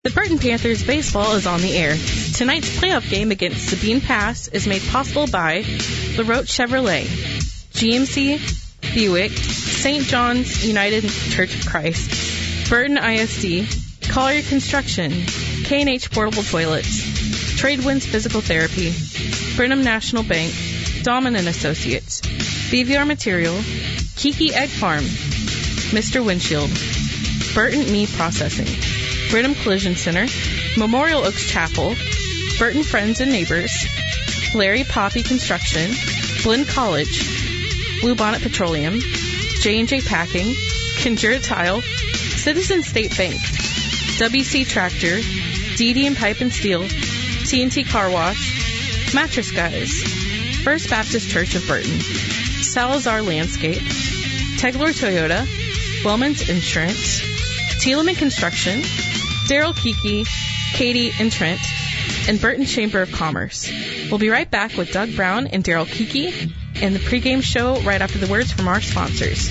The Burton Panthers baseball is on the air. Tonight's playoff game against Sabine Pass is made possible by LaRoche Chevrolet, GMC, Buick, St. John's United Church of Christ, Burton ISD, Collier Construction, K&H Portable Toilets, Tradewinds Physical Therapy, Brenham National Bank, Dahman & Associates, BVR Material, Kiki Egg Farm, Mr. Windshield, Burton Meat Processing, Brenham Collision Center, Memorial Oaks Chapel, Burton Friends and Neighbors, Larry Poppy Construction, Blinn College, Blue Bonnet Petroleum, J&J Packing, Conjura Tile, Citizen State Bank, WC Tractor, DD & Pipe and Steel, TNT Car Wash, Mattress Guys, First Baptist Church of Burton, Salazar Landscape, Tegler Toyota, Wellman's Insurance, Thielemann Construction, Daryl Kiki, Katie, and Trent, and Burton Chamber of Commerce. We'll be right back with Doug Brown and Daryl Kiki in the pregame show right after the words from our sponsors.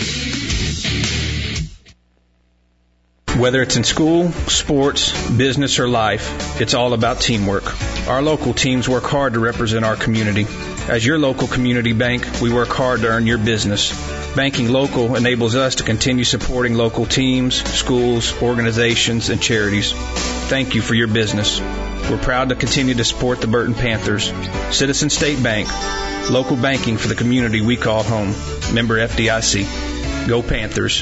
Whether it's in school, sports, business, or life, it's all about teamwork. Our local teams work hard to represent our community. As your local community bank, we work hard to earn your business. Banking local enables us to continue supporting local teams, schools, organizations, and charities. Thank you for your business. We're proud to continue to support the Burton Panthers. Citizen State Bank, local banking for the community we call home. Member FDIC. Go Panthers.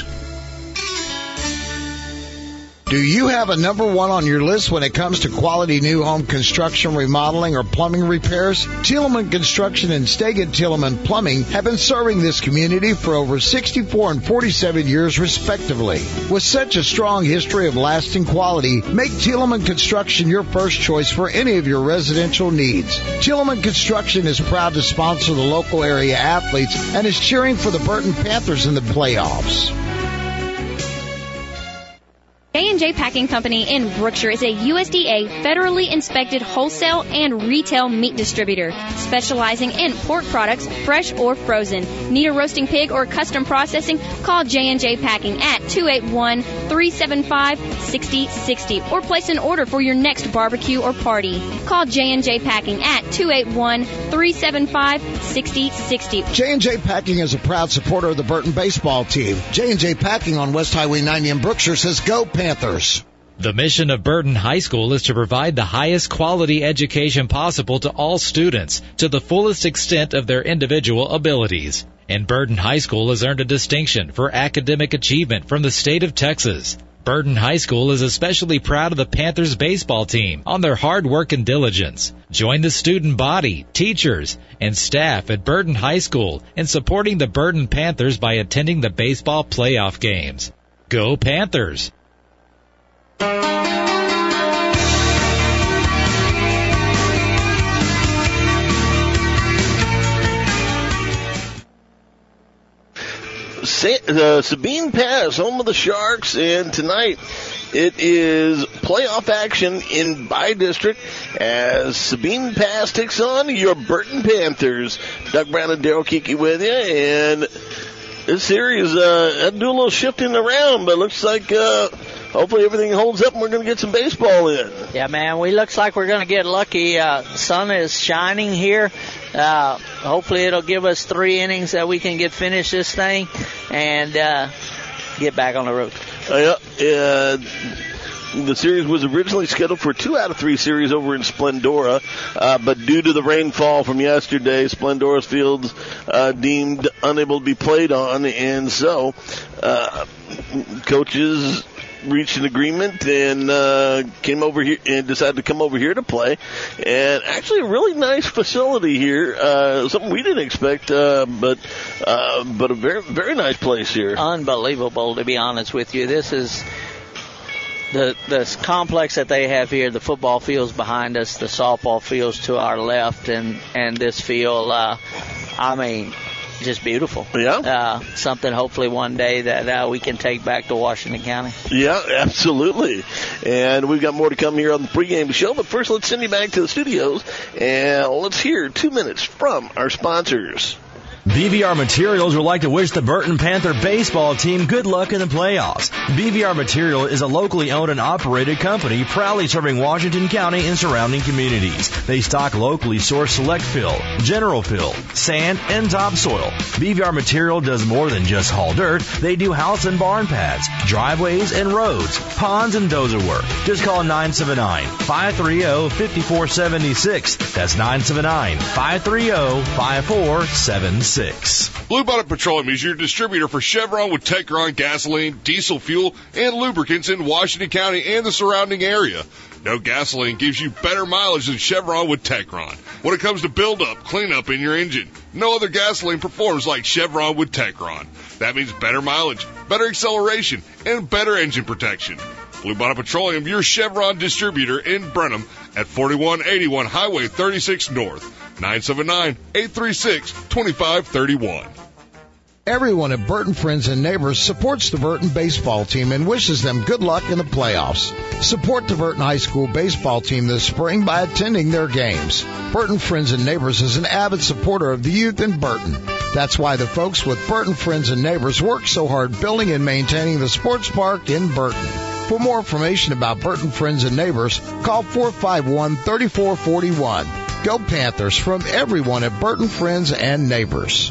Do you have a number one on your list when it comes to quality new home construction, remodeling, or plumbing repairs? Thielemann Construction and Stegan Thielemann Plumbing have been serving this community for over 64 and 47 years, respectively. With such a strong history of lasting quality, make Thielemann Construction your first choice for any of your residential needs. Thielemann Construction is proud to sponsor the local area athletes and is cheering for the Burton Panthers in the playoffs. J&J Packing Company in Brookshire is a USDA federally inspected wholesale and retail meat distributor, specializing in pork products, fresh or frozen. Need a roasting pig or custom processing? Call J&J Packing at 281-375-6060 or place an order for your next barbecue or party. Call J&J Packing at 281-375-6060. J&J Packing is a proud supporter of the Burton baseball team. J&J Packing on West Highway 90 in Brookshire says go Panthers. The mission of Burton High School is to provide the highest quality education possible to all students to the fullest extent of their individual abilities. And Burton High School has earned a distinction for academic achievement from the state of Texas. Burton High School is especially proud of the Panthers baseball team on their hard work and diligence. Join the student body, teachers, and staff at Burton High School in supporting the Burton Panthers by attending the baseball playoff games. Go Panthers! Sabine Pass, home of the Sharks, and tonight it is playoff action in by-district as Sabine Pass takes on your Burton Panthers. Doug Brown and Daryl Kiki with you, and this series had to do a little shifting around, but it looks like hopefully everything holds up and we're going to get some baseball in. Yeah, man, looks like we're going to get lucky. Sun is shining here. Hopefully it'll give us 3 innings that we can get finished this thing and get back on the road. The series was originally scheduled for 2 out of 3 series over in Splendora, but due to the rainfall from yesterday, Splendora's fields deemed unable to be played on, and so coaches reached an agreement and came over here and decided to come over here to play. And actually a really nice facility here, something we didn't expect, but a very, very nice place here. Unbelievable, to be honest with you. This is the complex that they have here. The football field's behind us, the softball field's to our left, and this field, just beautiful. Yeah. Something hopefully one day that we can take back to Washington County. Yeah, absolutely. And we've got more to come here on the pregame show. But first, let's send you back to the studios and let's hear 2 minutes from our sponsors. BVR Materials would like to wish the Burton Panther baseball team good luck in the playoffs. BVR Material is a locally owned and operated company proudly serving Washington County and surrounding communities. They stock locally sourced select fill, general fill, sand, and topsoil. BVR Material does more than just haul dirt. They do house and barn pads, driveways and roads, ponds and dozer work. Just call 979-530-5476. That's 979-530-5476. Blue Bonnet Petroleum is your distributor for Chevron with Techron gasoline, diesel fuel, and lubricants in Washington County and the surrounding area. No gasoline gives you better mileage than Chevron with Techron. When it comes to build-up, cleanup in your engine, no other gasoline performs like Chevron with Techron. That means better mileage, better acceleration, and better engine protection. Blue Bonnet Petroleum, your Chevron distributor in Brenham at 4181 Highway 36 North. 979-836-2531. Everyone at Burton Friends and Neighbors supports the Burton baseball team and wishes them good luck in the playoffs. Support the Burton High School baseball team this spring by attending their games. Burton Friends and Neighbors is an avid supporter of the youth in Burton. That's why the folks with Burton Friends and Neighbors work so hard building and maintaining the sports park in Burton. For more information about Burton Friends and Neighbors, call 451-3441. Go Panthers from everyone at Burton Friends and Neighbors.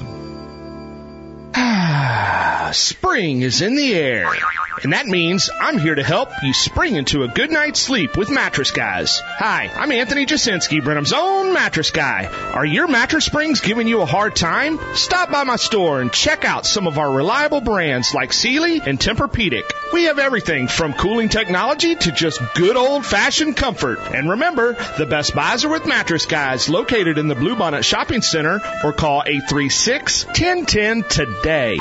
Spring is in the air, and that means I'm here to help you spring into a good night's sleep with Mattress Guys. Hi, I'm Anthony Jasinski, Brenham's own mattress guy. Are your mattress springs giving you a hard time? Stop by my store and check out some of our reliable brands like Sealy and Tempur-Pedic. We have everything from cooling technology to just good old-fashioned comfort. And remember, the best buys are with Mattress Guys, located in the Bluebonnet Shopping Center, or call 836-1010 today.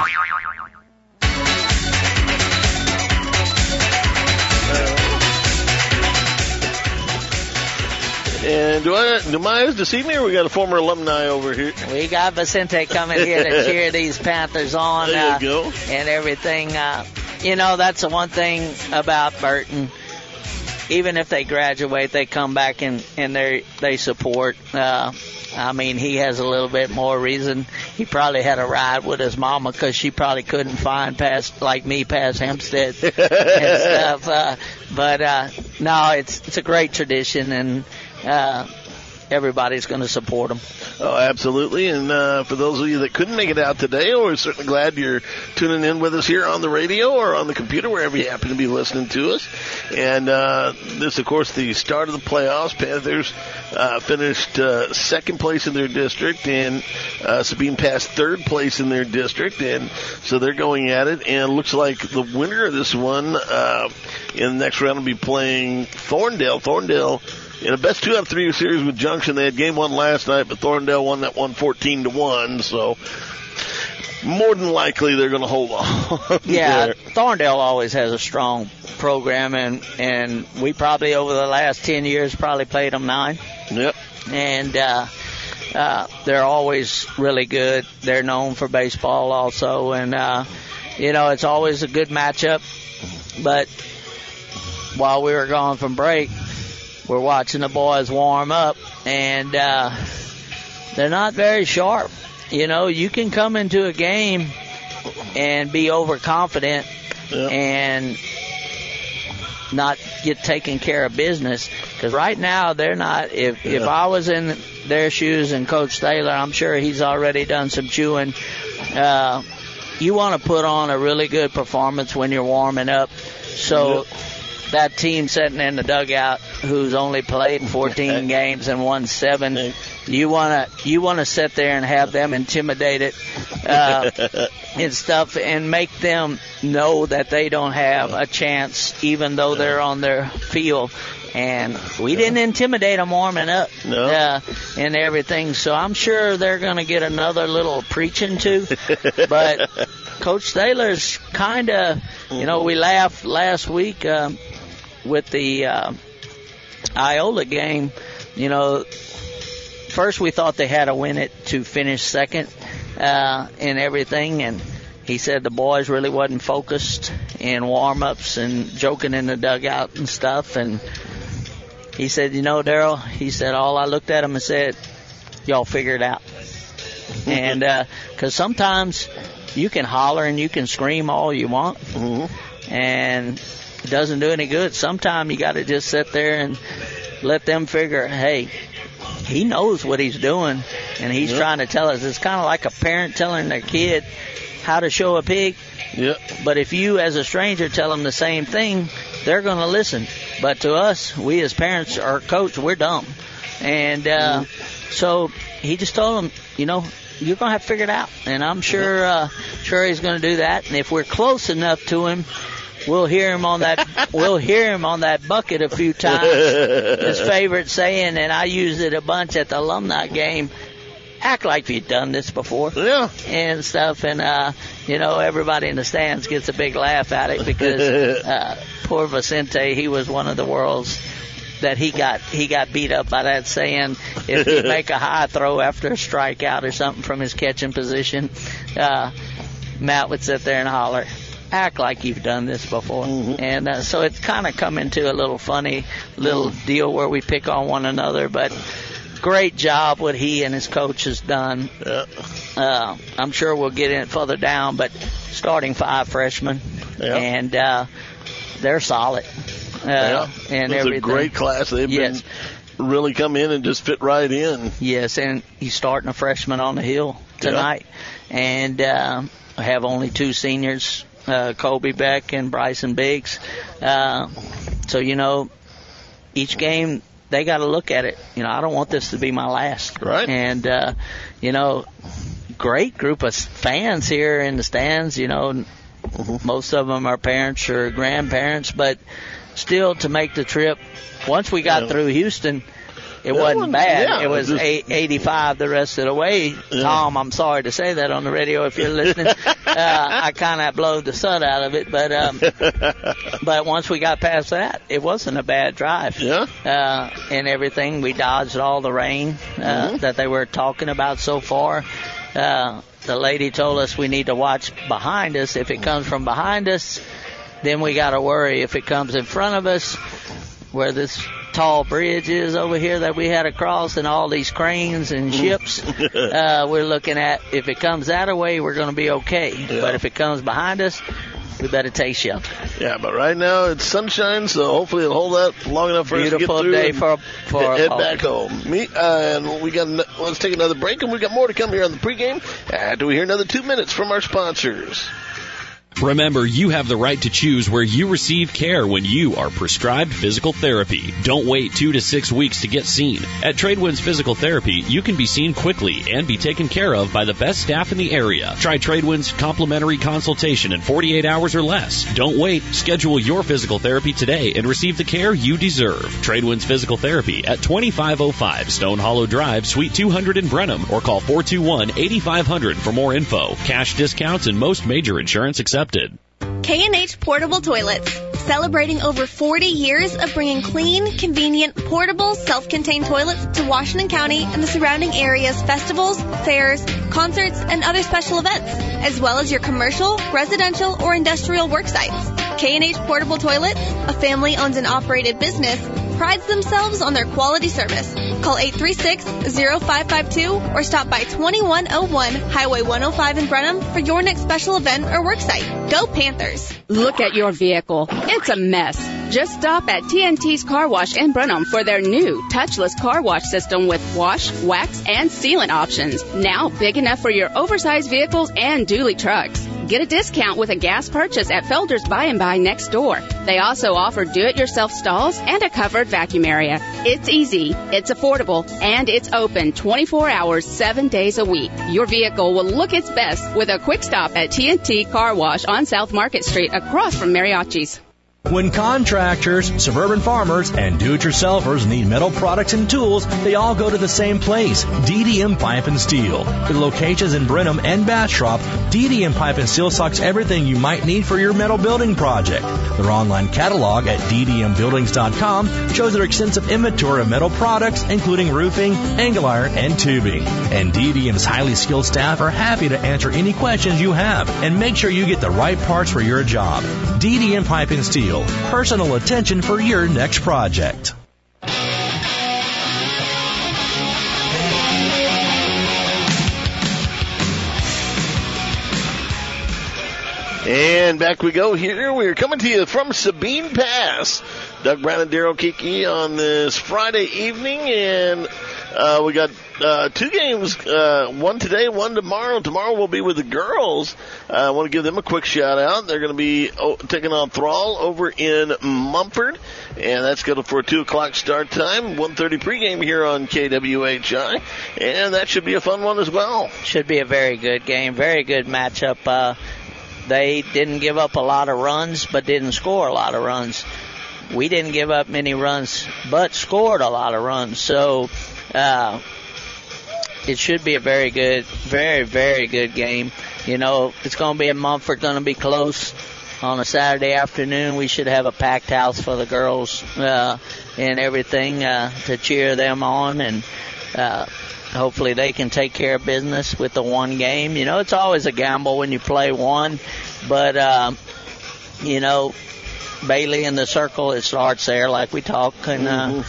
And do my eyes deceive me, or we got a former alumni over here? We got Vicente coming here to cheer these Panthers on. There you go. And everything. That's the one thing about Burton. Even if they graduate, they come back and they support. He has a little bit more reason. He probably had a ride with his mama because she probably couldn't find past Hempstead and stuff. No, it's a great tradition, and everybody's going to support them. Oh, absolutely. And for those of you that couldn't make it out today, we're certainly glad you're tuning in with us here on the radio or on the computer, wherever you happen to be listening to us. And this, of course, the start of the playoffs. Panthers finished second place in their district, and Sabine passed third place in their district. And so they're going at it. And it looks like the winner of this one in the next round will be playing Thorndale. Thorndale, in a best 2 out of 3 series with Junction, they had game one last night, but Thorndale won that one 14-1. So more than likely they're going to hold on. Yeah, there. Thorndale always has a strong program, and we probably over the last 10 years probably played them 9. Yep. And they're always really good. They're known for baseball also, and it's always a good matchup. But while we were gone from break, we're watching the boys warm up, and they're not very sharp. You can come into a game and be overconfident and not get taken care of business. Because right now they're not. If I was in their shoes and Coach Thaler, I'm sure he's already done some chewing. You want to put on a really good performance when you're warming up. So that team sitting in the dugout who's only played 14 games and won 7, you want to sit there and have them intimidated and stuff, and make them know that they don't have a chance even though they're on their field. And we didn't intimidate them warming up and everything, so I'm sure they're going to get another little preaching to. But Coach Thaler's kind of, we laughed last week with the Iola game. First we thought they had to win it to finish second and everything, and he said the boys really wasn't focused in warm-ups and joking in the dugout and stuff. And he said, Darryl, he said, all I looked at him and said, y'all figure it out. And because sometimes you can holler and you can scream all you want, and it doesn't do any good. Sometimes you got to just sit there and let them figure, hey, he knows what he's doing, and he's trying to tell us. It's kind of like a parent telling their kid how to show a pig. Yep. But if you, as a stranger, tell them the same thing, they're going to listen. But to us, we as parents or coach, we're dumb. And so he just told them, you know, you're going to have to figure it out. And I'm sure he's going to do that. And if we're close enough to him, we'll hear him on that bucket a few times. His favorite saying, and I used it a bunch at the alumni game, act like you've done this before. Yeah. And stuff. And, you know, everybody in the stands gets a big laugh at it because poor Vicente, he was one of the world's that he got beat up by that saying. If he'd make a high throw after a strikeout or something from his catching position, Matt would sit there and holler, act like you've done this before. And so it's kind of come into a little funny little deal where we pick on one another, but great job what he and his coach has done. I'm sure we'll get in further down, but starting 5 freshmen, and they're solid. And it's a great class. They've been really come in and just fit right in. Yes, and he's starting a freshman on the hill tonight. And I have only 2 seniors, Kobe Beck and Bryson Biggs. So, you know, each game they got to look at it. You know, I don't want this to be my last. Right. And, you know, great group of fans here in the stands. You know, most of them are parents or grandparents, but still to make the trip. Once we got through Houston, it wasn't bad. Yeah, it was 85 the rest of the way. Tom, I'm sorry to say that on the radio if you're listening. I kind of blowed the sun out of it, but once we got past that, it wasn't a bad drive. And everything, we dodged all the rain that they were talking about so far. The lady told us we need to watch behind us. If it comes from behind us, then we got to worry. If it comes in front of us, where this tall bridge is over here that we had across and all these cranes and ships, we're looking at, if it comes that way, we're going to be okay. But if it comes behind us, we better take shelter. Yeah, but right now it's sunshine, so hopefully it'll hold out long enough for us to get beautiful through day and for head back home. And let's take another break, and we got more to come here on the pregame after we hear another 2 minutes from our sponsors. Remember, you have the right to choose where you receive care when you are prescribed physical therapy. Don't wait 2 to 6 weeks to get seen. At Tradewinds Physical Therapy, you can be seen quickly and be taken care of by the best staff in the area. Try Tradewinds complimentary consultation in 48 hours or less. Don't wait. Schedule your physical therapy today and receive the care you deserve. Tradewinds Physical Therapy at 2505 Stone Hollow Drive, Suite 200 in Brenham, or call 421-8500 for more info. Cash discounts and most major insurance accepted. K&H Portable Toilets, celebrating over 40 years of bringing clean, convenient, portable, self-contained toilets to Washington County and the surrounding area's festivals, fairs, concerts, and other special events, as well as your commercial, residential, or industrial work sites. K&H Portable Toilets, a family-owned and operated business, prides themselves on their quality service. Call 836-0552 or stop by 2101 Highway 105 in Brenham for your next special event or work site. Go Panthers! Look at your vehicle. It's a mess. Just stop at TNT's Car Wash in Brenham for their new touchless car wash system with wash, wax, and sealant options. Now big enough for your oversized vehicles and dually trucks. Get a discount with a gas purchase at Felder's By and By next door. They also offer do-it-yourself stalls and a covered vacuum area. It's easy, it's affordable, and it's open 24 hours, 7 days a week. Your vehicle will look its best with a quick stop at TNT Car Wash on South Market Street across from Mariachi's. When contractors, suburban farmers, and do-it-yourselfers need metal products and tools, they all go to the same place, DDM Pipe and Steel. With locations in Brenham and Bastrop, DDM Pipe and Steel stocks everything you might need for your metal building project. Their online catalog at ddmbuildings.com shows their extensive inventory of metal products, including roofing, angle iron, and tubing. And DDM's highly skilled staff are happy to answer any questions you have and make sure you get the right parts for your job. DDM Pipe and Steel. Personal attention for your next project. And back we go here. We're coming to you from Sabine Pass. Doug Brown and Daryl Kiki on this Friday evening. And we got two games, one today, one tomorrow. Tomorrow we'll be with the girls. I want to give them a quick shout out. They're going to be taking on Thrall over in Mumford. And that's scheduled for a 2 o'clock start time, 1:30 pregame here on KWHI. And that should be a fun one as well. Should be a very good game, very good matchup. They didn't give up a lot of runs, but didn't score a lot of runs. We didn't give up many runs, but scored a lot of runs. So it should be a very good, very, very good game. You know, it's going to be in Mumford, going to be close. On a Saturday afternoon, we should have a packed house for the girls and everything to cheer them on, and hopefully they can take care of business with the one game. You know, it's always a gamble when you play one, but, you know, Bailey in the circle, it starts there like we talk, and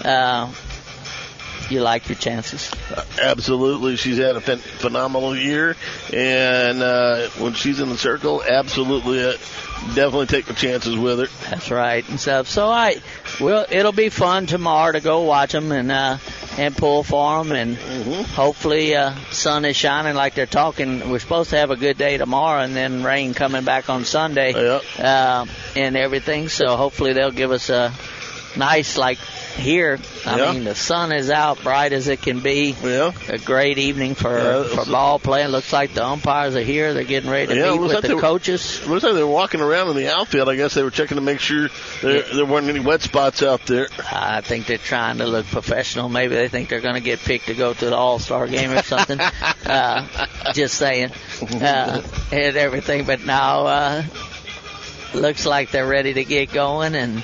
you like your chances. Absolutely. She's had a phenomenal year, and when she's in the circle, absolutely definitely take the chances with her. That's right. And stuff. So it'll be fun tomorrow to go watch them and pull for them, and hopefully sun is shining like they're talking. We're supposed to have a good day tomorrow, and then rain coming back on Sunday and everything. So hopefully they'll give us a nice, like here, I mean, the sun is out bright as it can be. Yeah. A great evening for ball playing. Looks like the umpires are here. They're getting ready to meet with the coaches. It looks like they're walking around in the outfield. I guess they were checking to make sure there weren't any wet spots out there. I think they're trying to look professional. Maybe they think they're going to get picked to go to the All-Star game or something. Just saying. And everything. But now looks like they're ready to get going, and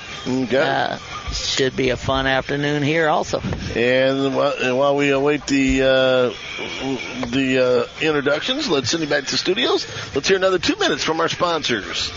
should be a fun afternoon here also. And while we await the introductions, let's send you back to the studios. Let's hear another 2 minutes from our sponsors.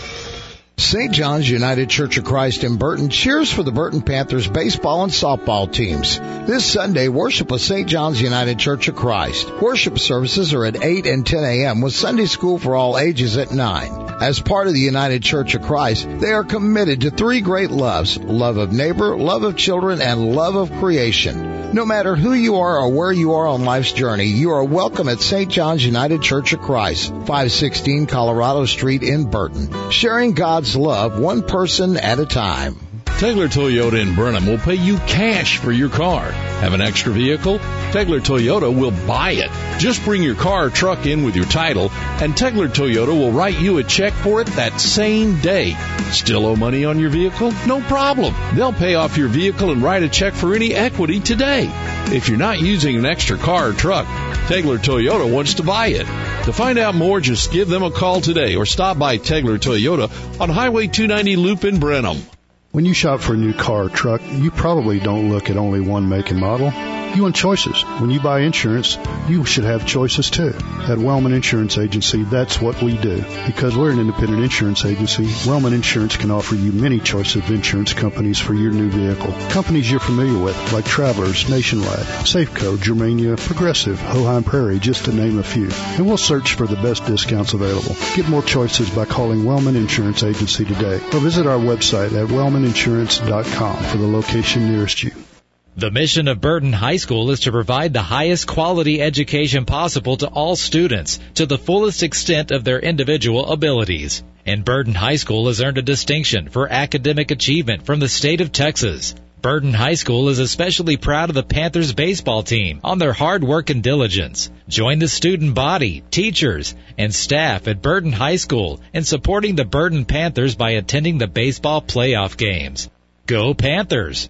St. John's United Church of Christ in Burton cheers for the Burton Panthers baseball and softball teams. This Sunday, worship with St. John's United Church of Christ. Worship services are at 8 and 10 a.m. with Sunday school for all ages at 9. As part of the United Church of Christ, they are committed to 3 great loves: love of neighbor, love of children, and love of creation. No matter who you are or where you are on life's journey, you are welcome at St. John's United Church of Christ, 516 Colorado Street in Burton, sharing God's love one person at a time. Tegler Toyota in Burnham will pay you cash for your car. Have an extra vehicle? Tegler Toyota will buy it. Just bring your car or truck in with your title, and Tegler Toyota will write you a check for it that same day. Still owe money on your vehicle? No problem. They'll pay off your vehicle and write a check for any equity today. If you're not using an extra car or truck, Tegler Toyota wants to buy it. To find out more, just give them a call today or stop by Tegler Toyota on Highway 290 Loop in Brenham. When you shop for a new car or truck, you probably don't look at only one make and model. You want choices. When you buy insurance, you should have choices too. At Wellman Insurance Agency, that's what we do. Because we're an independent insurance agency, Wellman Insurance can offer you many choices of insurance companies for your new vehicle. Companies you're familiar with, like Travelers, Nationwide, Safeco, Germania, Progressive, Hoheim Prairie, just to name a few. And we'll search for the best discounts available. Get more choices by calling Wellman Insurance Agency today, or visit our website at wellmaninsurance.com for the location nearest you. The mission of Burton High School is to provide the highest quality education possible to all students to the fullest extent of their individual abilities. And Burton High School has earned a distinction for academic achievement from the state of Texas. Burton High School is especially proud of the Panthers baseball team on their hard work and diligence. Join the student body, teachers, and staff at Burton High School in supporting the Burton Panthers by attending the baseball playoff games. Go Panthers!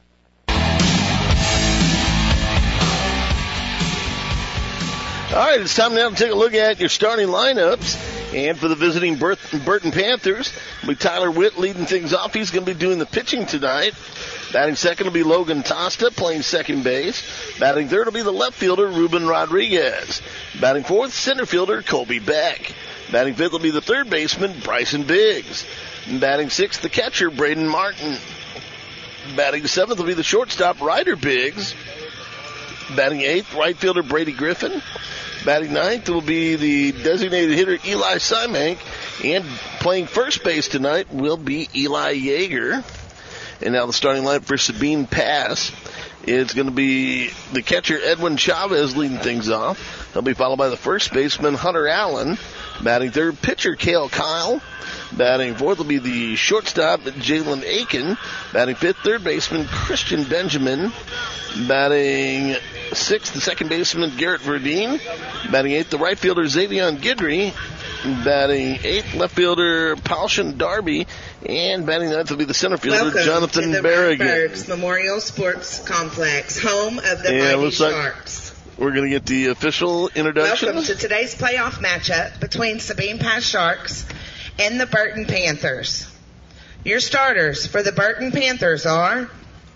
All right, it's time now to take a look at your starting lineups. And for the visiting Burton Panthers, it'll be Tyler Witt leading things off. He's going to be doing the pitching tonight. Batting second will be Logan Tosta, playing second base. Batting third will be the left fielder, Ruben Rodriguez. Batting fourth, center fielder, Colby Beck. Batting fifth will be the third baseman, Bryson Biggs. And batting sixth, the catcher, Braden Martin. Batting seventh will be the shortstop, Ryder Biggs. Batting eighth, right fielder Brady Griffin. Batting ninth will be the designated hitter Eli Simank. And playing first base tonight will be Eli Yeager. And now the starting lineup for Sabine Pass is going to be the catcher Edwin Chavez leading things off. He'll be followed by the first baseman Hunter Allen. Batting third, pitcher Cale Kyle. Batting fourth will be the shortstop Jalen Aiken. Batting fifth, third baseman Christian Benjamin. Batting sixth, the second baseman Garrett Verdeen. Batting eighth, the right fielder Xavion Guidry. Batting eighth, left fielder Paulson Darby. And batting ninth will be the center fielder Jonathan Berrigan. Berg's Memorial Sports Complex, home of the Mighty Sharks. We're going to get the official introduction. Welcome to today's playoff matchup between Sabine Pass Sharks and the Burton Panthers. Your starters for the Burton Panthers are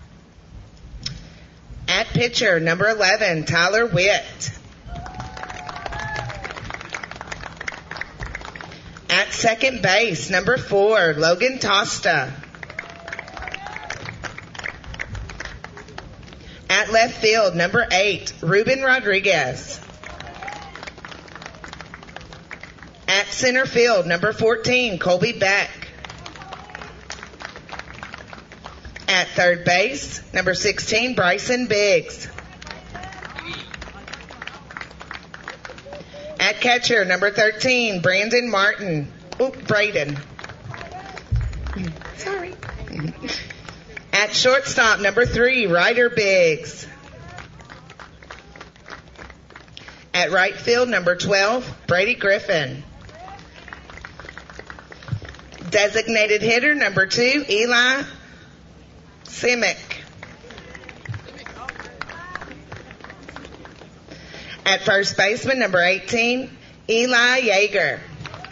at pitcher, number 11, Tyler Witt. At second base, number 4, Logan Tosta. At left field, number 8, Ruben Rodriguez. At center field, number 14, Colby Beck. At third base, number 16, Bryson Biggs. At catcher, number 13, Brandon Martin. Braden. Sorry. At shortstop, number 3, Ryder Biggs. At right field, number 12, Brady Griffin. Designated hitter, number 2, Eli Simic. At first baseman, number 18, Eli Yeager.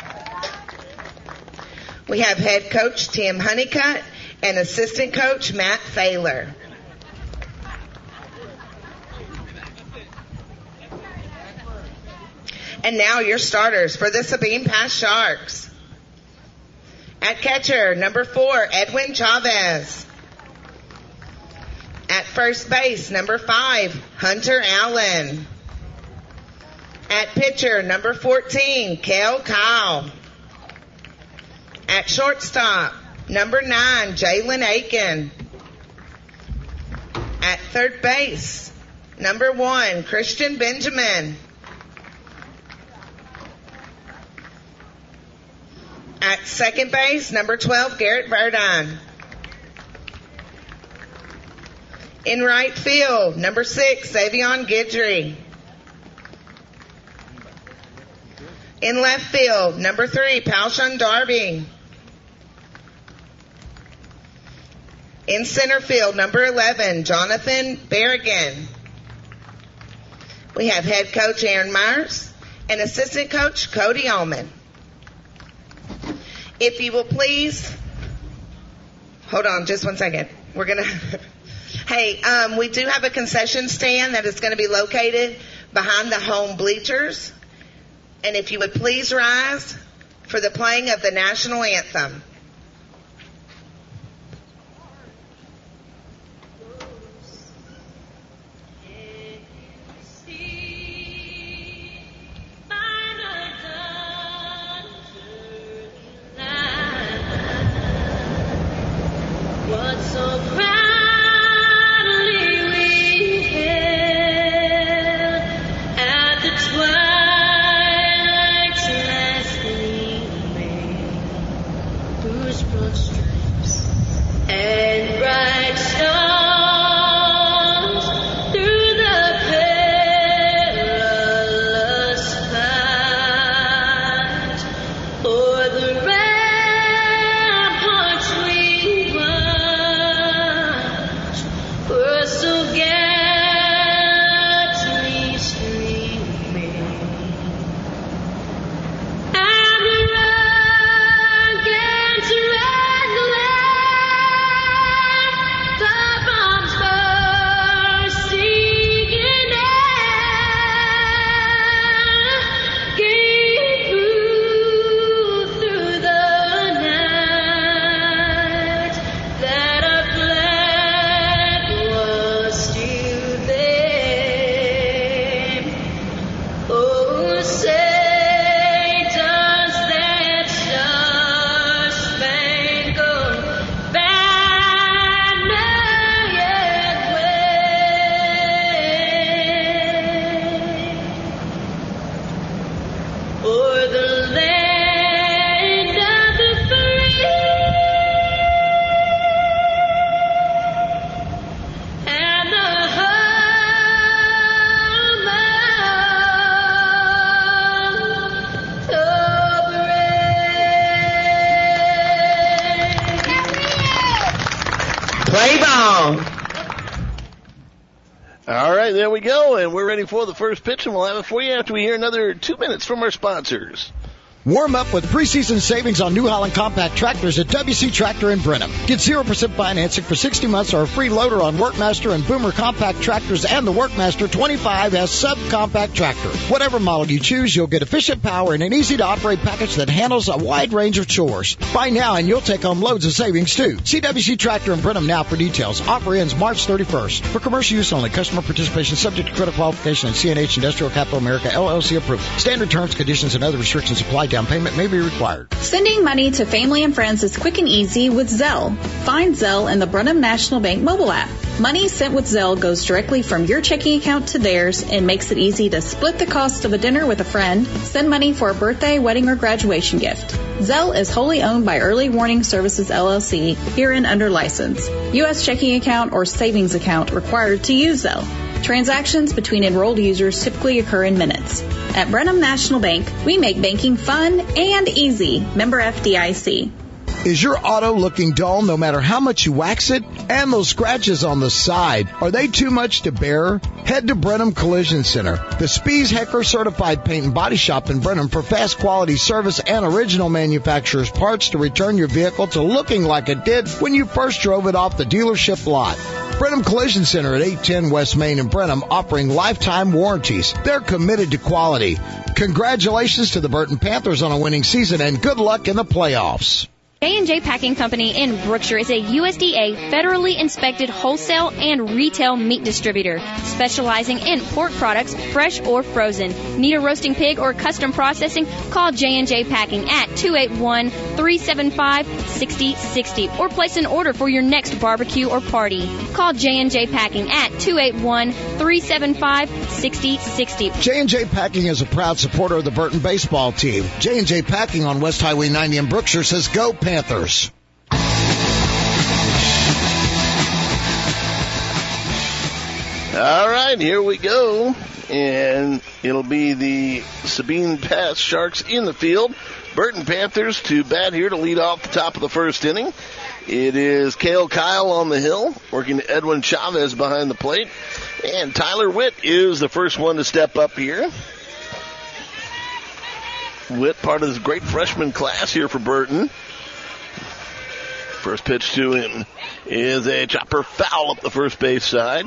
We have head coach Tim Honeycutt and assistant coach Matt Thaler. And now your starters for the Sabine Pass Sharks. At catcher, number 4, Edwin Chavez. At first base, number 5, Hunter Allen. At pitcher, number 14, Cale Kyle. At shortstop, number 9, Jalen Aiken. At third base, number 1, Christian Benjamin. At second base, number 12, Garrett Verdine. In right field, number 6, Xavion Guidry. In left field, number 3, Paulson Darby. In center field, number 11, Jonathan Berrigan. We have head coach Aaron Myers and assistant coach Cody Allman. If you will please, hold on just one second. We're going to, we do have a concession stand that is going to be located behind the home bleachers. And if you would please rise for the playing of the national anthem. All right, there we go, and we're ready for the first pitch, and we'll have it for you after we hear another 2 minutes from our sponsors. Warm up with preseason savings on New Holland compact tractors at WC Tractor in Brenham. Get 0% financing for 60 months or a free loader on Workmaster and Boomer compact tractors and the Workmaster 25S subcompact tractor. Whatever model you choose, you'll get efficient power and an easy-to-operate package that handles a wide range of chores. Buy now and you'll take home loads of savings, too. See WC Tractor in Brenham now for details. Offer ends March 31st. For commercial use only. Customer participation subject to credit qualification and CNH Industrial Capital America LLC approval. Standard terms, conditions, and other restrictions apply. Down payment may be required. Sending money to family and friends is quick and easy with Zelle. Find Zelle in the Brenham National Bank mobile app. Money sent with Zelle goes directly from your checking account to theirs and makes it easy to split the cost of a dinner with a friend, send money for a birthday, wedding, or graduation gift. Zelle is wholly owned by Early Warning Services LLC, herein under license. U.S. checking account or savings account required to use Zelle. Transactions between enrolled users typically occur in minutes. At Brenham National Bank, we make banking fun and easy. Member FDIC. Is your auto looking dull no matter how much you wax it? And those scratches on the side, are they too much to bear? Head to Brenham Collision Center, the Spies Hecker Certified Paint and Body Shop in Brenham for fast quality service and original manufacturer's parts to return your vehicle to looking like it did when you first drove it off the dealership lot. Brenham Collision Center at 810 West Main in Brenham, offering lifetime warranties. They're committed to quality. Congratulations to the Burton Panthers on a winning season and good luck in the playoffs. J&J Packing Company in Brookshire is a USDA federally inspected wholesale and retail meat distributor, specializing in pork products, fresh or frozen. Need a roasting pig or custom processing? Call J&J Packing at 281-375-6060 or place an order for your next barbecue or party. Call J&J Packing at 281-375-6060. J&J Packing is a proud supporter of the Burton baseball team. J&J Packing on West Highway 90 in Brookshire says go Panthers. All right, here we go. And it'll be the Sabine Pass Sharks in the field. Burton Panthers to bat here to lead off the top of the first inning. It is Cale Kyle on the hill, working Edwin Chavez behind the plate. And Tyler Witt is the first one to step up here. Witt, part of this great freshman class here for Burton. First pitch to him is a chopper foul up the first base side.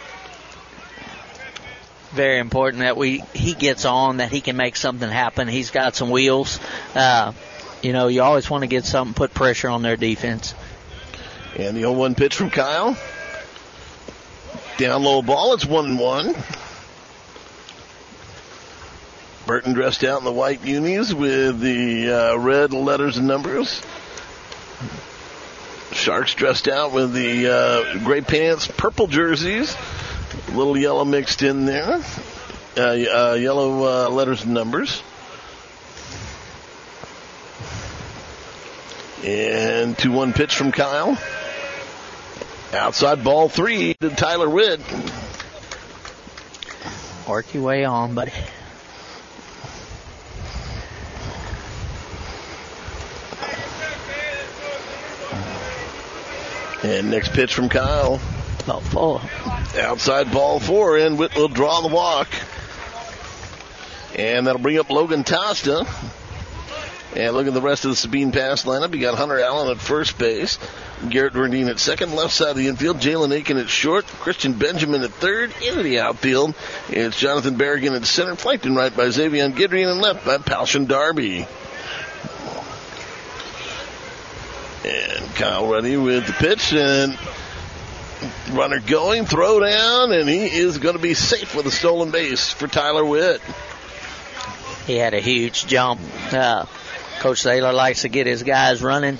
Very important that he gets on, that he can make something happen. He's got some wheels. You always want to get something, put pressure on their defense. And the 0-1 pitch from Kyle. Down low ball, it's 1-1. Burton dressed out in the white unis with the red letters and numbers. Sharks dressed out with the gray pants, purple jerseys, a little yellow mixed in there, yellow letters and numbers. And 2-1 pitch from Kyle. Outside ball 3 to Tyler Witt. Work your way on, buddy. And next pitch from Kyle. Ball 4. Outside ball 4, and Witt will draw the walk. And that'll bring up Logan Tosta. And look at the rest of the Sabine Pass lineup. You got Hunter Allen at first base. Garrett Verdine at second, left side of the infield. Jalen Aiken at short. Christian Benjamin at third. Into the outfield, it's Jonathan Berrigan at center. Flanked in right by Xavier Gidrian, and left by Palshan Darby. And Kyle ready with the pitch, and runner going, throw down, and he is going to be safe with a stolen base for Tyler Witt. He had a huge jump. Coach Thaler likes to get his guys running.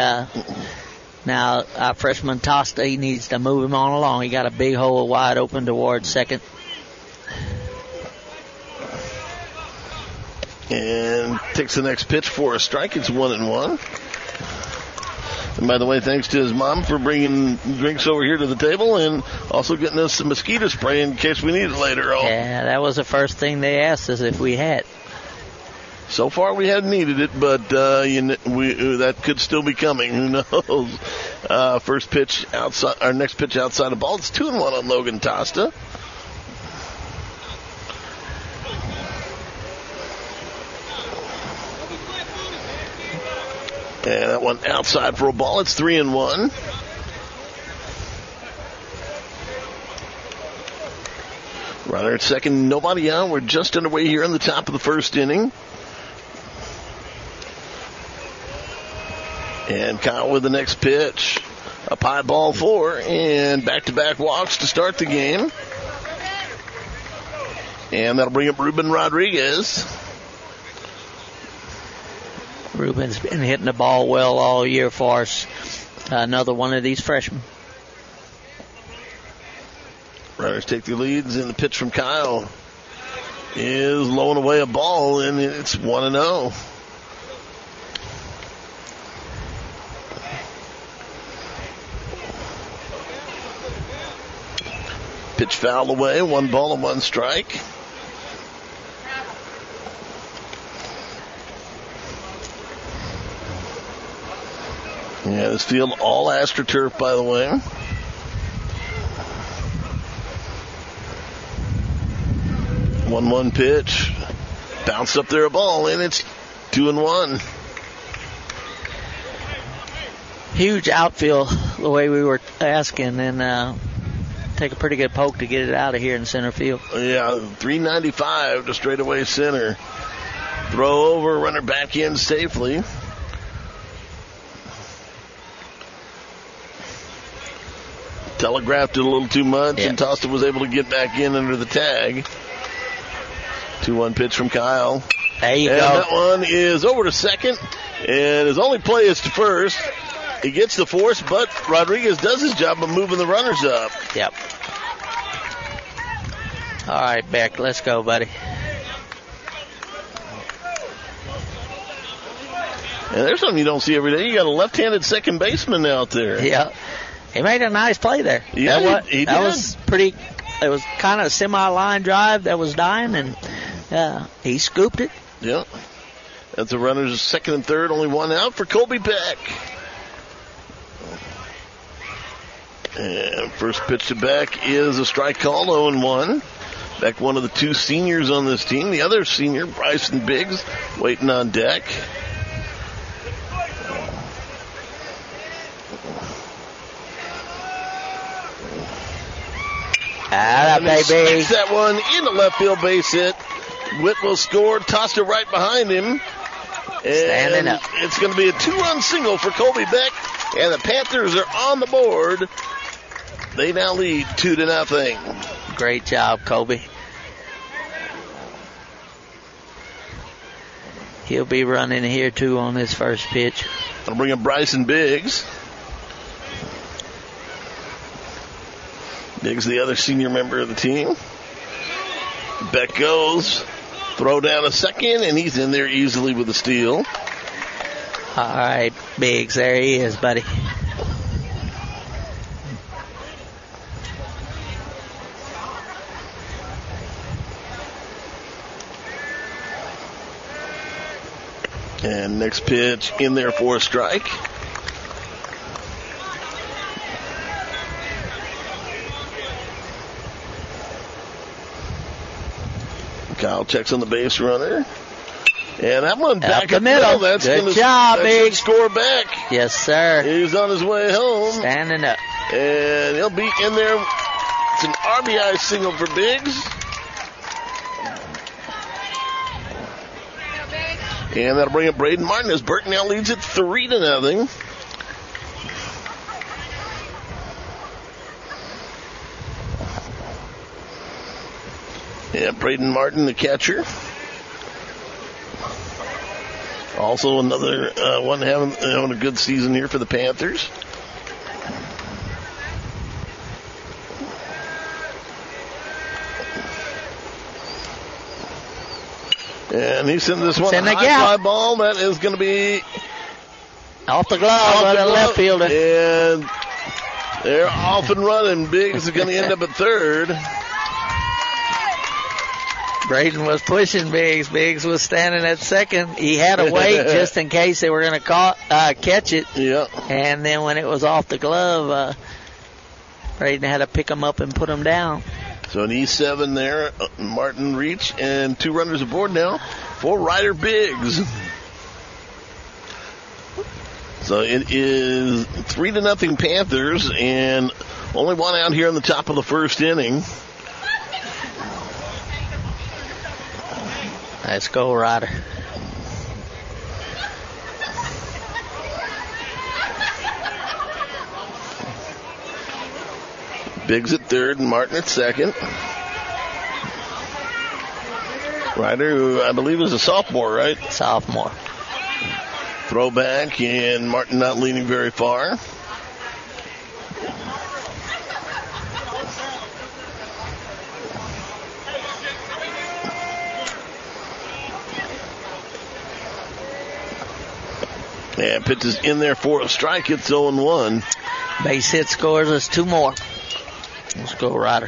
Now, our freshman Tosta, he needs to move him on along. He got a big hole wide open towards second. And takes the next pitch for a strike. It's 1-1. And by the way, thanks to his mom for bringing drinks over here to the table and also getting us some mosquito spray in case we need it later on. Yeah, that was the first thing they asked us if we had. So far, we hadn't needed it, but that could still be coming. Who knows? First pitch outside, our next pitch outside the ball. It's 2-1 on Logan Tosta. And that one outside for a ball. It's 3-1. Runner at second, nobody out. We're just underway here in the top of the first inning. And Kyle with the next pitch. Up high, ball 4, and back-to-back walks to start the game. And that'll bring up Ruben Rodriguez. Ruben's been hitting the ball well all year for us. Another one of these freshmen. Runners take the leads, and the pitch from Kyle is low and away a ball, and it's 1-0. Pitch fouled away, 1 ball and 1 strike. Yeah, this field all AstroTurf, by the way. One pitch. Bounced up there a ball, and it's 2-1. Huge outfield the way we were asking, and take a pretty good poke to get it out of here in center field. Yeah, 395 to straightaway center. Throw over, runner back in safely. Telegraphed it a little too much, and Tosta was able to get back in under the tag. 2-1 pitch from Kyle. There you go. That one is over to second, and his only play is to first. He gets the force, but Rodriguez does his job of moving the runners up. Yep. All right, Beck, let's go, buddy. And there's something you don't see every day. You got a left-handed second baseman out there. Yeah. He made a nice play there. Yeah, he did. That was pretty. It was kind of a semi-line drive that was dying, and he scooped it. Yeah. That's the runners second and third, only 1 out for Colby Beck. And first pitch to Beck is a strike call, 0-1. Beck, one of the 2 seniors on this team. The other senior, Bryson Biggs, waiting on deck. Baby. That one in the left field base hit. Whitwell scored, tossed it right behind him. Standing up. It's going to be a 2-run single for Colby Beck, and the Panthers are on the board. They now lead 2-0. Great job, Colby. He'll be running here too on his first pitch. I'll bring up Bryson Biggs. Biggs, the other senior member of the team. Beck goes. Throw down a second, and he's in there easily with a steal. All right, Biggs, there he is, buddy. And next pitch in there for a strike. Kyle checks on the base runner. And that one back up the middle. That's good job, Biggs. Score back. Yes, sir. He's on his way home. Standing up. And he'll be in there. It's an RBI single for Biggs. And that'll bring up Braden Martin as Burton now leads it 3-0. Yeah, Braden Martin, the catcher. Also another one having a good season here for the Panthers. And he sent this one a high fly ball. That is going to be off the glove by the left fielder. And they're off and running. Biggs is going to end up at third. Braden was pushing Biggs. Biggs was standing at second. He had to wait just in case they were going to catch it. Yeah. And then when it was off the glove, Braden had to pick him up and put him down. So an E7 there. Martin reach and 2 runners aboard now for Ryder Biggs. So it is 3-0 Panthers, and only one out here in the top of the first inning. Let's go, Ryder. Biggs at third and Martin at second. Ryder, who I believe is a sophomore, right? Sophomore. Throwback, and Martin not leaning very far. And pitch is in there for a strike. It's 0-1. Base hit scores us 2 more. Let's go, Ryder.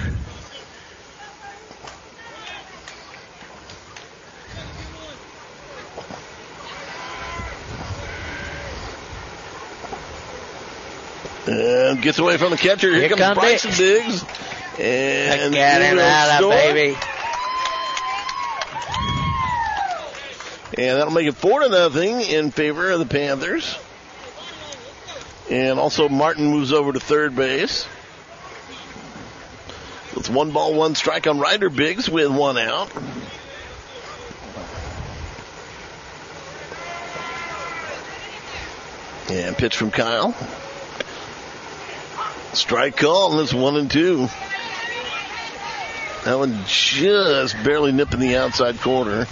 And gets away from the catcher. Here comes Bryson Biggs. And get him out of, baby. And that'll make it 4-0 in favor of the Panthers. And also Martin moves over to third base. It's 1 ball, 1 strike on Ryder Biggs with 1 out. And pitch from Kyle. Strike call, and it's 1-2. That one just barely nipping the outside corner.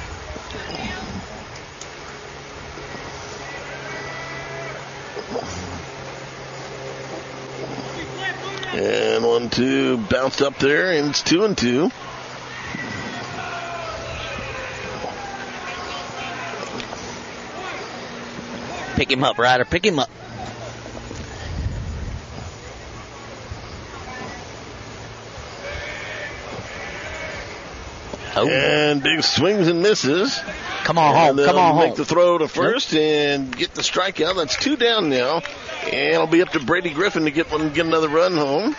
And 1-2 bounced up there, and it's 2-2. Pick him up, Ryder. Pick him up. Oh. And Big swings and misses. Come on home. Come on home. Make the throw to first and get the strikeout. That's 2 down now. And it'll be up to Brady Griffin to get another run home.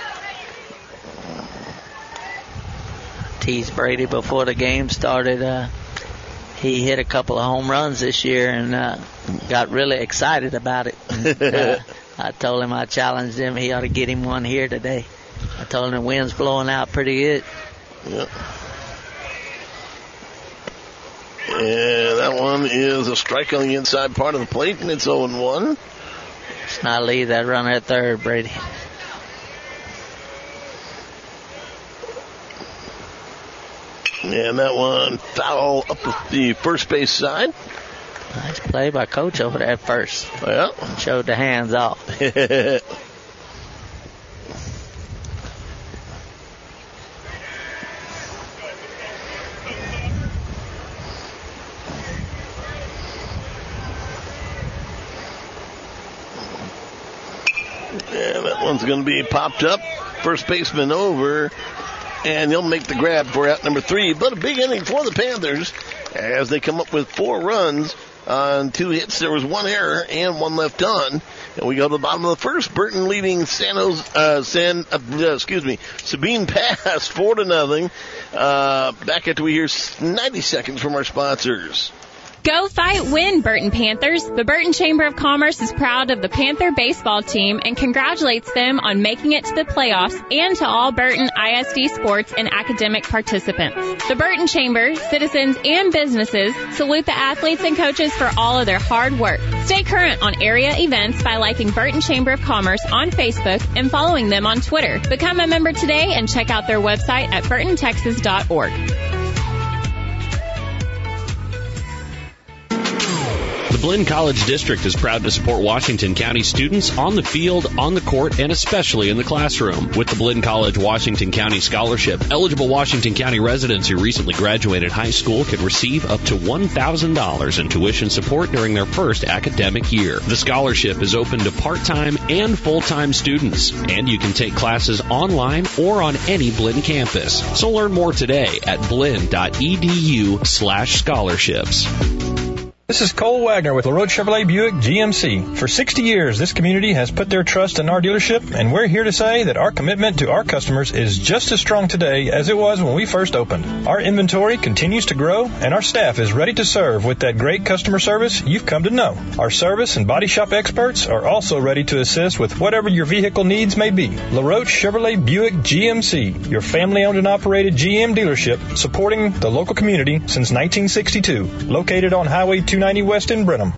Teased Brady before the game started. He hit a couple of home runs this year and got really excited about it. And, I told him, I challenged him, he ought to get him one here today. I told him the wind's blowing out pretty good. Yep. And that one is a strike on the inside part of the plate, and it's 0-1. Let's not leave that runner at third, Brady. And that one foul up the first base side. Nice play by Coach over there at first. Yeah. Showed the hands off. And that one's going to be popped up. First baseman over. And he'll make the grab for out number 3. But a big inning for the Panthers as they come up with 4 runs on 2 hits. There was 1 error and 1 left on. And we go to the bottom of the first. Burton leading Sabine Pass 4-0. Back after we hear 90 seconds from our sponsors. Go fight, win, Burton Panthers. The Burton Chamber of Commerce is proud of the Panther baseball team and congratulates them on making it to the playoffs and to all Burton ISD sports and academic participants. The Burton Chamber, citizens, and businesses salute the athletes and coaches for all of their hard work. Stay current on area events by liking Burton Chamber of Commerce on Facebook and following them on Twitter. Become a member today and check out their website at burtontexas.org. The Blinn College District is proud to support Washington County students on the field, on the court, and especially in the classroom. With the Blinn College Washington County Scholarship, eligible Washington County residents who recently graduated high school can receive up to $1,000 in tuition support during their first academic year. The scholarship is open to part-time and full-time students, and you can take classes online or on any Blinn campus. So learn more today at blinn.edu/scholarships. This is Cole Wagner with LaRoche Chevrolet Buick GMC. For 60 years, this community has put their trust in our dealership, and we're here to say that our commitment to our customers is just as strong today as it was when we first opened. Our inventory continues to grow, and our staff is ready to serve with that great customer service you've come to know. Our service and body shop experts are also ready to assist with whatever your vehicle needs may be. LaRoche Chevrolet Buick GMC, your family-owned and operated GM dealership supporting the local community since 1962, located on Highway 290 West in Brenham.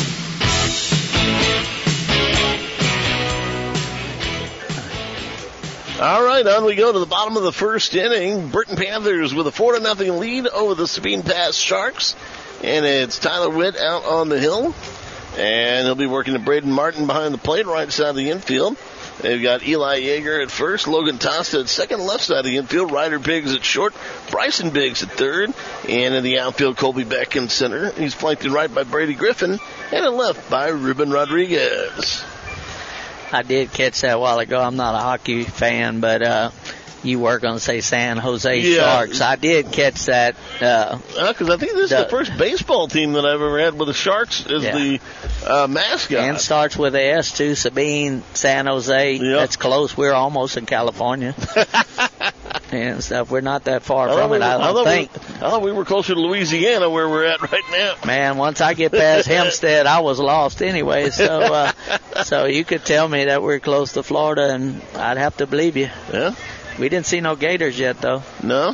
All right, on we go to the bottom of the first inning. Burton Panthers with a 4-0 lead over the Sabine Pass Sharks. And it's Tyler Witt out on the hill. And he'll be working to Braden Martin behind the plate, right side of the infield. They've got Eli Yeager at first, Logan Tosta at second, left side of the infield, Ryder Biggs at short, Bryson Biggs at third, and in the outfield, Colby Beck in center. He's flanked in right by Brady Griffin, and in left by Ruben Rodriguez. I did catch that a while ago. I'm not a hockey fan, but you were going to say San Jose Sharks. I did catch that. Because I think this is the first baseball team that I've ever had with the Sharks as the mascot. And starts with an S, too. Sabine, San Jose. Yep. That's close. We're almost in California. And stuff. We're not that far from it, I don't think. I thought we were closer to Louisiana where we're at right now. Man, once I get past Hempstead, I was lost anyway. So, so you could tell me that we're close to Florida, and I'd have to believe you. Yeah. We didn't see no gators yet, though. No.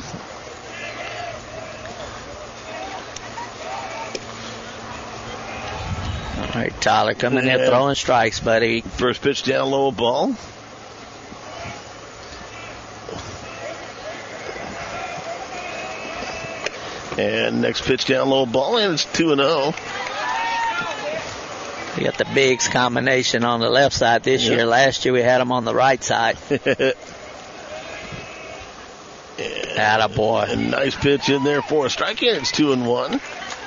All right, Tyler coming in throwing strikes, buddy. First pitch down low, ball. And next pitch down low, ball, and it's 2-0. We got the Biggs combination on the left side this year. Last year we had them on the right side. Attaboy. A nice pitch in there for a strike, and it's 2-1.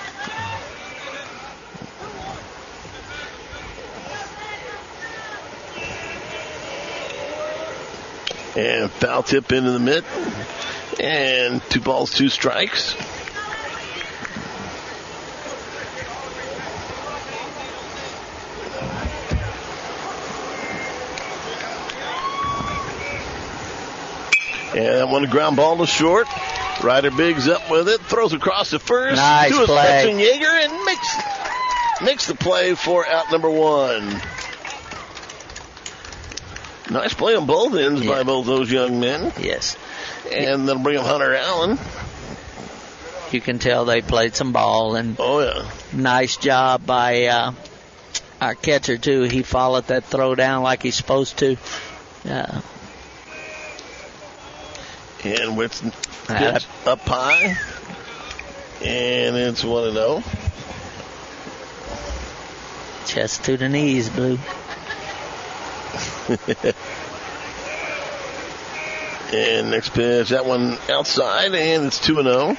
And foul tip into the mitt. And 2 balls, 2 strikes. And that one, a ground ball to short. Ryder Biggs up with it, throws across the first. Nice to his play. pitching Yeager, and makes the play for out number 1. Nice play on both ends by both those young men. Yes. And that'll bring up Hunter Allen. You can tell they played some ball, and nice job by our catcher too. He followed that throw down like he's supposed to. And Whitson pitch up high. And it's 1-0. Chest to the knees, Blue. And next pitch, that one outside, and it's 2-0.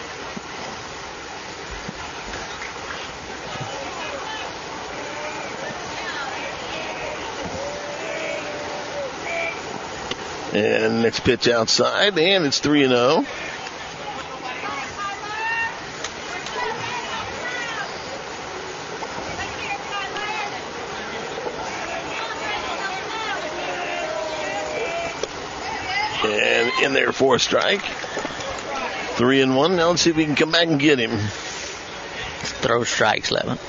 And next pitch outside, and it's 3-0. And in there for a strike. 3-1. Now let's see if we can come back and get him. Throw strikes, Levin.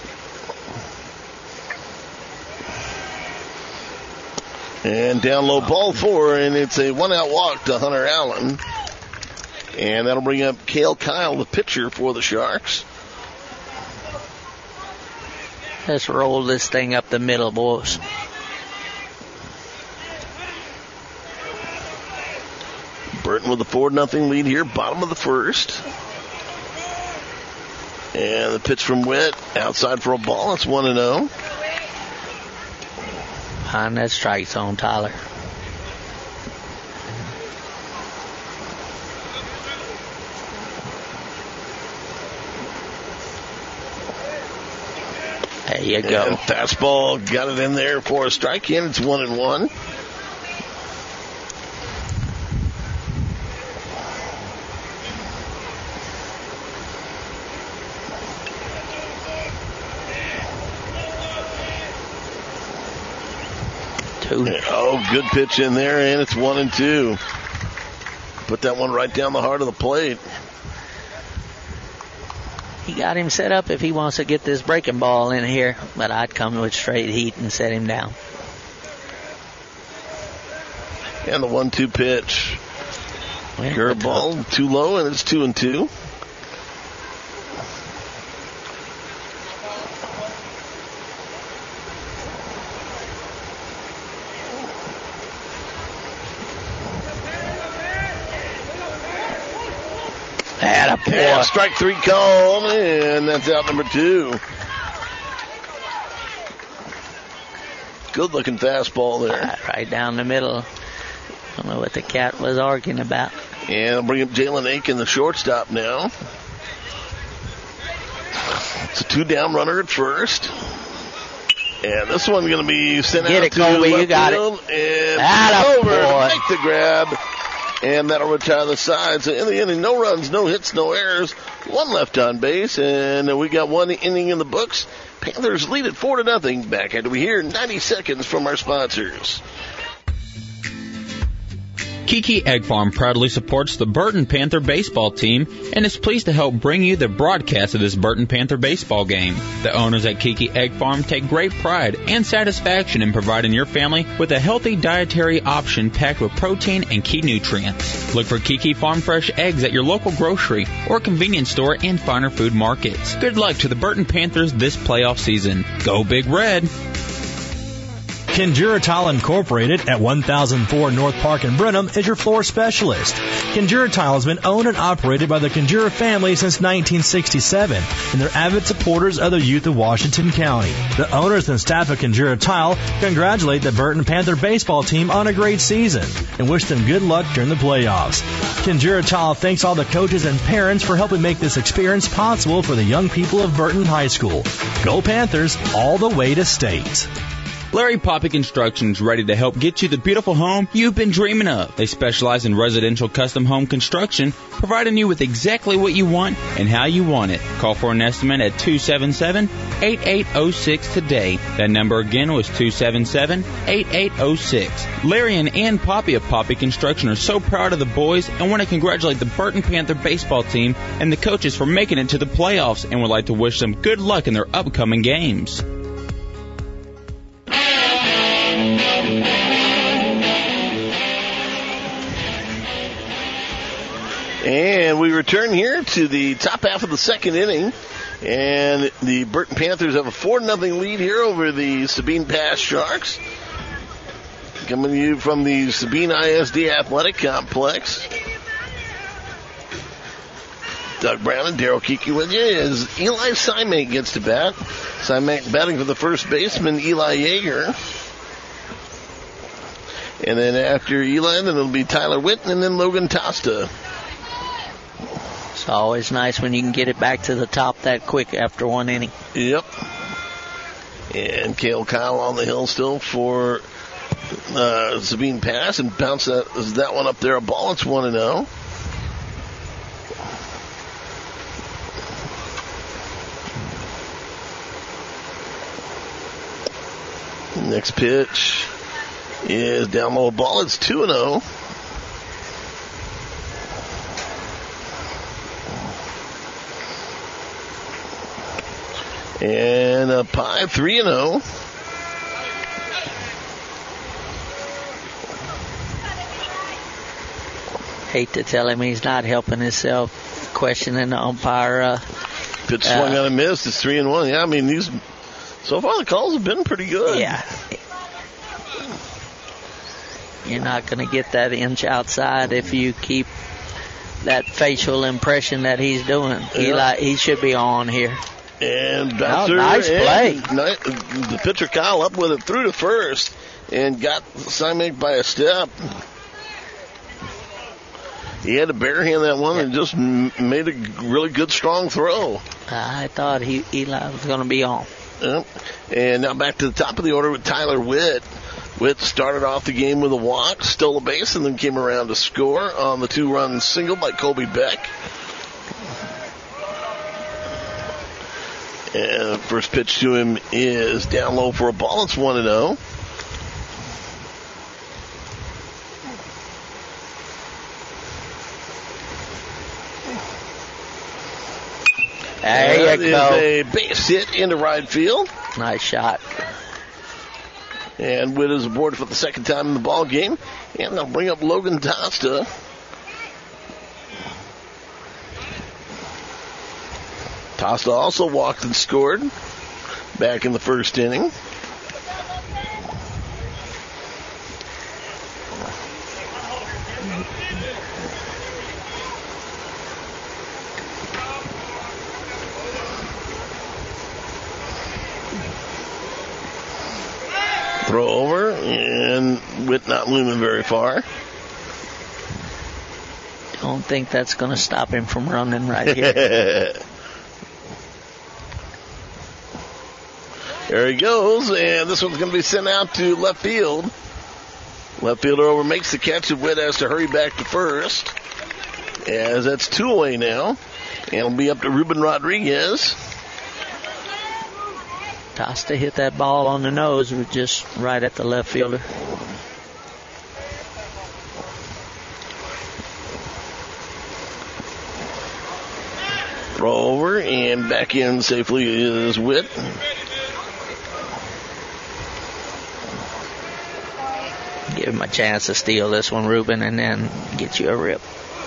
And down low, ball 4, and it's a 1-out walk to Hunter Allen. And that'll bring up Cale Kyle, the pitcher for the Sharks. Let's roll this thing up the middle, boys. Burton with a 4-0 lead here, bottom of the first. And the pitch from Witt, outside for a ball. It's 1-0. Behind that strike zone, Tyler. There you go. And fastball, got it in there for a strike in. It's 1-1. 2. Oh, good pitch in there, and it's 1-2. Put that one right down the heart of the plate. He got him set up if he wants to get this breaking ball in here, but I'd come with straight heat and set him down. And the 1-2 pitch. Curveball too low, and it's 2-2. Yeah, strike 3 called, and that's out number 2. Good looking fastball there. Right down the middle. I don't know what the cat was arguing about. And I'll bring up Jalen Aiken, the shortstop now. It's a 2-down runner at first. And this one's going to be sent out to Colby, left you got field. it. And over boy. to make the grab. And that'll retire the side. So in the inning, no runs, no hits, no errors. 1 left on base. And we got 1 inning in the books. Panthers lead it 4-0. Back after we hear 90 seconds from our sponsors. Kiki Egg Farm proudly supports the Burton Panther baseball team and is pleased to help bring you the broadcast of this Burton Panther baseball game. The owners at Kiki Egg Farm take great pride and satisfaction in providing your family with a healthy dietary option packed with protein and key nutrients. Look for Kiki Farm Fresh eggs at your local grocery or convenience store and finer food markets. Good luck to the Burton Panthers this playoff season. Go Big Red! Kindura Tile Incorporated at 1004 North Park in Brenham is your floor specialist. Kindura Tile has been owned and operated by the Kindura family since 1967, and they're avid supporters of the youth of Washington County. The owners and staff of Kindura Tile congratulate the Burton Panther baseball team on a great season and wish them good luck during the playoffs. Kindura Tile thanks all the coaches and parents for helping make this experience possible for the young people of Burton High School. Go Panthers all the way to state. Larry Poppy Construction is ready to help get you the beautiful home you've been dreaming of. They specialize in residential custom home construction, providing you with exactly what you want and how you want it. Call for an estimate at 277-8806 today. That number again was 277-8806. Larry and Ann Poppy of Poppy Construction are so proud of the boys and want to congratulate the Burton Panther baseball team and the coaches for making it to the playoffs and would like to wish them good luck in their upcoming games. And we return here to the top half of the second inning. And the Burton Panthers have a 4-0 lead here over the Sabine Pass Sharks. Coming to you from the Sabine ISD Athletic Complex. Doug Brown and Daryl Kiki with you as Eli Simake gets to bat. Simake batting for the first baseman, Eli Yeager. And then after Eli, then it'll be Tyler Witten and then Logan Tosta. It's always nice when you can get it back to the top that quick after 1 inning. Yep. And Cale Kyle on the hill still for Sabine Pass and bounce that one up there a ball. It's 1-0. Next pitch is down low ball. It's 2-0. And a Pie 3-0. Hate to tell him he's not helping himself, questioning the umpire. Pitch swung on and missed. It's 3-1. Yeah, I mean, so far the calls have been pretty good. Yeah. You're not going to get that inch outside if you keep that facial impression that he's doing. Yeah. He should be on here. And bouncer, nice play. The pitcher Kyle up with it through to first and got Simake by a step. He had to barehand that one and just made a really good, strong throw. I thought Eli was going to be on. Yep. And now back to the top of the order with Tyler Witt. Witt started off the game with a walk, stole a base, and then came around to score on the 2-run single by Colby Beck. And first pitch to him is down low for a ball. It's 1-0. There you go. A base hit into right field. Nice shot. And Witt is aboard for the second time in the ball game. And they'll bring up Logan Tosta. Tosta also walked and scored back in the first inning. Throw over, and Witt not moving very far. Don't think that's going to stop him from running right here. There he goes, and this one's going to be sent out to left field. Left fielder over makes the catch, and Witt has to hurry back to first, as that's 2 away now. And it'll be up to Ruben Rodriguez. Tosta hit that ball on the nose, just right at the left fielder. Throw over, and back in safely is Witt. Give him a chance to steal this one, Ruben, and then get you a rip.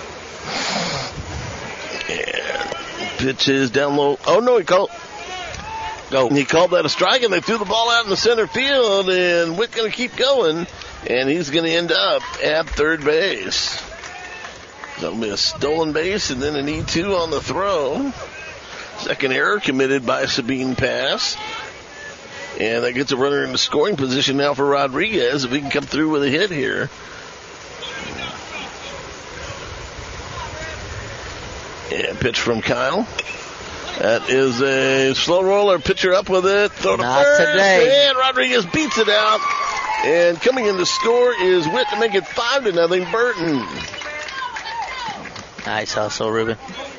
And pitch is down low. Oh, no, he called that a strike, and they threw the ball out in the center field, and Witt going to keep going, and he's going to end up at third base. That'll be a stolen base, and then an E2 on the throw. Second error committed by Sabine Pass. And that gets a runner into scoring position now for Rodriguez, if he can come through with a hit here. And pitch from Kyle. That is a slow roller. Pitcher up with it. Throw to first. Today. And Rodriguez beats it out. And coming in to score is Witt to make it 5-0 Burton. Nice hustle, Ruben.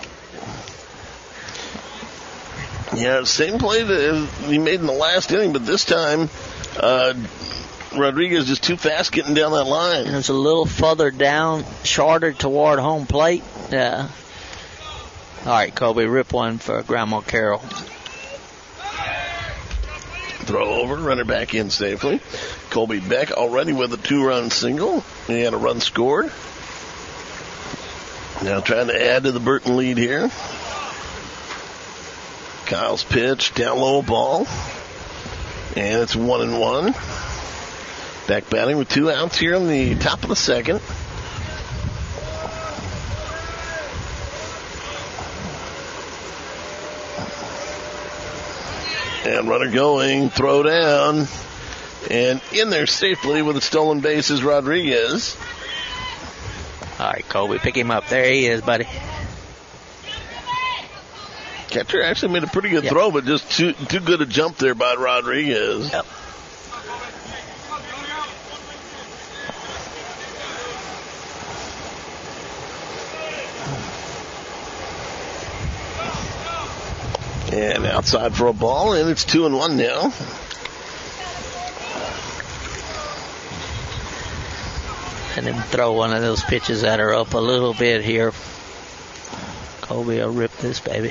Yeah, same play that he made in the last inning, but this time Rodriguez just too fast getting down that line. It was a little further down, shorter toward home plate. Yeah. All right, Kobe, rip one for Grandma Carroll. Throw over, runner back in safely. Colby Beck already with a 2-run single. He had a run scored. Now trying to add to the Burton lead here. Kyle's pitch, down low ball. And it's 1-1. Beck batting with 2 outs here in the top of the second. And runner going, throw down, and in there safely with a stolen base is Rodriguez. All right, Kobe, pick him up. There he is, buddy. Catcher actually made a pretty good throw, but just too good a jump there by Rodriguez. Yep. And outside for a ball, and it's 2-1 now. And then throw one of those pitches that are up a little bit here. Kobe will rip this baby.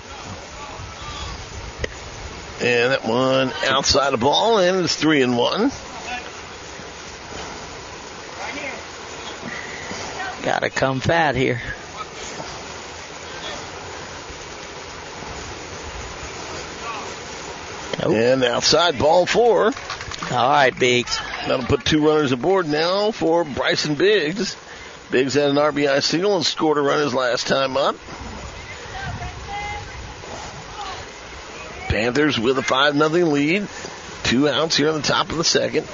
And that one outside the ball, and it's 3-1. Gotta come fat here. Nope. And outside ball 4. All right, Biggs. That'll put 2 runners aboard now for Bryson Biggs. Biggs had an RBI single and scored a run his last time up. Panthers with a 5-0 lead. 2 outs here on the top of the second.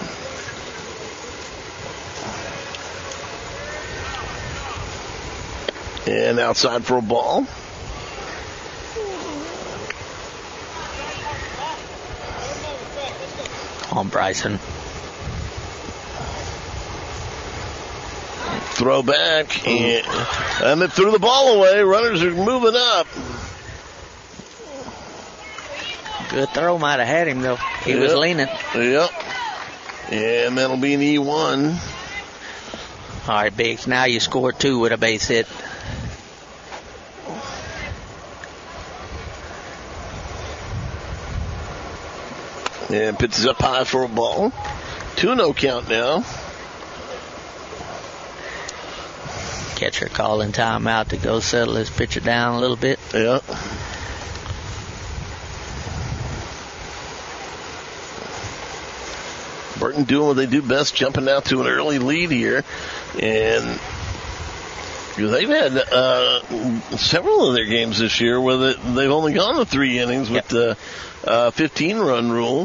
And outside for a ball. On Bryson. Throw back, and it threw the ball away. Runners are moving up. Good throw, might have had him though. He was leaning. Yep. And that'll be an E1. All right, Biggs. Now you score 2 with a base hit. And pitches up high for a ball. 2-0 count now. Catcher calling timeout to go settle his pitcher down a little bit. Yeah. Burton doing what they do best, jumping out to an early lead here. And they've had several of their games this year where they've only gone to 3 innings with the 15-run rule.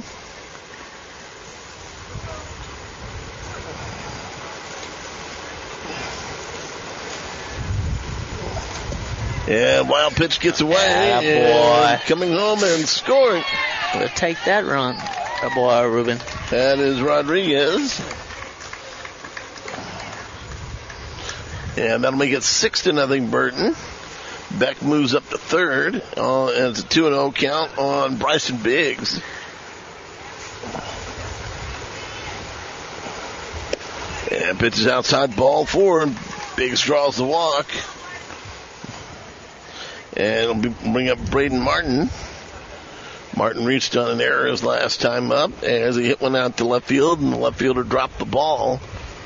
And wild pitch gets away. Yeah, boy. Coming home and scoring. We'll take that run. Good boy, Ruben. That is Rodriguez. And that'll make it 6-0 Burton. Beck moves up to third. And it's a 2-0 count on Bryson Biggs. And pitches outside ball 4. Biggs draws the walk. And it'll bring up Braden Martin. Martin reached on an error his last time up as he hit one out to left field, and the left fielder dropped the ball.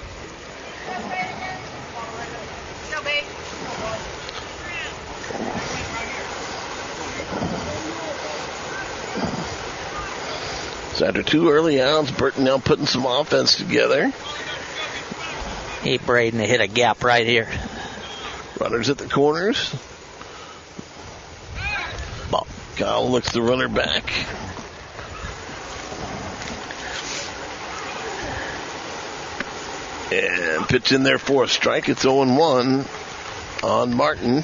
So after 2 early outs, Burton now putting some offense together. Hey, Braden, hit a gap right here. Runners at the corners. Kyle looks the runner back. And pitch in there for a strike. It's 0-1 on Martin.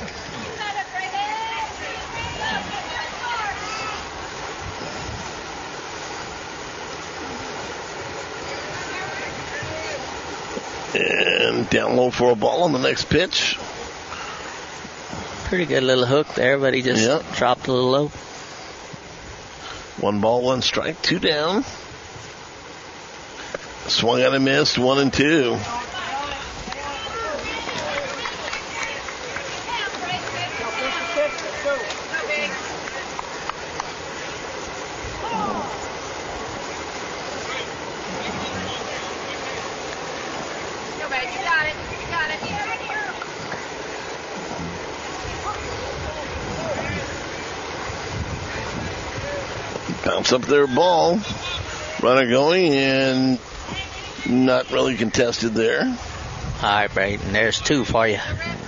And down low for a ball on the next pitch. Pretty good little hook there, but he just dropped a little low. 1 ball, 1 strike, 2 down. Swung out and missed, 1-2. Bounce up their ball. Runner going and not really contested there. All right, Braden. There's 2 for you.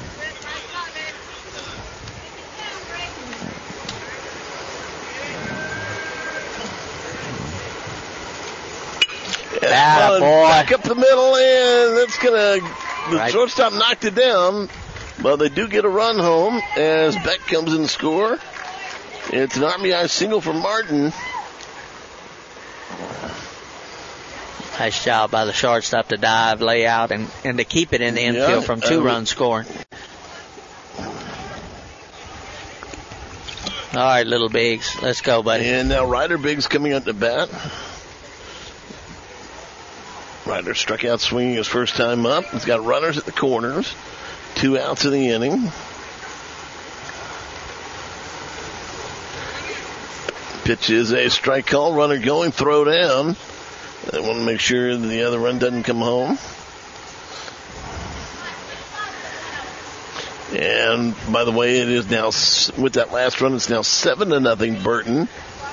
Boy. Back up the middle, and that's the shortstop knocked it down. But they do get a run home as Beck comes in to score. It's an RBI single for Martin. Nice job by the shortstop to dive, lay out, and to keep it in the infield from 2-run scoring. All right, little Biggs. Let's go, buddy. And now Ryder Biggs coming up to bat. Ryder struck out swinging his first time up. He's got runners at the corners. 2 outs in the inning. Pitch is a strike call. Runner going, throw down. They want to make sure the other run doesn't come home. And by the way, it is now, with that last run, it's now 7-0 Burton.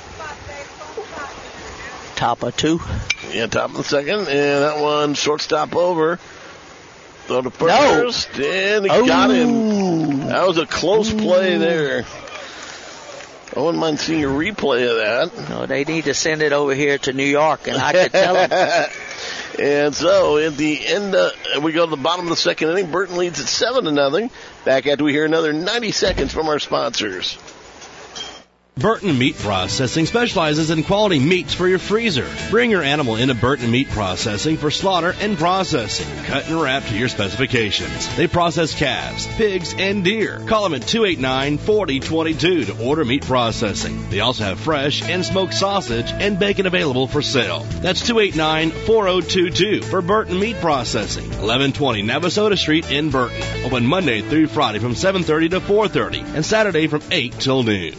Top of 2. Yeah, top of the second. And that one, shortstop over. Throw to first. No. And he got him. That was a close play there. I wouldn't mind seeing a replay of that. No, they need to send it over here to New York, and I could tell them. And so, at the end, we go to the bottom of the second inning. Burton leads at 7-0. Back after we hear another 90 seconds from our sponsors. Burton Meat Processing specializes in quality meats for your freezer. Bring your animal into Burton Meat Processing for slaughter and processing. Cut and wrap to your specifications. They process calves, pigs, and deer. Call them at 289-4022 to order meat processing. They also have fresh and smoked sausage and bacon available for sale. That's 289-4022 for Burton Meat Processing. 1120 Navasota Street in Burton. Open Monday through Friday from 7:30 to 4:30 and Saturday from 8 till noon.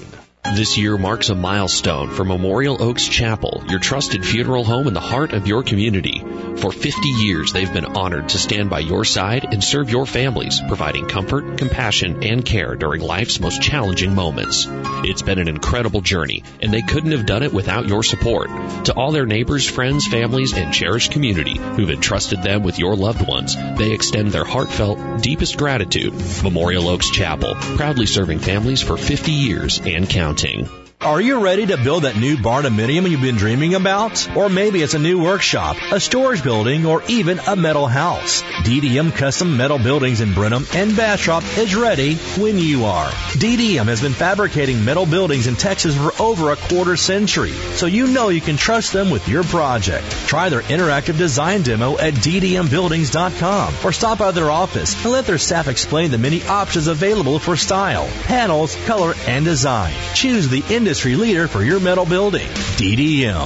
This year marks a milestone for Memorial Oaks Chapel, your trusted funeral home in the heart of your community. For 50 years, they've been honored to stand by your side and serve your families, providing comfort, compassion, and care during life's most challenging moments. It's been an incredible journey, and they couldn't have done it without your support. To all their neighbors, friends, families, and cherished community who've entrusted them with your loved ones, they extend their heartfelt, deepest gratitude. Memorial Oaks Chapel, proudly serving families for 50 years and counting. Are you ready to build that new barn-dominium you've been dreaming about? Or maybe it's a new workshop, a storage building, or even a metal house. DDM Custom Metal Buildings in Brenham and Bastrop is ready when you are. DDM has been fabricating metal buildings in Texas for over a quarter century, so you know you can trust them with your project. Try their interactive design demo at ddmbuildings.com or stop by their office and let their staff explain the many options available for style, panels, color, and design. Choose the industry leader for your metal building. DDM.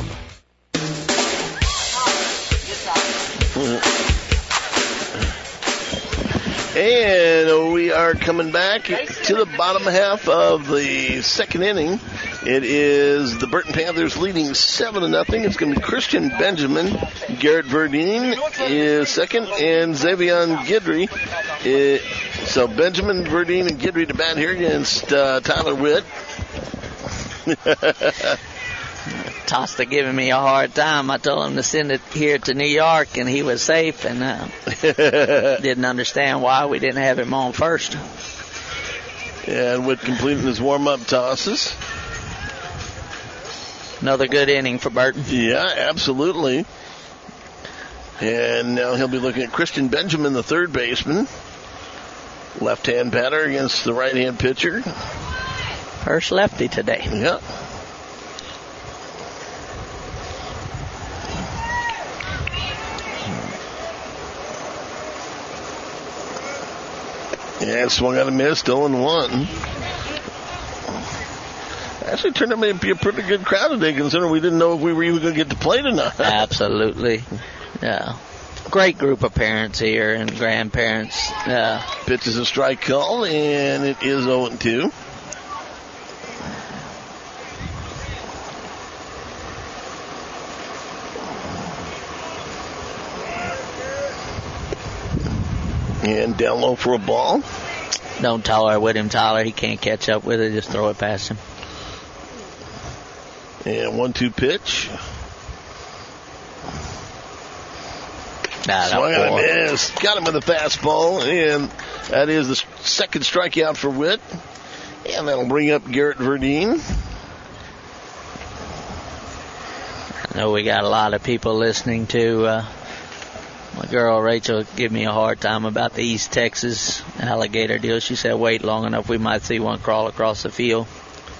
And we are coming back to the bottom half of the second inning. It is the Burton Panthers leading 7-0. It's going to be Christian Benjamin. Garrett Verdine is second, and Xavion Guidry. So Benjamin, Verdine, and Guidry to bat here against Tyler Witt. Tosta giving me a hard time. I told him to send it here to New York, and he was safe, and didn't understand why we didn't have him on first. And with completing his warm-up tosses. Another good inning for Burton. Yeah, absolutely. And now he'll be looking at Christian Benjamin, the third baseman. Left-hand batter against the right-hand pitcher. First lefty today. Yep. Yeah, swung out a miss, 0-1. Actually turned out to be a pretty good crowd today, considering we didn't know if we were even going to get to play tonight. Absolutely. Yeah. Great group of parents here and grandparents. Pitch is a strike call, and it is 0-2. And down low for a ball. Don't tolerate with him, Tyler. He can't catch up with it. Just throw it past him. And 1-2 pitch. Swung on a miss. Got him with a fastball. And that is the second strikeout for Witt. And that'll bring up Garrett Verdine. I know we got a lot of people listening to my girl Rachel give me a hard time about the East Texas alligator deal. She said wait long enough, we might see one crawl across the field.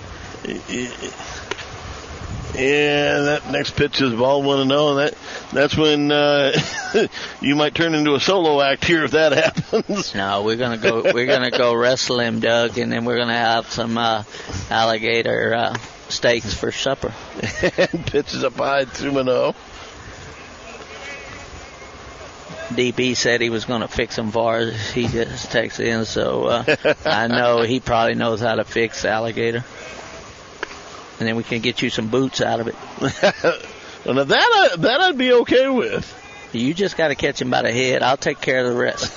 And that next pitch is ball 1-0, and that's when you might turn into a solo act here if that happens. No, we're gonna go wrestle him, Doug, and then we're gonna have some alligator steaks for supper. And pitches up high, 2-0. DB said he was going to fix them for us. He just texted in, so I know he probably knows how to fix alligator. And then we can get you some boots out of it. Well, now that I'd be okay with. You just got to catch him by the head. I'll take care of the rest.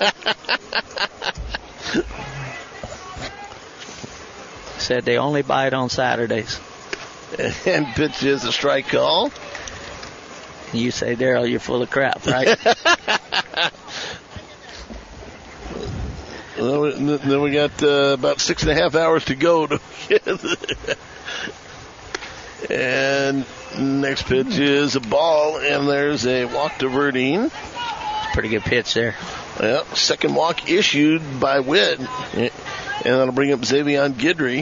Said they only bite on Saturdays. And pitch is a strike call. You say, Daryl, you're full of crap, right? Then we got about 6.5 hours to go. And next pitch is a ball, and there's a walk to Verdine. Pretty good pitch there. Yep, second walk issued by Witt. And that'll bring up Xavion Guidry.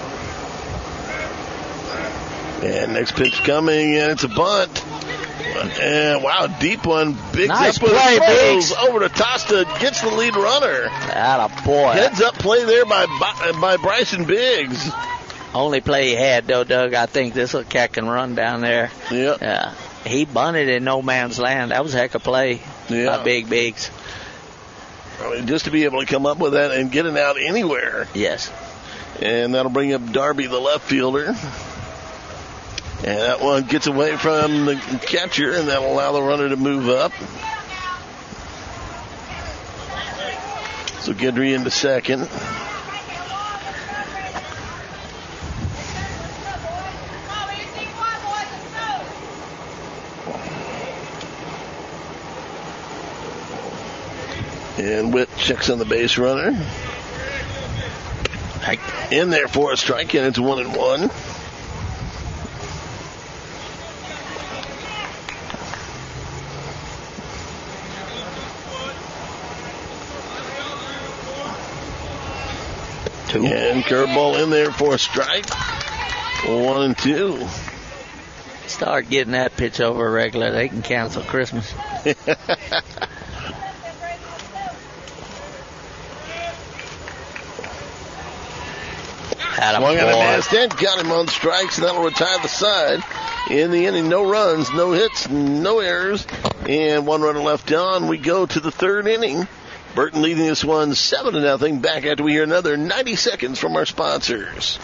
And next pitch coming, and it's a bunt. And wow, deep one. Big Nice up with play, throws Biggs. over to Tosta. Gets the lead runner. Attaboy. Heads up play there by Bryson Biggs. Only play he had, though, Doug. I think this little cat can run down there. Yeah. He bunted in no man's land. That was a heck of a play by Big Biggs. I mean, just to be able to come up with that and get it out anywhere. Yes. And that'll bring up Darby, the left fielder. And that one gets away from the catcher, and that'll allow the runner to move up. So Guidry into second. And Witt checks on the base runner. In there for a strike, and it's 1-1. And curveball in there for a strike. 1-2. Start getting that pitch over regular. They can cancel Christmas. Swung on a missed and got him on strikes, and that'll retire the side. In the inning, no runs, no hits, no errors, and one runner left on. We go to the third inning. Burton leading this one 7-0. Back after we hear another 90 seconds from our sponsors.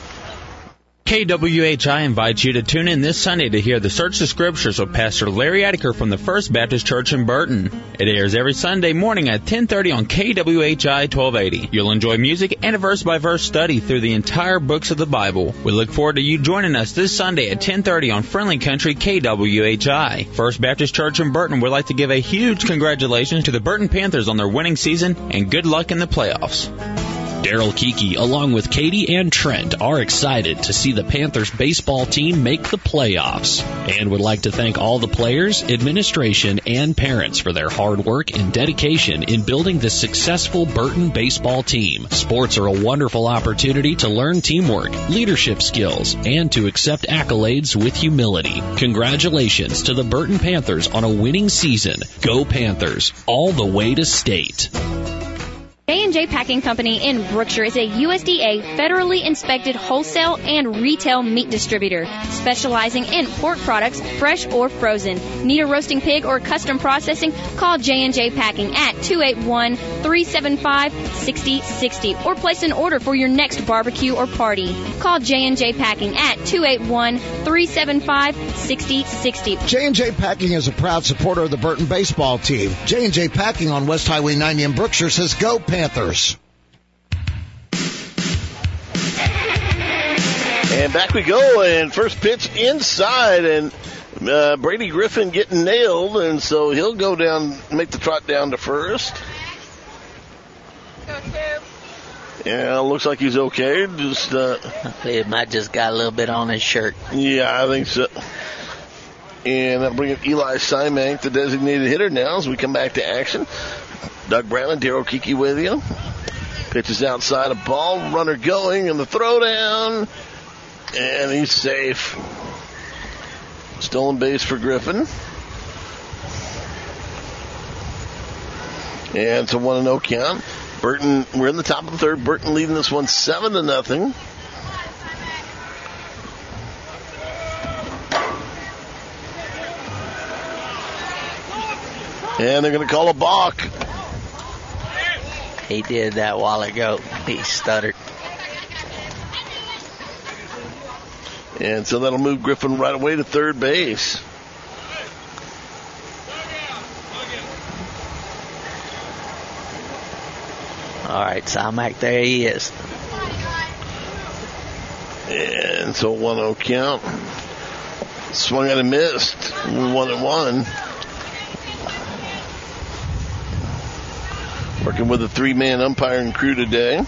KWHI invites you to tune in this Sunday to hear the Search the Scriptures with Pastor Larry Attiker from the First Baptist Church in Burton. It airs every Sunday morning at 10:30 on KWHI 1280. You'll enjoy music and a verse-by-verse study through the entire books of the Bible. We look forward to you joining us this Sunday at 10:30 on Friendly Country KWHI. First Baptist Church in Burton would like to give a huge congratulations to the Burton Panthers on their winning season and good luck in the playoffs. Daryl Kiki, along with Katie and Trent, are excited to see the Panthers baseball team make the playoffs and would like to thank all the players, administration, and parents for their hard work and dedication in building the successful Burton baseball team. Sports are a wonderful opportunity to learn teamwork, leadership skills, and to accept accolades with humility. Congratulations to the Burton Panthers on a winning season. Go Panthers, all the way to state. J&J Packing Company in Brookshire is a USDA federally inspected wholesale and retail meat distributor, specializing in pork products, fresh or frozen. Need a roasting pig or custom processing? Call J&J Packing at 281-375-6060 or place an order for your next barbecue or party. Call J&J Packing at 281-375-6060. J&J Packing is a proud supporter of the Burton baseball team. J&J Packing on West Highway 90 in Brookshire says go Panthers. And back we go, and first pitch inside, and Brady Griffin getting nailed, and so he'll go down, make the trot down to first. Yeah, looks like he's okay. Just he might just got a little bit on his shirt. Yeah, I think so. And that'll bring up Eli Symank, the designated hitter now, as we come back to action. Doug Brown and Daryl Kiki with you. Pitches outside a ball, runner going, and the throw down, and he's safe. Stolen base for Griffin. And it's a 1-0 count. Burton, we're in the top of the third. Burton leading this one 7-0. And they're going to call a balk. He did that a while ago. He stuttered. And so that'll move Griffin right away to third base. All right, Symank, there he is. And so 1-0 count. Swung and a missed. 1-1. Working with a 3-man umpiring crew today.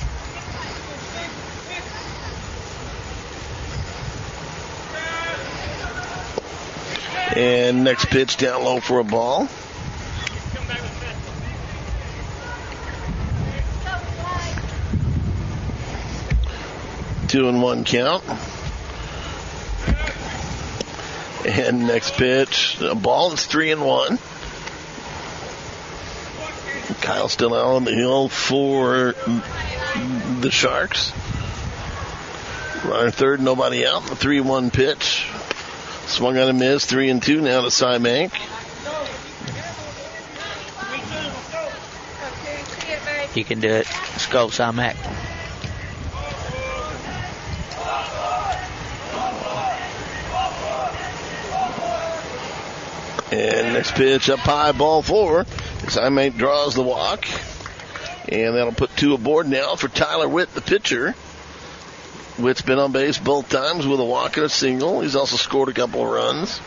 And next pitch down low for a ball. Two and 1 count. And next pitch, a ball. It's 3-1. Kyle still out on the hill for the Sharks. Runner third, nobody out. The 3-1 pitch. Swung on a miss. 3-2 now to Cybank. You can do it. Let's go, Cybank. And next pitch up high, ball 4. Cybank draws the walk. And that'll put 2 aboard now for Tyler Witt, the pitcher. Witt's been on base both times with a walk and a single. He's also scored a couple of runs.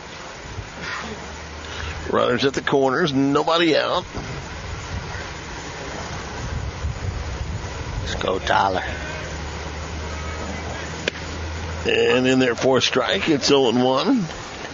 Runners at the corners, nobody out. Let's go, Tyler. And in there for a strike, it's 0-1.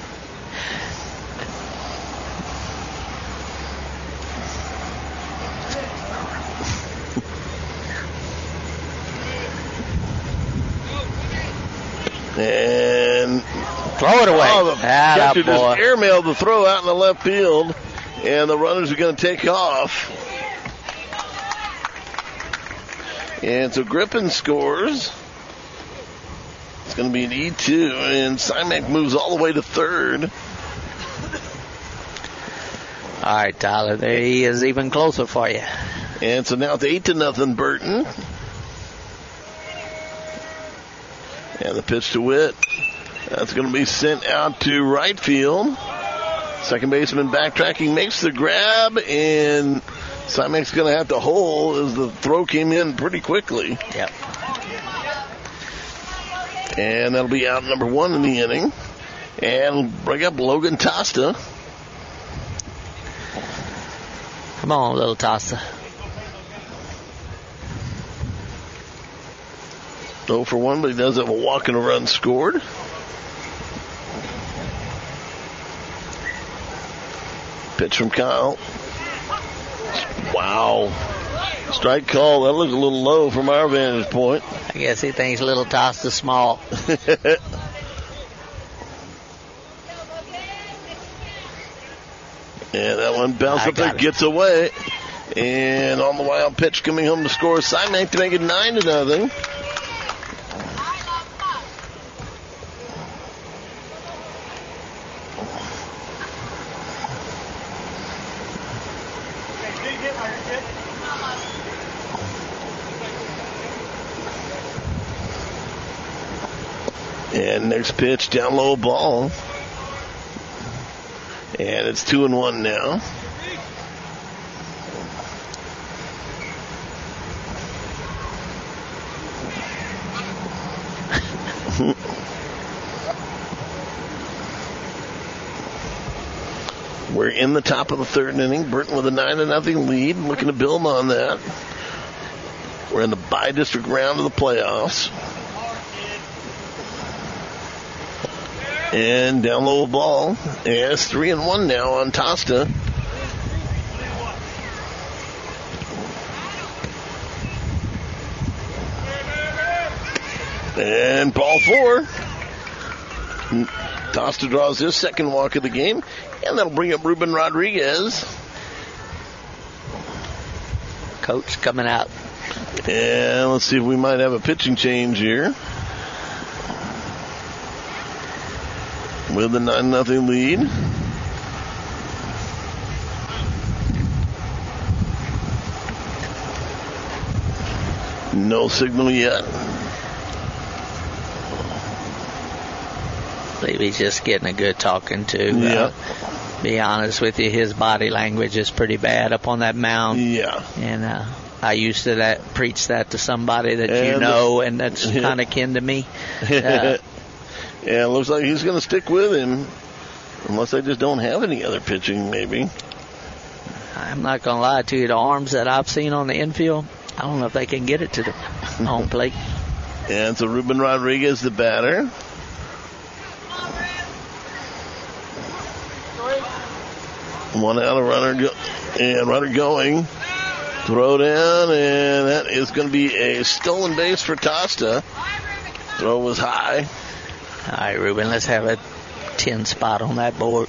And throw it away. The catcher just airmailed the throw out in the left field, and the runners are going to take off. And so Griffin scores. It's going to be an E2, and Cybank moves all the way to third. All right, Tyler, there he is, even closer for you. And so now it's 8-0 Burton. And the pitch to Witt. That's going to be sent out to right field. Second baseman backtracking, makes the grab, and Cybank's going to have to hold as the throw came in pretty quickly. Yep. And that'll be out number 1 in the inning. And bring up Logan Tosta. Come on, little Tosta. 0 for 1, but he does have a walk and a run scored. Pitch from Kyle. Wow. Strike call. That looked a little low from our vantage point. I guess he thinks little Tosta small. And that one bounced up there, gets away. And on the wild pitch coming home to score Cybank to make it 9-0. And next pitch, down low ball. And it's 2-1 now. We're in the top of the third inning. Burton with a 9-0 lead, looking to build on that. We're in the bi-district round of the playoffs. And down low ball. And it's 3-1 now on Tosta. And ball 4. Tosta draws his second walk of the game. And that'll bring up Ruben Rodriguez. Coach coming out. And let's see if we might have a pitching change here. With the 9-0 lead. No signal yet. I believe he's just getting a good talking to. Yeah. Be honest with you, his body language is pretty bad up on that mound. Yeah. And I used to preach that to somebody that and that's kind of kin to me. Yeah, it looks like he's going to stick with him. Unless they just don't have any other pitching, maybe. I'm not going to lie to you. The arms that I've seen on the infield, I don't know if they can get it to the home plate. And so Ruben Rodriguez, the batter. One out, a runner, runner going. Throw down, and that is going to be a stolen base for Tosta. Throw was high. All right, Ruben, let's have a 10 spot on that board.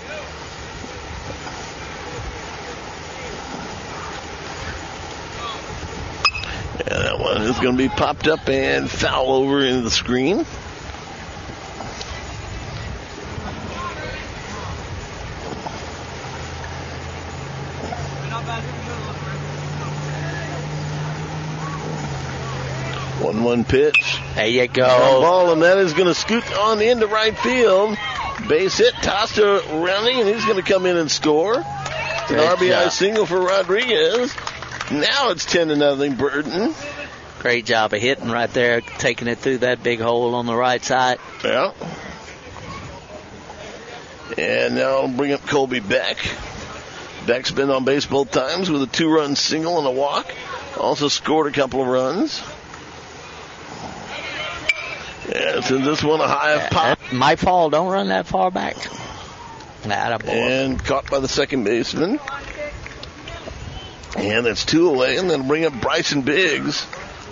Yeah, that one is going to be popped up and foul over into the screen. One pitch. There you go. Ball, and that is going to scoot on into right field. Base hit. Tosta running, and he's going to come in and score. It's an RBI single for Rodriguez. Now it's 10-0 Burton. Great job of hitting right there, taking it through that big hole on the right side. Yeah. And now I'll bring up Colby Beck. Beck's been on base both times with a 2-run single and a walk. Also scored a couple of runs. Yeah, so this one a high pop. My fall, don't run that far back. And caught by the second baseman. And that's 2 away, and then bring up Bryson Biggs.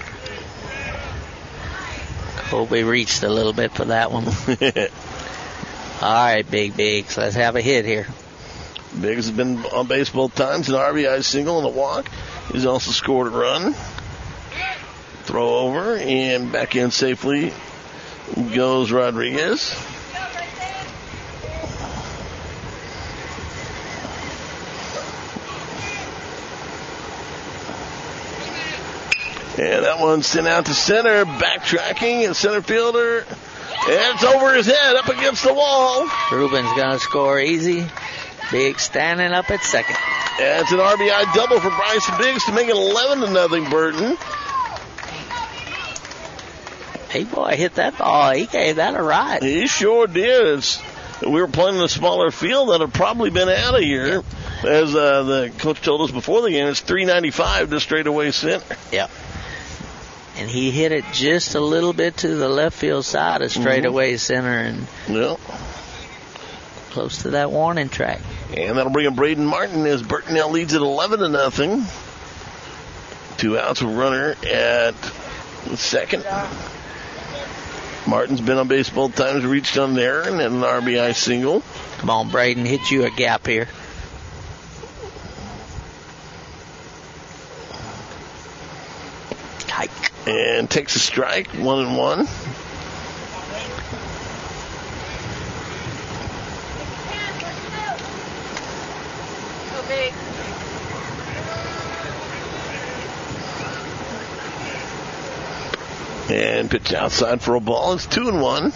Colby reached a little bit for that one. All right, Biggs, let's have a hit here. Biggs has been on base both times, an RBI single and a walk. He's also scored a run. Throw over, and back in safely goes Rodriguez. And that one's sent out to center, backtracking, and center fielder. And it's over his head, up against the wall. Ruben's going to score easy. Biggs standing up at second. And it's an RBI double for Bryson Biggs to make it 11-0 Burton. Hey, boy, hit that ball. He gave that a ride. He sure did. We were playing in a smaller field that had probably been out of here. Yeah. As the coach told us before the game, it's 395 to straightaway center. Yep. And he hit it just a little bit to the left field side of straightaway center and close to that warning track. And that'll bring up Braden Martin as Burton now leads at 11-0. 2 outs, a runner at second. Martin's been on base both times, reached on there, and an RBI single. Come on, Braden, hit you a gap here. Hike. And takes a strike, 1-1. Okay. And pitch outside for a ball. It's 2-1.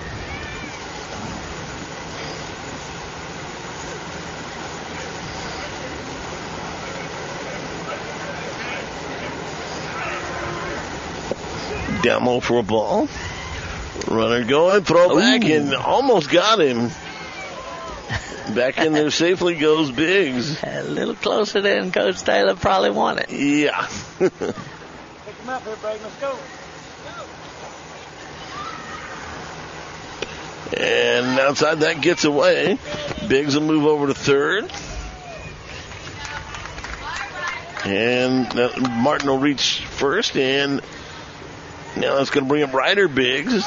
Down low for a ball. Runner going, throw back, and almost got him. Back in there safely goes Biggs. A little closer than Coach Taylor probably wanted. Yeah. Pick him up here, Braden. Let's go. And outside that gets away. Biggs will move over to third. And Martin will reach first, and now it's going to bring up Ryder Biggs.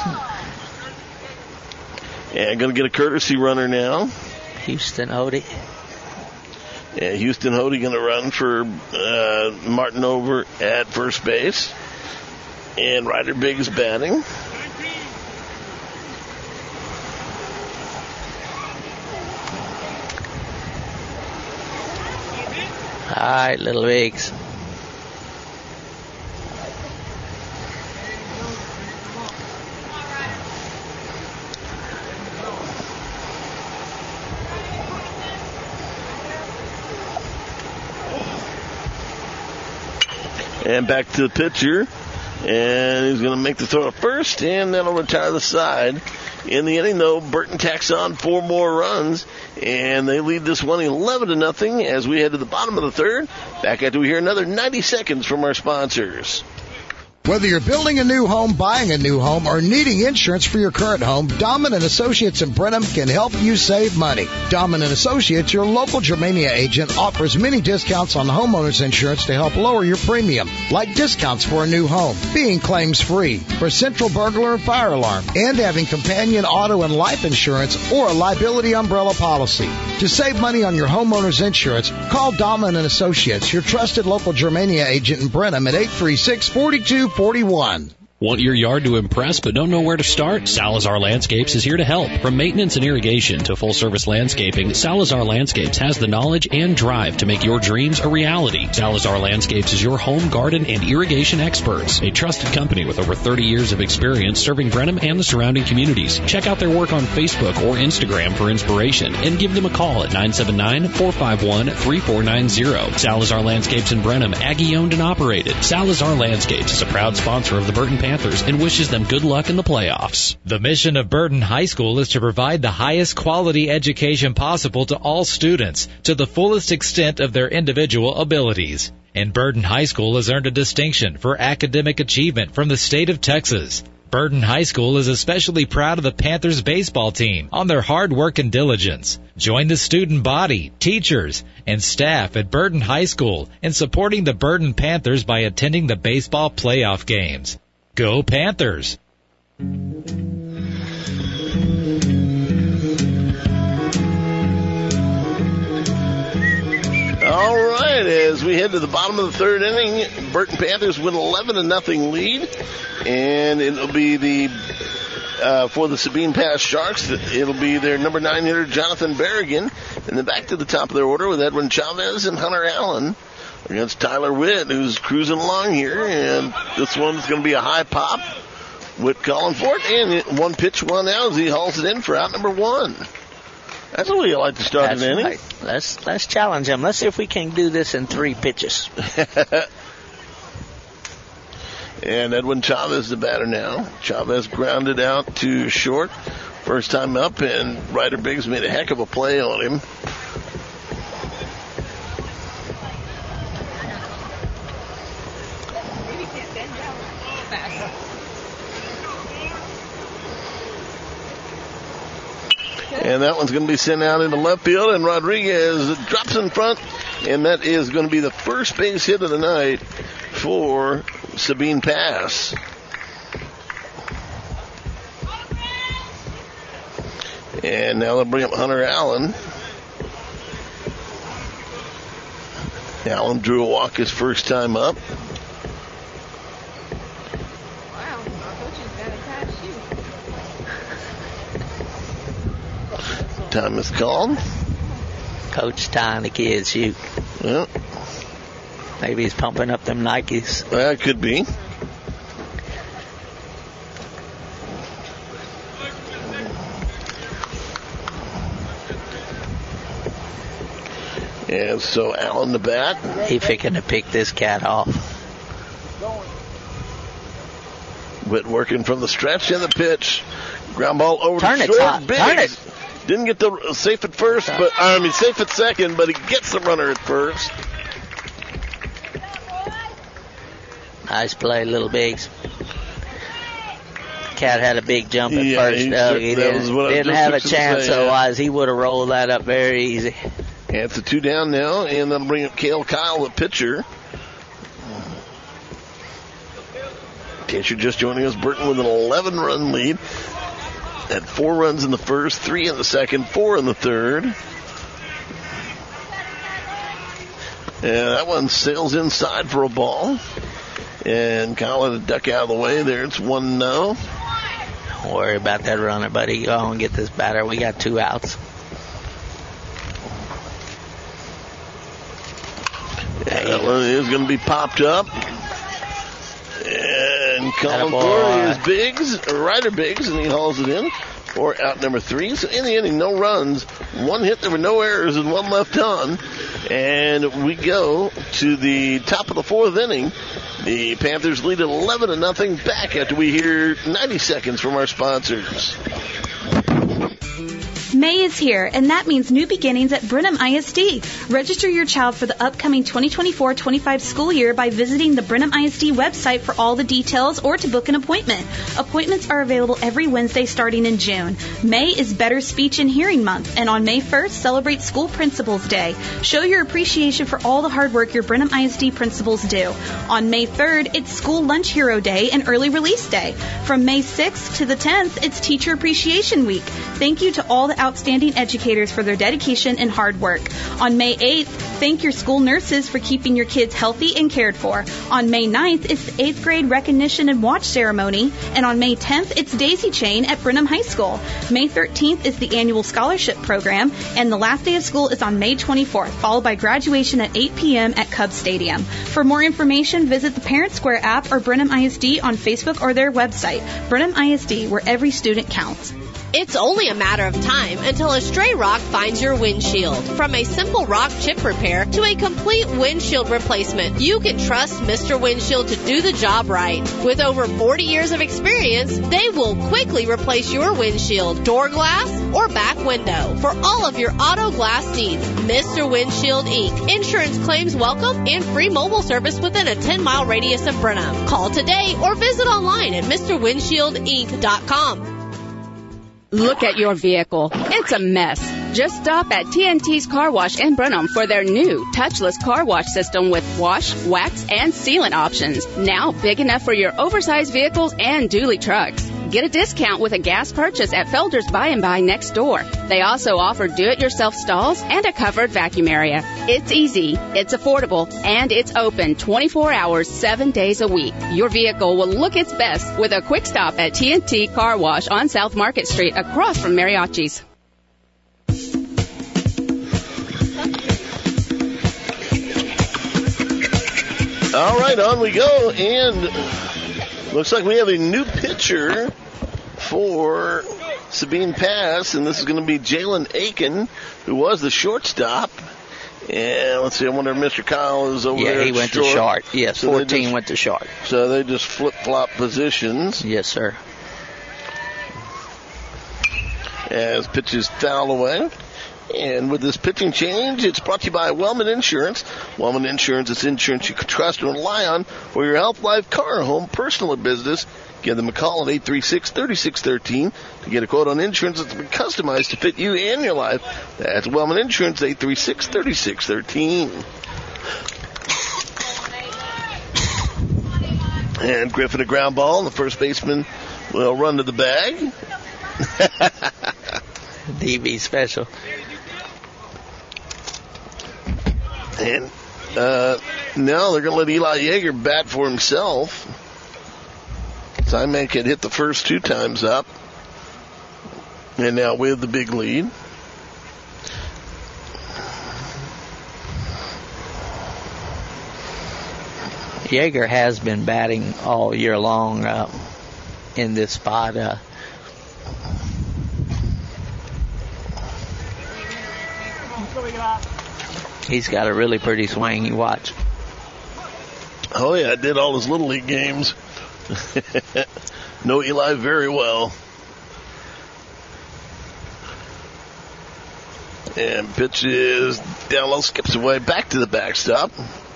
And going to get a courtesy runner now. Houston Hody. Yeah, Houston Hody going to run for Martin over at first base. And Ryder Biggs batting. All right, little Biggs. And back to the pitcher. And he's going to make the throw at first, and that'll retire the side. In the inning, though, Burton tacks on 4 more runs, and they lead this one 11-0 as we head to the bottom of the third. Back after we hear another 90 seconds from our sponsors. Whether you're building a new home, buying a new home, or needing insurance for your current home, Dahlman & Associates in Brenham can help you save money. Dahlman & Associates, your local Germania agent, offers many discounts on homeowners insurance to help lower your premium, like discounts for a new home, being claims free, for central burglar and fire alarm, and having companion auto and life insurance or a liability umbrella policy. To save money on your homeowners insurance, call Dahlman & Associates, your trusted local Germania agent in Brenham at 836-4241. Want your yard to impress but don't know where to start? Salazar Landscapes is here to help. From maintenance and irrigation to full-service landscaping, Salazar Landscapes has the knowledge and drive to make your dreams a reality. Salazar Landscapes is your home, garden, and irrigation experts. A trusted company with over 30 years of experience serving Brenham and the surrounding communities. Check out their work on Facebook or Instagram for inspiration and give them a call at 979-451-3490. Salazar Landscapes in Brenham, Aggie-owned and operated. Salazar Landscapes is a proud sponsor of the Burton Panthers and wishes them good luck in the playoffs. The mission of Burton High School is to provide the highest quality education possible to all students to the fullest extent of their individual abilities. And Burton High School has earned a distinction for academic achievement from the state of Texas. Burton High School is especially proud of the Panthers baseball team on their hard work and diligence. Join the student body, teachers, and staff at Burton High School in supporting the Burton Panthers by attending the baseball playoff games. Go Panthers! All right, as we head to the bottom of the third inning, Burton Panthers win 11-0 lead, and it'll be for the Sabine Pass Sharks, it'll be their number 9 hitter, Jonathan Berrigan, and then back to the top of their order with Edwin Chavez and Hunter Allen against Tyler Witt, who's cruising along here, and this one's going to be a high pop. Witt calling for it, and one pitch, one out as he hauls it in for out number 1. That's the way you like to start an inning. Right. Let's challenge him. Let's see if we can do this in 3 pitches. And Edwin Chavez the batter now. Chavez grounded out to short. First time up, and Ryder Biggs made a heck of a play on him. And that one's going to be sent out into left field, and Rodriguez drops in front, and that is going to be the first base hit of the night for Sabine Pass. And now they'll bring up Hunter Allen. Allen drew a walk his first time up. Time is called. Coach tying the kids shoot. Well, maybe he's pumping up them Nikes. That could be. And so Allen the bat. He fixing to pick this cat off. Witt working from the stretch and the pitch. Ground ball over Turn to it, short. Biggs. Turn it. Didn't get the safe at first, safe at second, but he gets the runner at first. Nice play, Little Biggs. Cat had a big jump at first. He didn't have a chance, otherwise he would have rolled that up very easy. And it's a 2 down now, and they'll bring up Cale Kyle, the pitcher. Catcher just joining us, Burton, with an 11-run lead. Had 4 runs in the first, 3 in the second, 4 in the third. And that one sails inside for a ball. And Kyle had a duck out of the way there. It's 1-0. Don't worry about that runner, buddy. Go on and get this batter. We got 2 outs. That one is going to be popped up. And calling for is Biggs, Ryder Biggs, and he hauls it in for out number 3. So in the inning, no runs, 1 hit, there were no errors, and 1 left on. And we go to the top of the 4th inning. The Panthers lead 11-0 back after we hear 90 seconds from our sponsors. May is here, and that means new beginnings at Brenham ISD. Register your child for the upcoming 2024-25 school year by visiting the Brenham ISD website for all the details or to book an appointment. Appointments are available every Wednesday starting in June. May is Better Speech and Hearing Month, and on May 1st, celebrate School Principals Day. Show your appreciation for all the hard work your Brenham ISD principals do. On May 3rd, it's School Lunch Hero Day and Early Release Day. From May 6th to the 10th, it's Teacher Appreciation Week. Thank you to all the outstanding educators for their dedication and hard work. On May 8th, thank your school nurses for keeping your kids healthy and cared for. On May 9th, it's the 8th grade recognition and watch ceremony. And on May 10th, it's Daisy Chain at Brenham High School. May 13th is the annual scholarship program. And the last day of school is on May 24th, followed by graduation at 8 p.m. at Cub Stadium. For more information, visit the Parent Square app or Brenham ISD on Facebook or their website. Brenham ISD, where every student counts. It's only a matter of time until a stray rock finds your windshield. From a simple rock chip repair to a complete windshield replacement, you can trust Mr. Windshield to do the job right. With over 40 years of experience, they will quickly replace your windshield, door glass, or back window. For all of your auto glass needs, Mr. Windshield Inc. Insurance claims welcome and free mobile service within a 10-mile radius of Brenham. Call today or visit online at MrWindshieldInc.com. Look at your vehicle. It's a mess. Just stop at TNT's Car Wash in Brenham for their new touchless car wash system with wash, wax, and sealant options. Now big enough for your oversized vehicles and dually trucks. Get a discount with a gas purchase at Felder's By and By next door. They also offer do-it-yourself stalls and a covered vacuum area. It's easy, it's affordable, and it's open 24 hours, 7 days a week. Your vehicle will look its best with a quick stop at TNT Car Wash on South Market Street across from Mariachi's. All right, on we go, and looks like we have a new pitcher for Sabine Pass, and this is going to be Jalen Aiken, who was the shortstop. And let's see, I wonder if Mr. Kyle is over there. Yeah, he went to short. Yes, so 14 went to short. So they just flip-flop positions. Yes, sir. As pitches foul away. And with this pitching change, it's brought to you by Wellman Insurance. Wellman Insurance is insurance you can trust and rely on for your health, life, car, home, personal, or business. Give them a call at 836-3613 to get a quote on insurance that's been customized to fit you and your life. That's Wellman Insurance, 836-3613. And Griffin a ground ball, and the first baseman will run to the bag. DB special. And now they're going to let Eli Yeager bat for himself. Simek had hit the first 2 times up. And now with the big lead. Yeager has been batting all year long in this spot. He's got a really pretty swing. You watch. Oh, yeah, I did all his Little League games. Know Eli very well. And pitches down low, skips away, back to the backstop.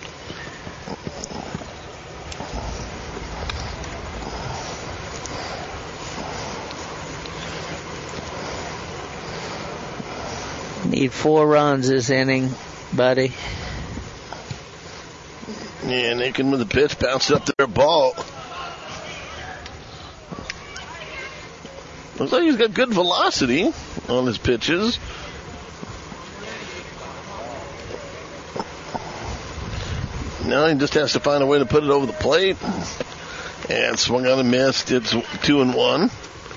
Need 4 runs this inning, buddy. And Aiken with the pitch, bounced up to their ball. Looks like he's got good velocity on his pitches. Now he just has to find a way to put it over the plate. And swung on and missed. It's 2-1.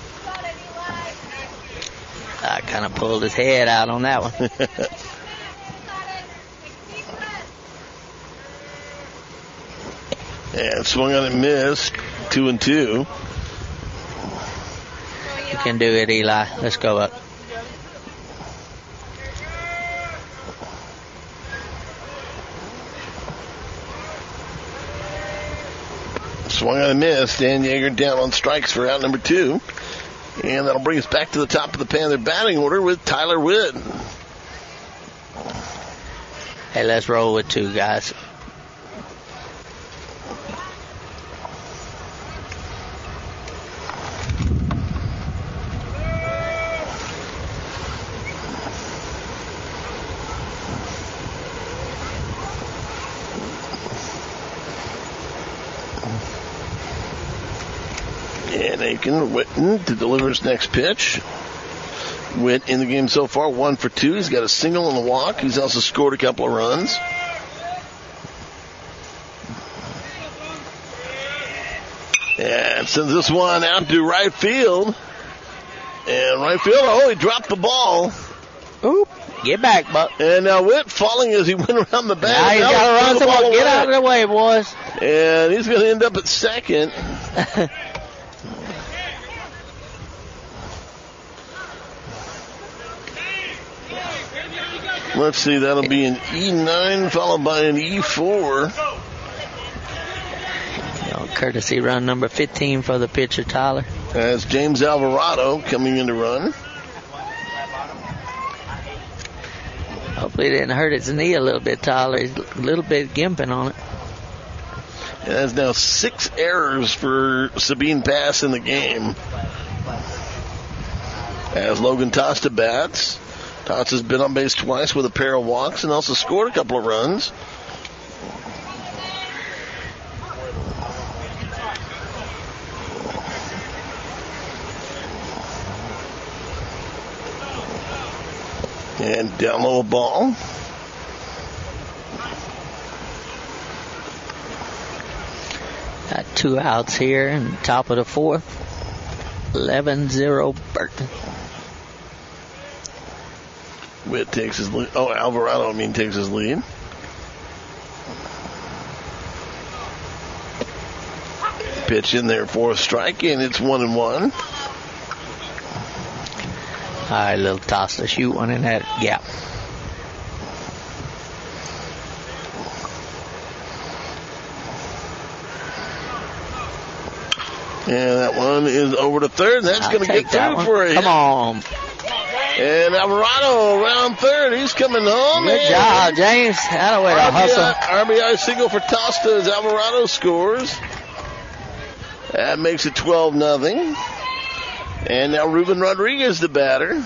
I kind of pulled his head out on that one. And swung on and missed. 2-2. You can do it, Eli. Let's go up. Swung on and missed. Dan Yeager down on strikes for out number 2. And that'll bring us back to the top of the Panther batting order with Tyler Witt. Hey, let's roll with 2, guys. And Aiken Witten to deliver his next pitch. Witt in the game so far, 1 for 2. He's got a single and a walk. He's also scored a couple of runs. And sends this one out to right field. And right field, he dropped the ball. Oop, get back, Buck. And now Witt falling as he went around the bat. Now he's got to run some. Get out of the way, boys. And he's going to end up at second. Let's see, that'll be an E9 followed by an E4. Courtesy run number 15 for the pitcher, Tyler. As James Alvarado coming in to run. Hopefully it didn't hurt his knee a little bit, Tyler. He's a little bit gimping on it. And that's now 6 errors for Sabine Pass in the game. As Logan Tosta bats. Tots has been on base twice with a pair of walks and also scored a couple of runs. And down low ball. Got 2 outs here in the top of the 4th. 11-0 Burton. Witt takes his lead. Alvarado, takes his lead. Pitch in there for a strike, and it's 1-1. All right, little Tosta, shoot one in that gap. And that one is over to third. That's going to get through for a hit. Come on. And Alvarado around third. He's coming home. Good job, James. That way to hustle. RBI single for Tosta as Alvarado scores. That makes it 12-0. And now Ruben Rodriguez, the batter.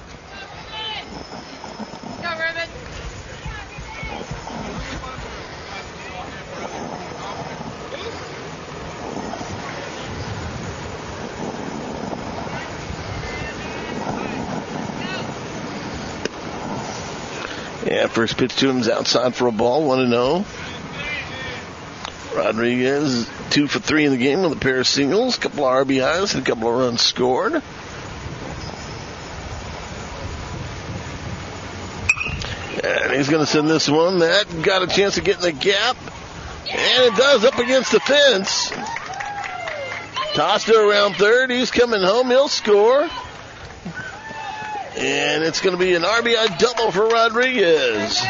Yeah, first pitch to him is outside for a ball, 1-0. Rodriguez, 2 for 3 in the game with a pair of singles, a couple of RBIs, and a couple of runs scored. And he's going to send this one. That got a chance to get in the gap. And it does, up against the fence. Tosta around third. He's coming home. He'll score. And it's going to be an RBI double for Rodriguez.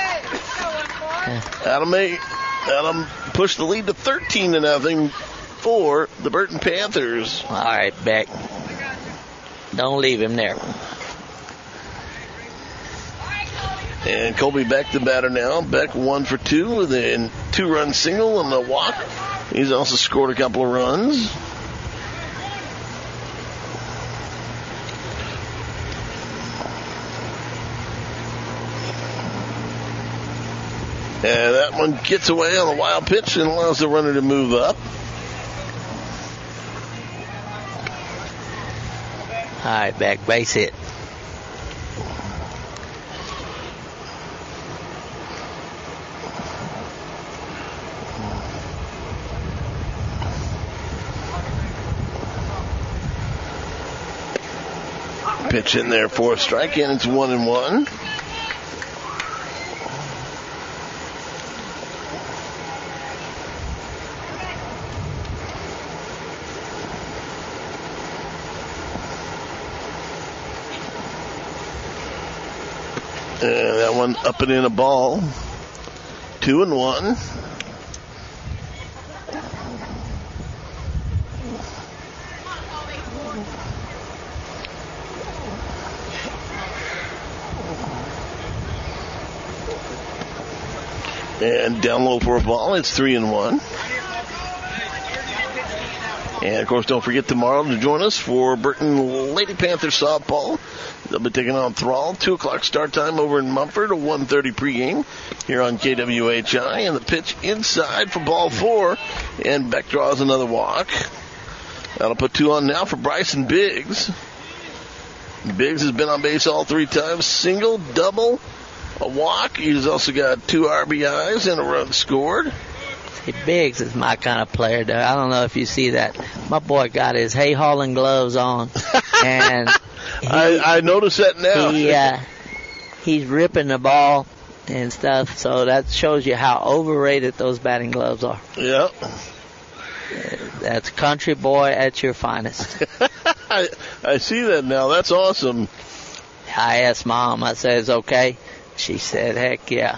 That'll push the lead to 13-0 for the Burton Panthers. All right, Beck. Don't leave him there. And Colby Beck, the batter now. Beck 1 for 2 with a 2-run single and a walk. He's also scored a couple of runs. And that one gets away on a wild pitch and allows the runner to move up. All right, Beck, base hit. Pitch in there for a strike, and it's 1-1. And that one up and in a ball. 2-1. And down low for a ball. It's 3-1. And, of course, don't forget tomorrow to join us for Burton Lady Panthers softball. They'll be taking on Thrall. 2 o'clock start time over in Mumford. A 1:30 pregame here on KWHI. And the pitch inside for ball 4. And Beck draws another walk. That'll put 2 on now for Bryson Biggs. Biggs has been on base all 3 times. Single, double, a walk. He's also got 2 RBIs and a run scored. See, Biggs is my kind of player, though. I don't know if you see that. My boy got his hay hauling gloves on, and I noticed that now. He's ripping the ball and stuff, so that shows you how overrated those batting gloves are. Yep. That's country boy at your finest. I see that now. That's awesome. I asked Mom. I said, "It's okay?" She said, "Heck yeah."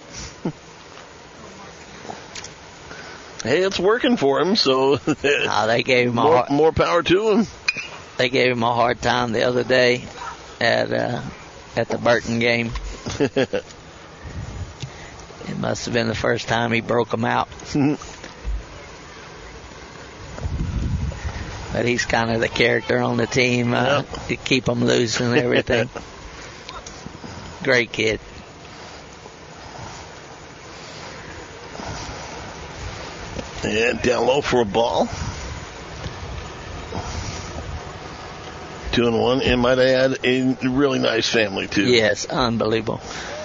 Hey, it's working for him, so they gave him more power to him. They gave him a hard time the other day at the Burton game. It must have been the first time he broke them out. But he's kind of the character on the team to keep them loose and everything. Great kid. And down low for a ball. 2-1. And might I add, a really nice family, too. Yes, unbelievable.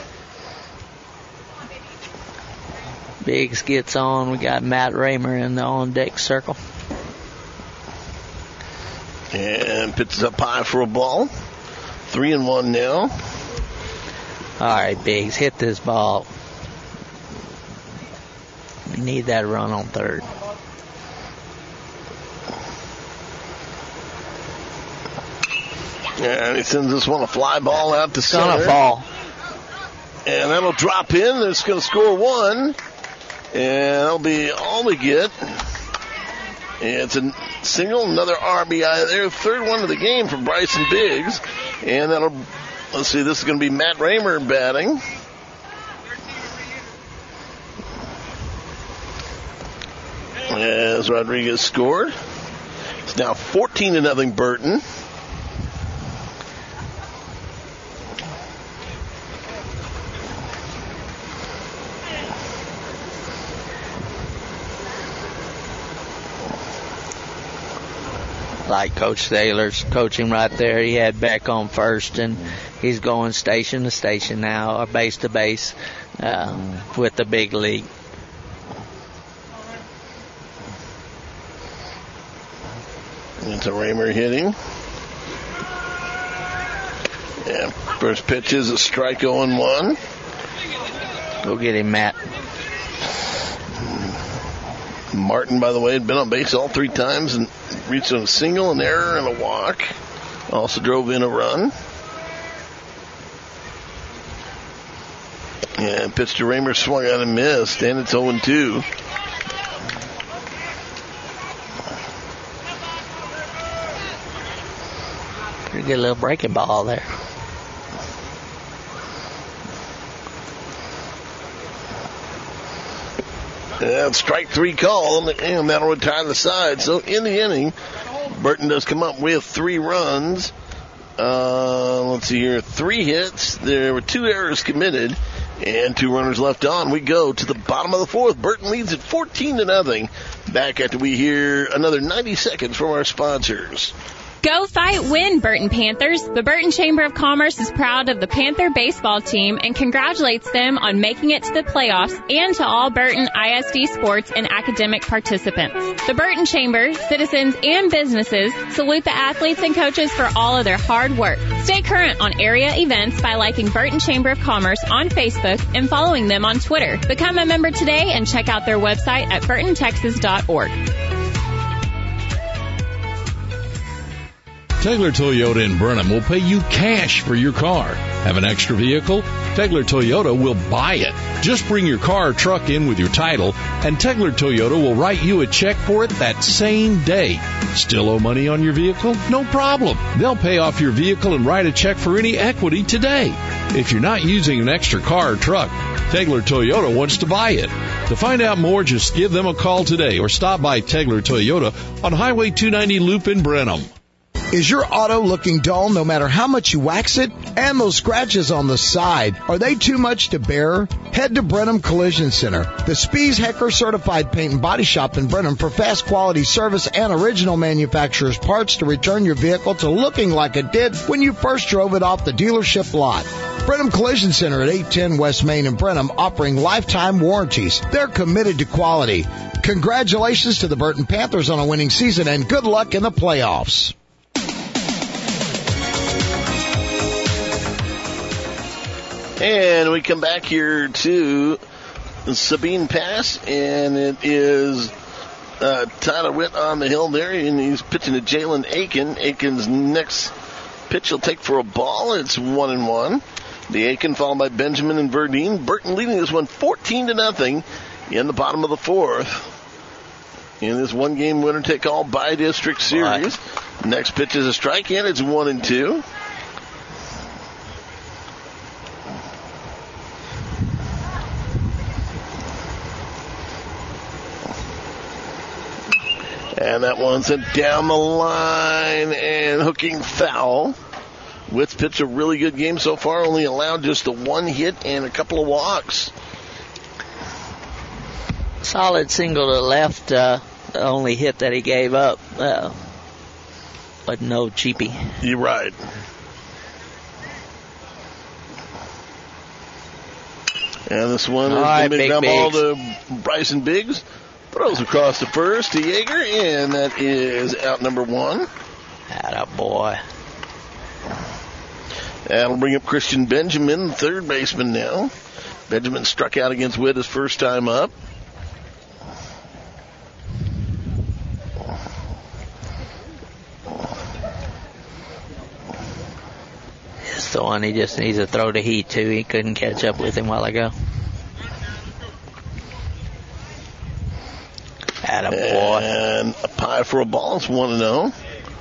Biggs gets on. We got Matt Raymer in the on-deck circle. And pitches up high for a ball. 3-1 now. All right, Biggs, hit this ball. We need that run on third. And he sends this one a fly ball out to center. It's gonna fall. And that'll drop in. It's going to score 1. And that'll be all we get. And it's a single, another RBI there. 3rd one of the game for Bryson Biggs. And let's see, this is going to be Matt Raymer batting. As Rodriguez scored. It's now 14-0 Burton. Like Coach Thaler's coaching right there. He had Beck on first, and he's going station to station now, or base to base, with the big league. Into Raymer hitting. Yeah, first pitch is a strike 0-1. Go get him, Matt. Martin, by the way, had been on base all 3 times and reached a single, an error, and a walk. Also drove in a run. And pitch to Raymer, swung out and missed, and it's 0-2. Pretty good little breaking ball there. And strike 3 call, and that'll retire the side. So in the inning, Burton does come up with 3 runs. Let's see here, 3 hits. There were 2 errors committed, and 2 runners left on. We go to the bottom of the 4th. Burton leads at 14-0. Back after we hear another 90 seconds from our sponsors. Go fight, win, Burton Panthers. The Burton Chamber of Commerce is proud of the Panther baseball team and congratulates them on making it to the playoffs and to all Burton ISD sports and academic participants. The Burton Chamber, citizens, and businesses salute the athletes and coaches for all of their hard work. Stay current on area events by liking Burton Chamber of Commerce on Facebook and following them on Twitter. Become a member today and check out their website at burtontexas.org. Tegler Toyota in Brenham will pay you cash for your car. Have an extra vehicle? Tegler Toyota will buy it. Just bring your car or truck in with your title, and Tegler Toyota will write you a check for it that same day. Still owe money on your vehicle? No problem. They'll pay off your vehicle and write a check for any equity today. If you're not using an extra car or truck, Tegler Toyota wants to buy it. To find out more, just give them a call today or stop by Tegler Toyota on Highway 290 Loop in Brenham. Is your auto looking dull no matter how much you wax it? And those scratches on the side, are they too much to bear? Head to Brenham Collision Center, the Spies Hecker Certified Paint and Body Shop in Brenham for fast quality service and original manufacturer's parts to return your vehicle to looking like it did when you first drove it off the dealership lot. Brenham Collision Center at 810 West Main in Brenham, offering lifetime warranties. They're committed to quality. Congratulations to the Burton Panthers on a winning season and good luck in the playoffs. And we come back here to Sabine Pass, and it is Tyler Witt on the hill there, and he's pitching to Jalen Aiken. Aiken's next pitch he'll take for a ball. It's 1-1. The Aiken followed by Benjamin and Verdine. Burton leading this one 14-0 in the bottom of the fourth. In this one-game winner-take-all by-district series. Next pitch is a strike, and it's 1-2. And that one's sent down the line and hooking foul. Witt's pitched a really good game so far, only allowed just a one hit and a couple of walks. Solid single to left, the only hit that he gave up, but no cheapie. You're right. And this one is the mid-ground ball to Bryson Biggs. Throws across the first to Yeager, and that is out number one. Attaboy. That'll bring up Christian Benjamin, third baseman now. Benjamin struck out against Witt his first time up. It's the one he just needs to throw to heat, too. He couldn't catch up with him a while ago. Attaboy. And a pie for a ball. It's 1-0.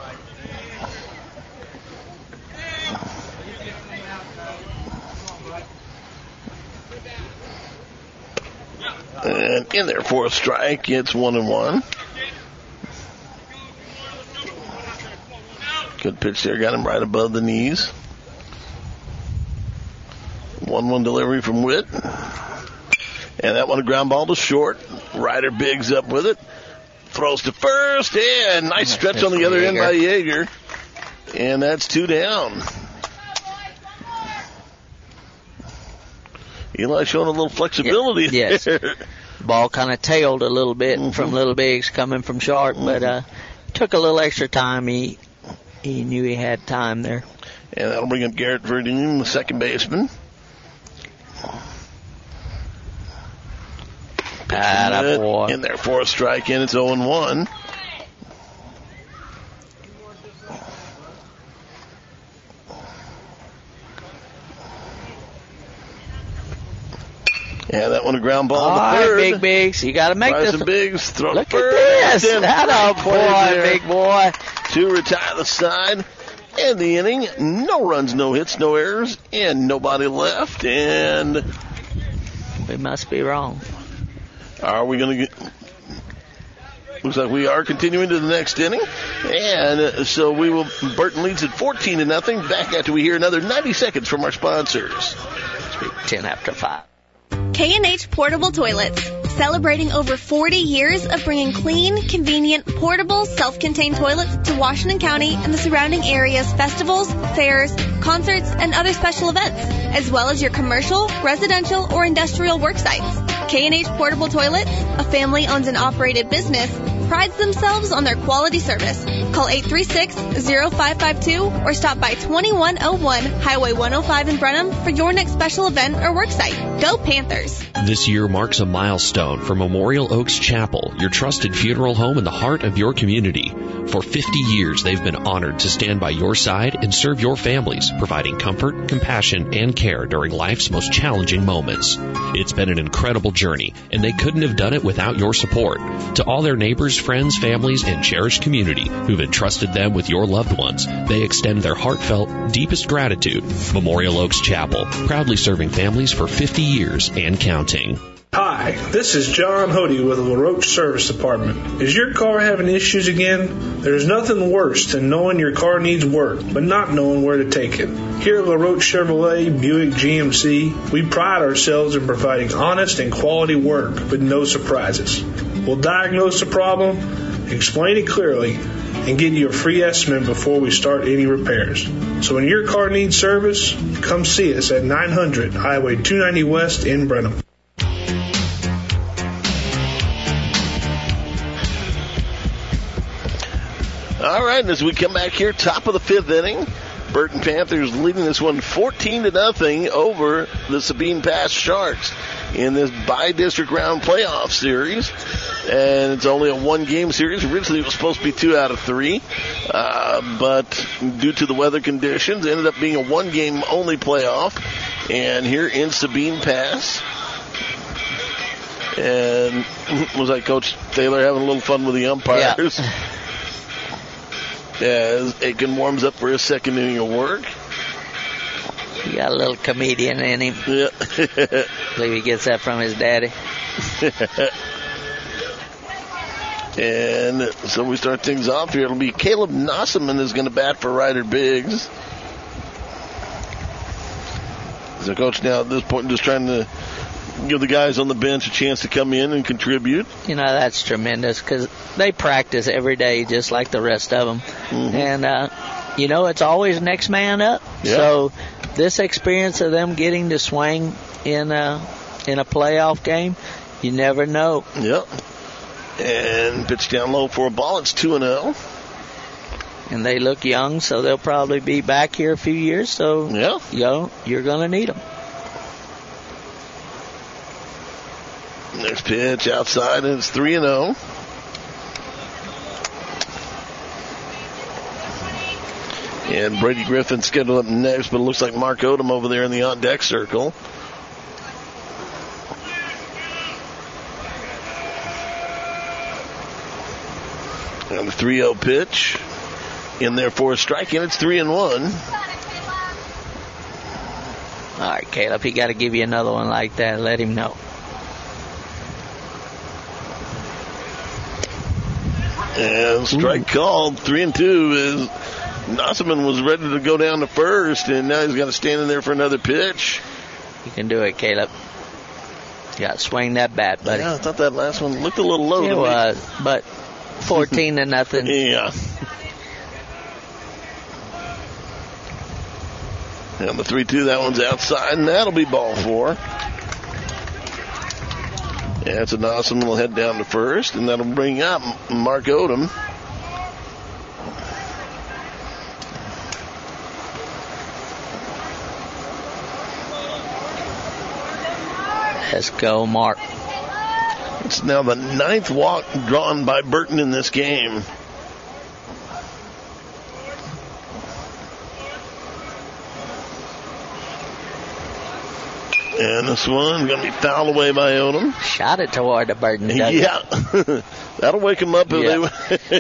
And in there for a strike. It's 1-1. Good pitch there. Got him right above the knees. 1-1 delivery from Witt. And that one a ground ball to short. Ryder Biggs up with it. Throws to first, and nice stretch on the other end by Yeager. And that's 2 down. Eli showing a little flexibility yes. there. Ball kind of tailed a little bit from Little Biggs coming from short, but took a little extra time. He knew he had time there. And that'll bring up Garrett Verdine, the second baseman. Attaboy. In there for a strike, and it's 0-1. Yeah, that one a ground ball to third. Big Biggs, you got to make Bryson this. Biggs throw Look first. at this. Attaboy, big boy. To retire the side. And the inning, no runs, no hits, no errors, and nobody left. And we must be wrong. Are we going to get... Looks like we are continuing to the next inning. And so we will... Burton leads at 14-0. Back after we hear another 90 seconds from our sponsors. 10 after 5. K&H Portable Toilets, celebrating over 40 years of bringing clean, convenient, portable, self-contained toilets to Washington County and the surrounding area's festivals, fairs, concerts, and other special events, as well as your commercial, residential, or industrial work sites. K&H Portable Toilets, a family-owned and operated business, prides themselves on their quality service. Call 836-0552 or stop by 2101 Highway 105 in Brenham for your next special event or work site. Go Panthers! This year marks a milestone for Memorial Oaks Chapel, your trusted funeral home in the heart of your community. For 50 years, they've been honored to stand by your side and serve your families, providing comfort, compassion, and care during life's most challenging moments. It's been an incredible journey, and they couldn't have done it without your support. To all their neighbors, friends, families, and cherished community who've entrusted them with your loved ones, they extend their heartfelt, deepest gratitude. Memorial Oaks Chapel, proudly serving families for 50 years and counting. Hi, this is John Hody with the LaRoche Service Department. Is your car having issues again? There's nothing worse than knowing your car needs work, but not knowing where to take it. Here at LaRoche Chevrolet Buick GMC, we pride ourselves in providing honest and quality work with no surprises. We'll diagnose the problem, explain it clearly, and get you a free estimate before we start any repairs. So when your car needs service, come see us at 900 Highway 290 West in Brenham. All right, as we come back here, top of the fifth inning, Burton Panthers leading this one 14-0 over the Sabine Pass Sharks in this bi-district round playoff series. And it's only a one-game series. Originally, it was supposed to be 2 out of 3. But due to the weather conditions, it ended up being a one-game only playoff. And here in Sabine Pass, and was like Coach Taylor having a little fun with the umpires. Yeah. As Aiken warms up for his second inning of work. He got a little comedian in him. Yeah. I believe he gets that from his daddy. And so we start things off here. It'll be Caleb Nosseman is going to bat for Ryder Biggs. So Coach now at this point just trying to give the guys on the bench a chance to come in and contribute. You know, that's tremendous because they practice every day just like the rest of them. Mm-hmm. And, you know, it's always next man up. Yeah. So this experience of them getting to swing in a playoff game, you never know. Yep. And pitch down low for a ball. It's 2-0. And they look young, so they'll probably be back here a few years. So, yeah, you know, you're going to need them. Next pitch outside, and it's 3-0. And Brady Griffin scheduled up next, but it looks like Mark Odom over there in the on-deck circle. And the 3-0 pitch in there for a strike, and it's 3-1. All right, Caleb, he got to give you another one like that. Let him know. And strike called. 3-2 is Nosseman was ready to go down to first, and now he's got to stand in there for another pitch. You can do it, Caleb. You got to swing that bat, buddy. Yeah, I thought that last one looked a little low. It was, but 14-0. Yeah. And the 3-2, that one's outside, and that'll be ball 4. Yeah, it's a Nosseman will head down to first, and that'll bring up Mark Odom. Let's go, Mark. It's now the 9th walk drawn by Burton in this game. And this one's going to be fouled away by Odom. Shot it toward the Burton. Yeah. That'll wake him up. Yeah.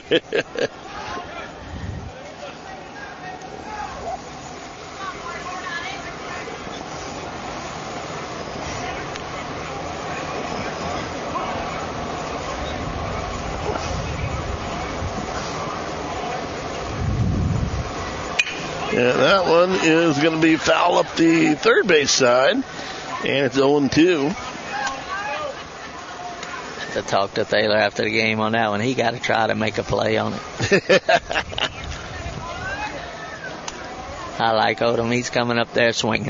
And that one is going to be foul up the third base side. And it's 0-2. To talk to Taylor after the game on that one. He got to try to make a play on it. I like Odom. He's coming up there swinging.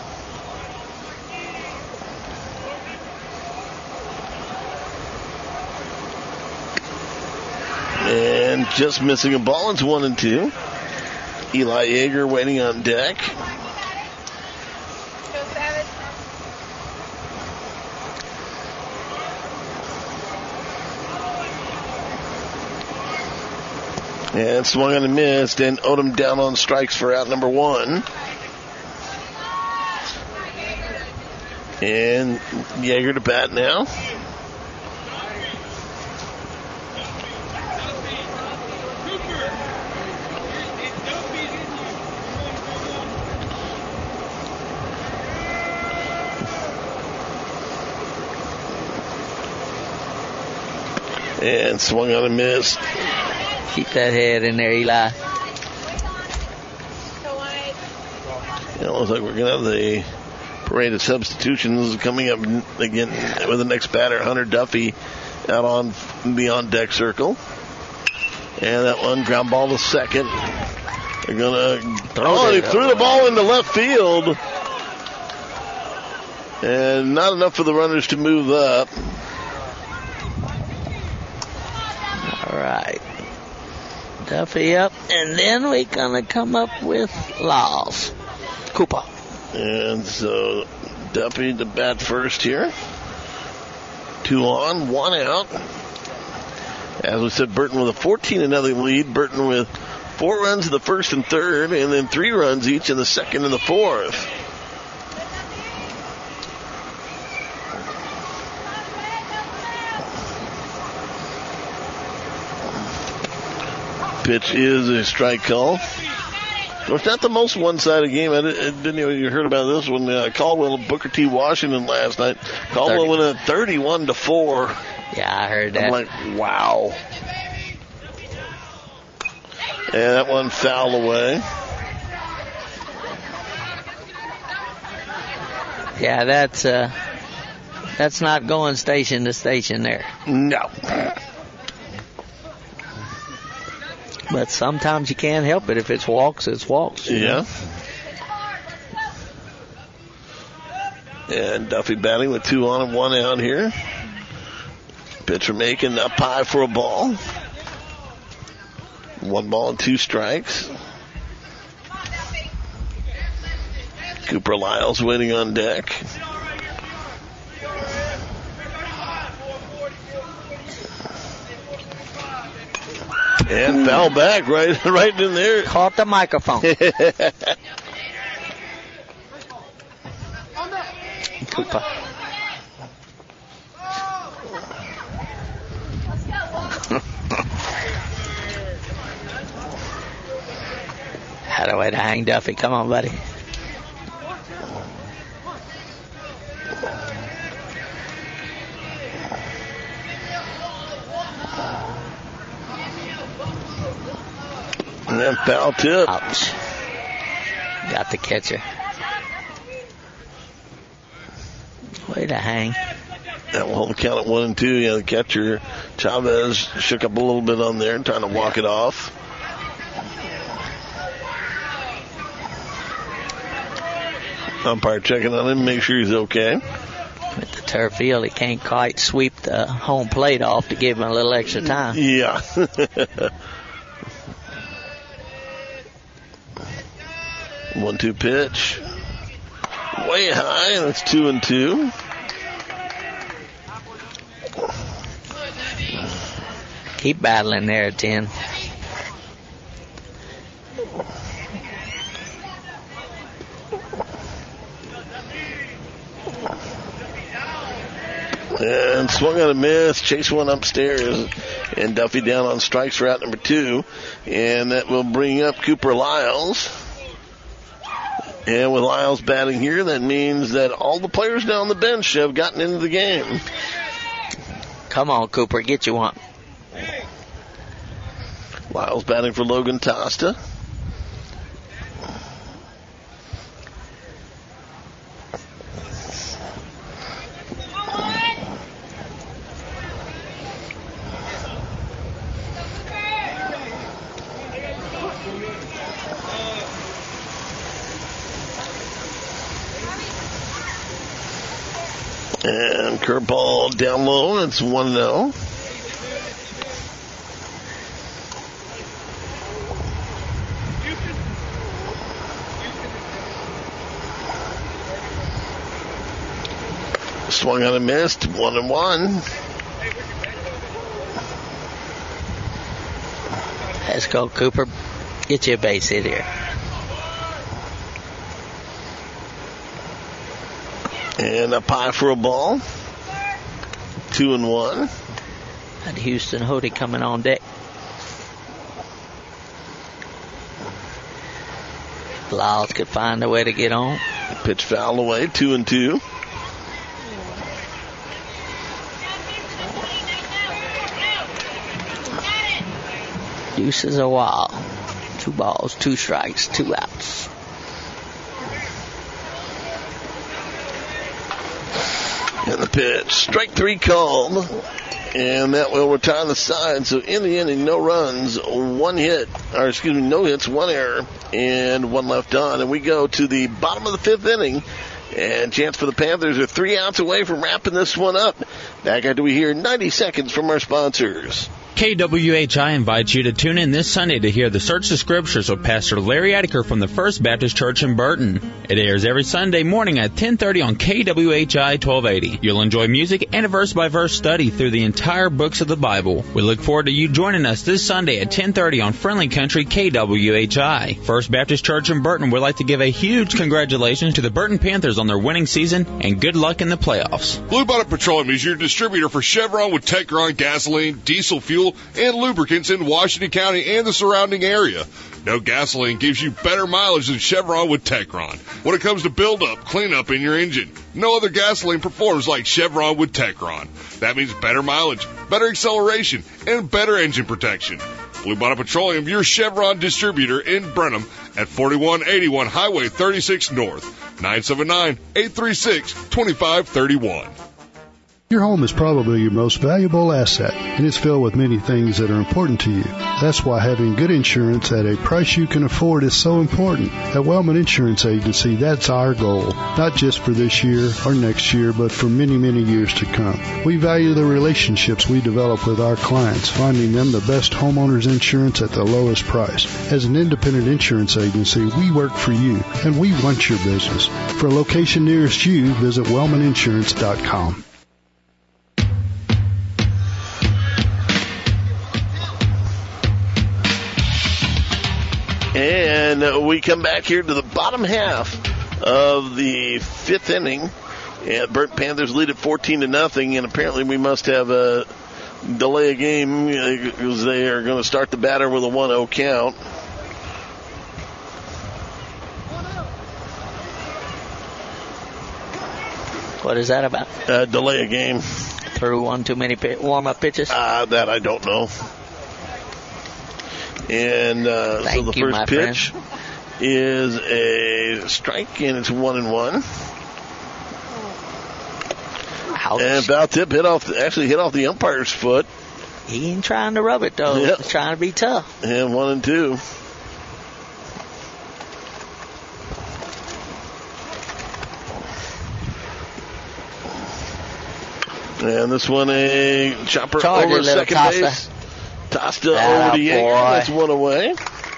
And just missing a ball. It's 1-2. Eli Yeager waiting on deck. And swung on and missed, and Odom down on strikes for out number 1. And Yeager to bat now. And swung on and missed. Keep that head in there, Eli. It looks like we're going to have the parade of substitutions coming up again with the next batter, Hunter Duffy, out on beyond deck circle. And that one, ground ball to second. They're going to throw it. He threw the ball into left field. And not enough for the runners to move up. All right. Duffy up, and then we're going to come up with Laws. Cooper. And so Duffy to bat first here. 2 on, 1 out. As we said, Burton with a 14-0 lead. Burton with 4 runs in the first and third, and then 3 runs each in the second and the fourth. Pitch is a strike call. It's not the most one-sided game. I didn't even you heard about this one. Caldwell and Booker T. Washington last night. Caldwell went at 31-4. Yeah, I heard that. I'm like, wow. And that one fouled away. Yeah, that's not going station to station there. No. But sometimes you can't help it. If it's walks, it's walks. Yeah. And Duffy batting with 2 on and 1 out here. Pitcher making up high for a ball. 1 ball and 2 strikes. Cooper Lyles waiting on deck. And foul back right in there. Caught the microphone. Cooper. Had a way to hang Duffy. Come on, buddy. And then foul tip. Ouch. Got the catcher. Way to hang. That will hold the count at 1 and 2. Yeah, the catcher, Chavez, shook up a little bit on there, trying to walk it off. Umpire checking on him, make sure he's okay. With the turf field, he can't quite sweep the home plate off to give him a little extra time. Yeah. 1-2 pitch. Way high, and it's 2 and 2. Keep battling there at 10. And swung on a miss, chase one upstairs, and Duffy down on strikes for out number 2. And that will bring up Cooper Lyles. And with Lyles batting here, that means that all the players down the bench have gotten into the game. Come on, Cooper, get you one. Lyles batting for Logan Tosta. And curveball down low. It's 1-0. Swung on and missed. 1-1. Let's go, Cooper. Get you a base hit here. And a pie for a ball. 2-1. And Houston Hody coming on deck. Lyles could find a way to get on. Pitch foul away. 2-2. Deuces a while. 2 balls, 2 strikes, 2 outs. And the pitch. Strike 3 called. And that will retire the side. So in the inning, no runs, 1 hit. Or excuse me, no hits, 1 error, and 1 left on. And we go to the bottom of the 5th inning. And chance for the Panthers are 3 outs away from wrapping this one up. Back after we hear 90 seconds from our sponsors. KWHI invites you to tune in this Sunday to hear the Search the Scriptures with Pastor Larry Adeker from the First Baptist Church in Burton. It airs every Sunday morning at 10:30 on KWHI 1280. You'll enjoy music and a verse-by-verse study through the entire books of the Bible. We look forward to you joining us this Sunday at 10:30 on Friendly Country KWHI. First Baptist Church in Burton would like to give a huge congratulations to the Burton Panthers on their winning season and good luck in the playoffs. Blue Bonnet Petroleum is your distributor for Chevron with Techron gasoline, diesel fuel, and lubricants in Washington County and the surrounding area. No gasoline gives you better mileage than Chevron with Techron. When it comes to build-up, cleanup in your engine, no other gasoline performs like Chevron with Techron. That means better mileage, better acceleration, and better engine protection. Blue Bonnet Petroleum, your Chevron distributor in Brenham at 4181 Highway 36 North, 979-836-2531. Your home is probably your most valuable asset, and it's filled with many things that are important to you. That's why having good insurance at a price you can afford is so important. At Wellman Insurance Agency, that's our goal, not just for this year or next year, but for many, many years to come. We value the relationships we develop with our clients, finding them the best homeowners insurance at the lowest price. As an independent insurance agency, we work for you, and we want your business. For a location nearest you, visit wellmaninsurance.com. And we come back here to the bottom half of the 5th inning. And Burton Panthers lead at 14-0, and apparently we must have a delay a game because they are going to start the batter with a 1-0 count. What is that about? Delay a game. Threw one too many warm-up pitches? That I don't know. And so the first pitch is a strike, and it's 1-1. Ouch. And foul tip hit off the umpire's foot. He ain't trying to rub it, though. Yep. He's trying to be tough. And 1-2. And this one a chopper over second base. Tossed over the Yeager. That's 1 away.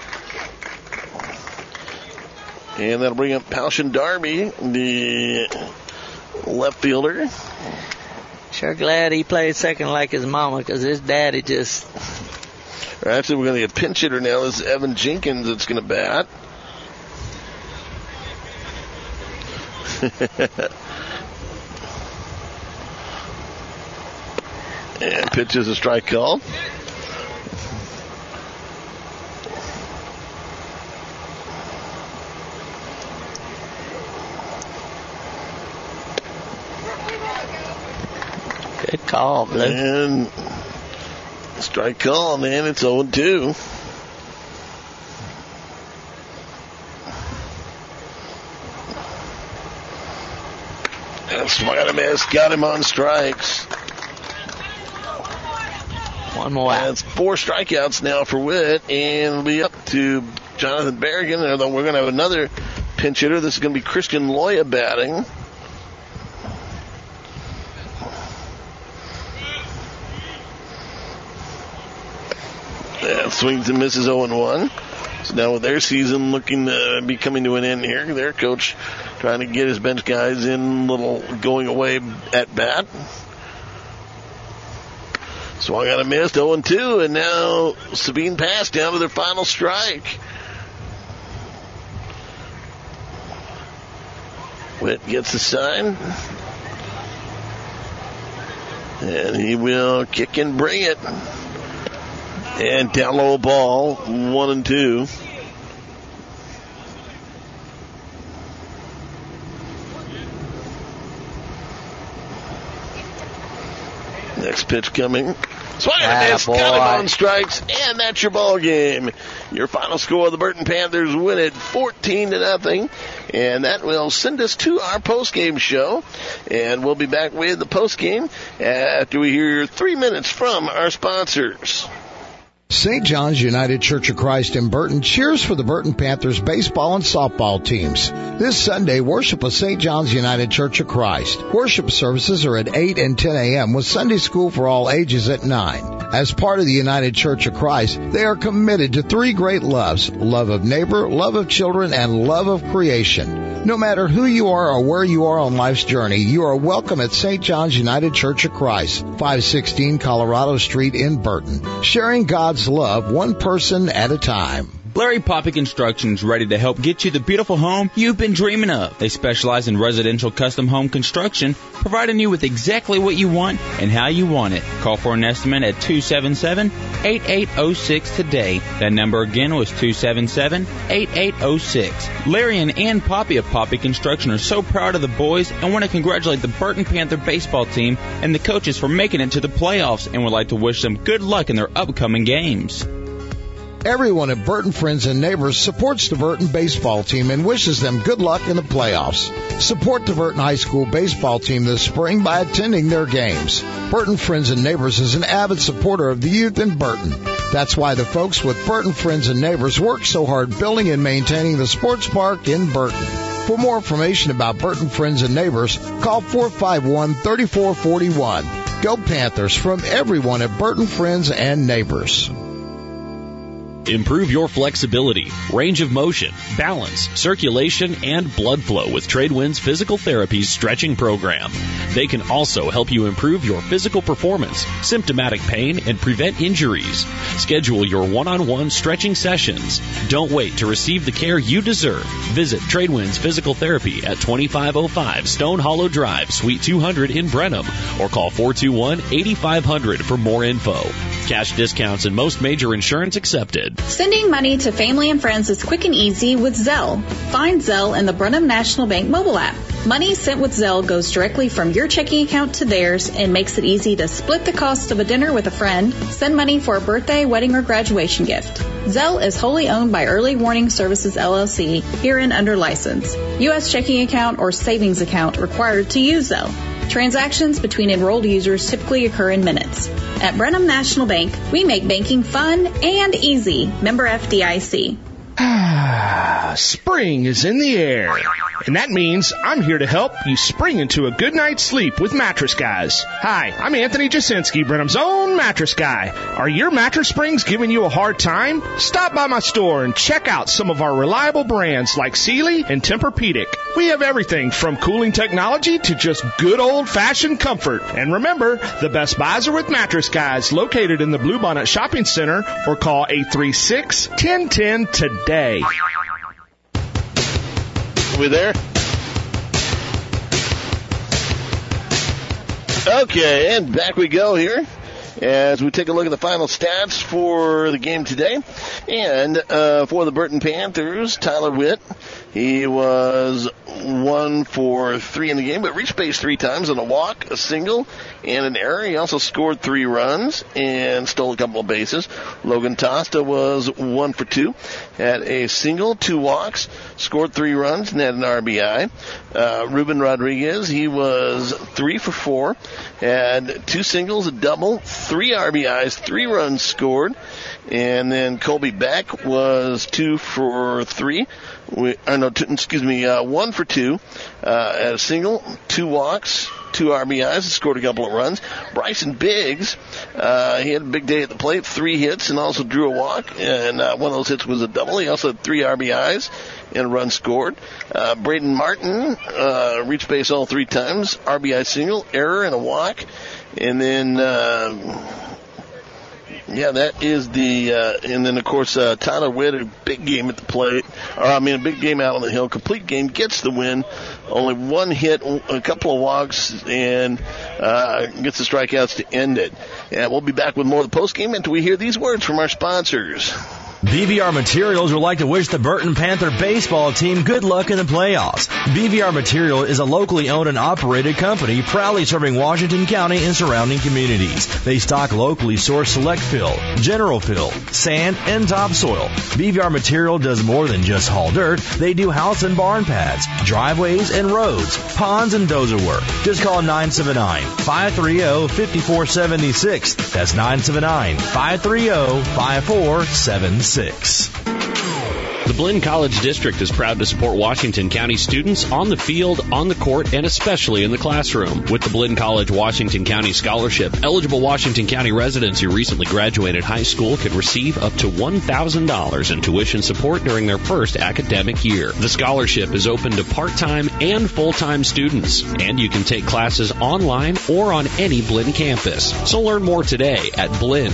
And that'll bring up Palshin Darby, the left fielder. Sure glad he played second like his mama, because his daddy just... Actually, we're going to get a pinch hitter now. This is Evan Jenkins that's going to bat. And pitch is a strike call. Good call, Blue. And strike call, man. It's 0-2. And swung and a miss. Got him on strikes. One more out. That's 4 strikeouts now for Witt, and it'll be up to Jonathan Berrigan. Although we're going to have another pinch hitter. This is going to be Christian Loya batting. And swings and misses 0-1. So now with their season looking to be coming to an end here, their coach trying to get his bench guys in little going away at bat. Swung on a miss, 0-2, and now Sabine Pass down to their final strike. Witt gets the sign. And he will kick and bring it. And down low ball, 1-2. Next pitch coming. Swing and a miss. Got him on strikes, and that's your ball game. Your final score: the Burton Panthers win it 14-0, and that will send us to our post-game show. And we'll be back with the post-game after we hear 3 minutes from our sponsors. St. John's United Church of Christ in Burton cheers for the Burton Panthers baseball and softball teams. This Sunday, worship with St. John's United Church of Christ. Worship services are at 8 and 10 a.m. with Sunday school for all ages at 9. As part of the United Church of Christ, they are committed to 3 great loves: love of neighbor, love of children, and love of creation. No matter who you are or where you are on life's journey, you are welcome at St. John's United Church of Christ, 516 Colorado Street in Burton. Sharing God's love one person at a time. Larry Poppy Construction is ready to help get you the beautiful home you've been dreaming of. They specialize in residential custom home construction, providing you with exactly what you want and how you want it. Call for an estimate at 277-8806 today. That number again was 277-8806. Larry and Ann Poppy of Poppy Construction are so proud of the boys and want to congratulate the Burton Panther baseball team and the coaches for making it to the playoffs, and would like to wish them good luck in their upcoming games. Everyone at Burton Friends and Neighbors supports the Burton baseball team and wishes them good luck in the playoffs. Support the Burton High School baseball team this spring by attending their games. Burton Friends and Neighbors is an avid supporter of the youth in Burton. That's why the folks with Burton Friends and Neighbors work so hard building and maintaining the sports park in Burton. For more information about Burton Friends and Neighbors, call 451-3441. Go Panthers from everyone at Burton Friends and Neighbors. Improve your flexibility, range of motion, balance, circulation, and blood flow with Tradewinds Physical Therapy's stretching program. They can also help you improve your physical performance, symptomatic pain, and prevent injuries. Schedule your one-on-one stretching sessions. Don't wait to receive the care you deserve. Visit Tradewinds Physical Therapy at 2505 Stone Hollow Drive, Suite 200 in Brenham, or call 421-8500 for more info. Cash discounts and most major insurance accepted. Sending money to family and friends is quick and easy with Zelle. Find Zelle in the Brenham National Bank mobile app. Money sent with Zelle goes directly from your checking account to theirs and makes it easy to split the cost of a dinner with a friend, send money for a birthday, wedding, or graduation gift. Zelle is wholly owned by Early Warning Services, LLC, herein under license. U.S. checking account or savings account required to use Zelle. Transactions between enrolled users typically occur in minutes. At Brenham National Bank, we make banking fun and easy. Member FDIC. Spring is in the air, and that means I'm here to help you spring into a good night's sleep with Mattress Guys. Hi, I'm Anthony Jasinski, Brenham's own mattress guy. Are your mattress springs giving you a hard time? Stop by my store and check out some of our reliable brands like Sealy and Tempur-Pedic. We have everything from cooling technology to just good old-fashioned comfort. And remember, the best buys are with Mattress Guys, located in the Bluebonnet Shopping Center, or call 836-1010 today. Are we there? Okay, and back we go here as we take a look at the final stats for the game today. And for the Burton Panthers, Tyler Witt, he was 1 for 3 in the game, but reached base 3 times on a walk, a single, and an error. He also scored 3 runs and stole a couple of bases. Logan Tosta was 1 for 2, had a single, 2 walks, scored 3 runs, and had an RBI. Ruben Rodriguez, he was 3 for 4, had 2 singles, a double, 3 RBIs, 3 runs scored. And then Colby Beck was 2 for 3. 1 for 2. Had a single, 2 walks, 2 RBIs, scored a couple of runs. Bryson Biggs, he had a big day at the plate, 3 hits, and also drew a walk. And one of those hits was a double. He also had 3 RBIs and a run scored. Braden Martin reached base all 3 times, RBI single, error, and a walk. And then Yeah, that is and then of course Tyler Witt, a big game at the plate, a big game out on the hill, complete game, gets the win. Only one hit, a couple of walks, and gets the strikeouts to end it. And we'll be back with more of the postgame until we hear these words from our sponsors. BVR Materials would like to wish the Burton Panther baseball team good luck in the playoffs. BVR Material is a locally owned and operated company proudly serving Washington County and surrounding communities. They stock locally sourced select fill, general fill, sand, and topsoil. BVR Material does more than just haul dirt. They do house and barn pads, driveways and roads, ponds and dozer work. Just call 979-530-5476. That's 979-530-5476. The Blinn College District is proud to support Washington County students on the field, on the court, and especially in the classroom. With the Blinn College Washington County Scholarship, eligible Washington County residents who recently graduated high school can receive up to $1,000 in tuition support during their first academic year. The scholarship is open to part-time and full-time students, and you can take classes online or on any Blinn campus. So learn more today at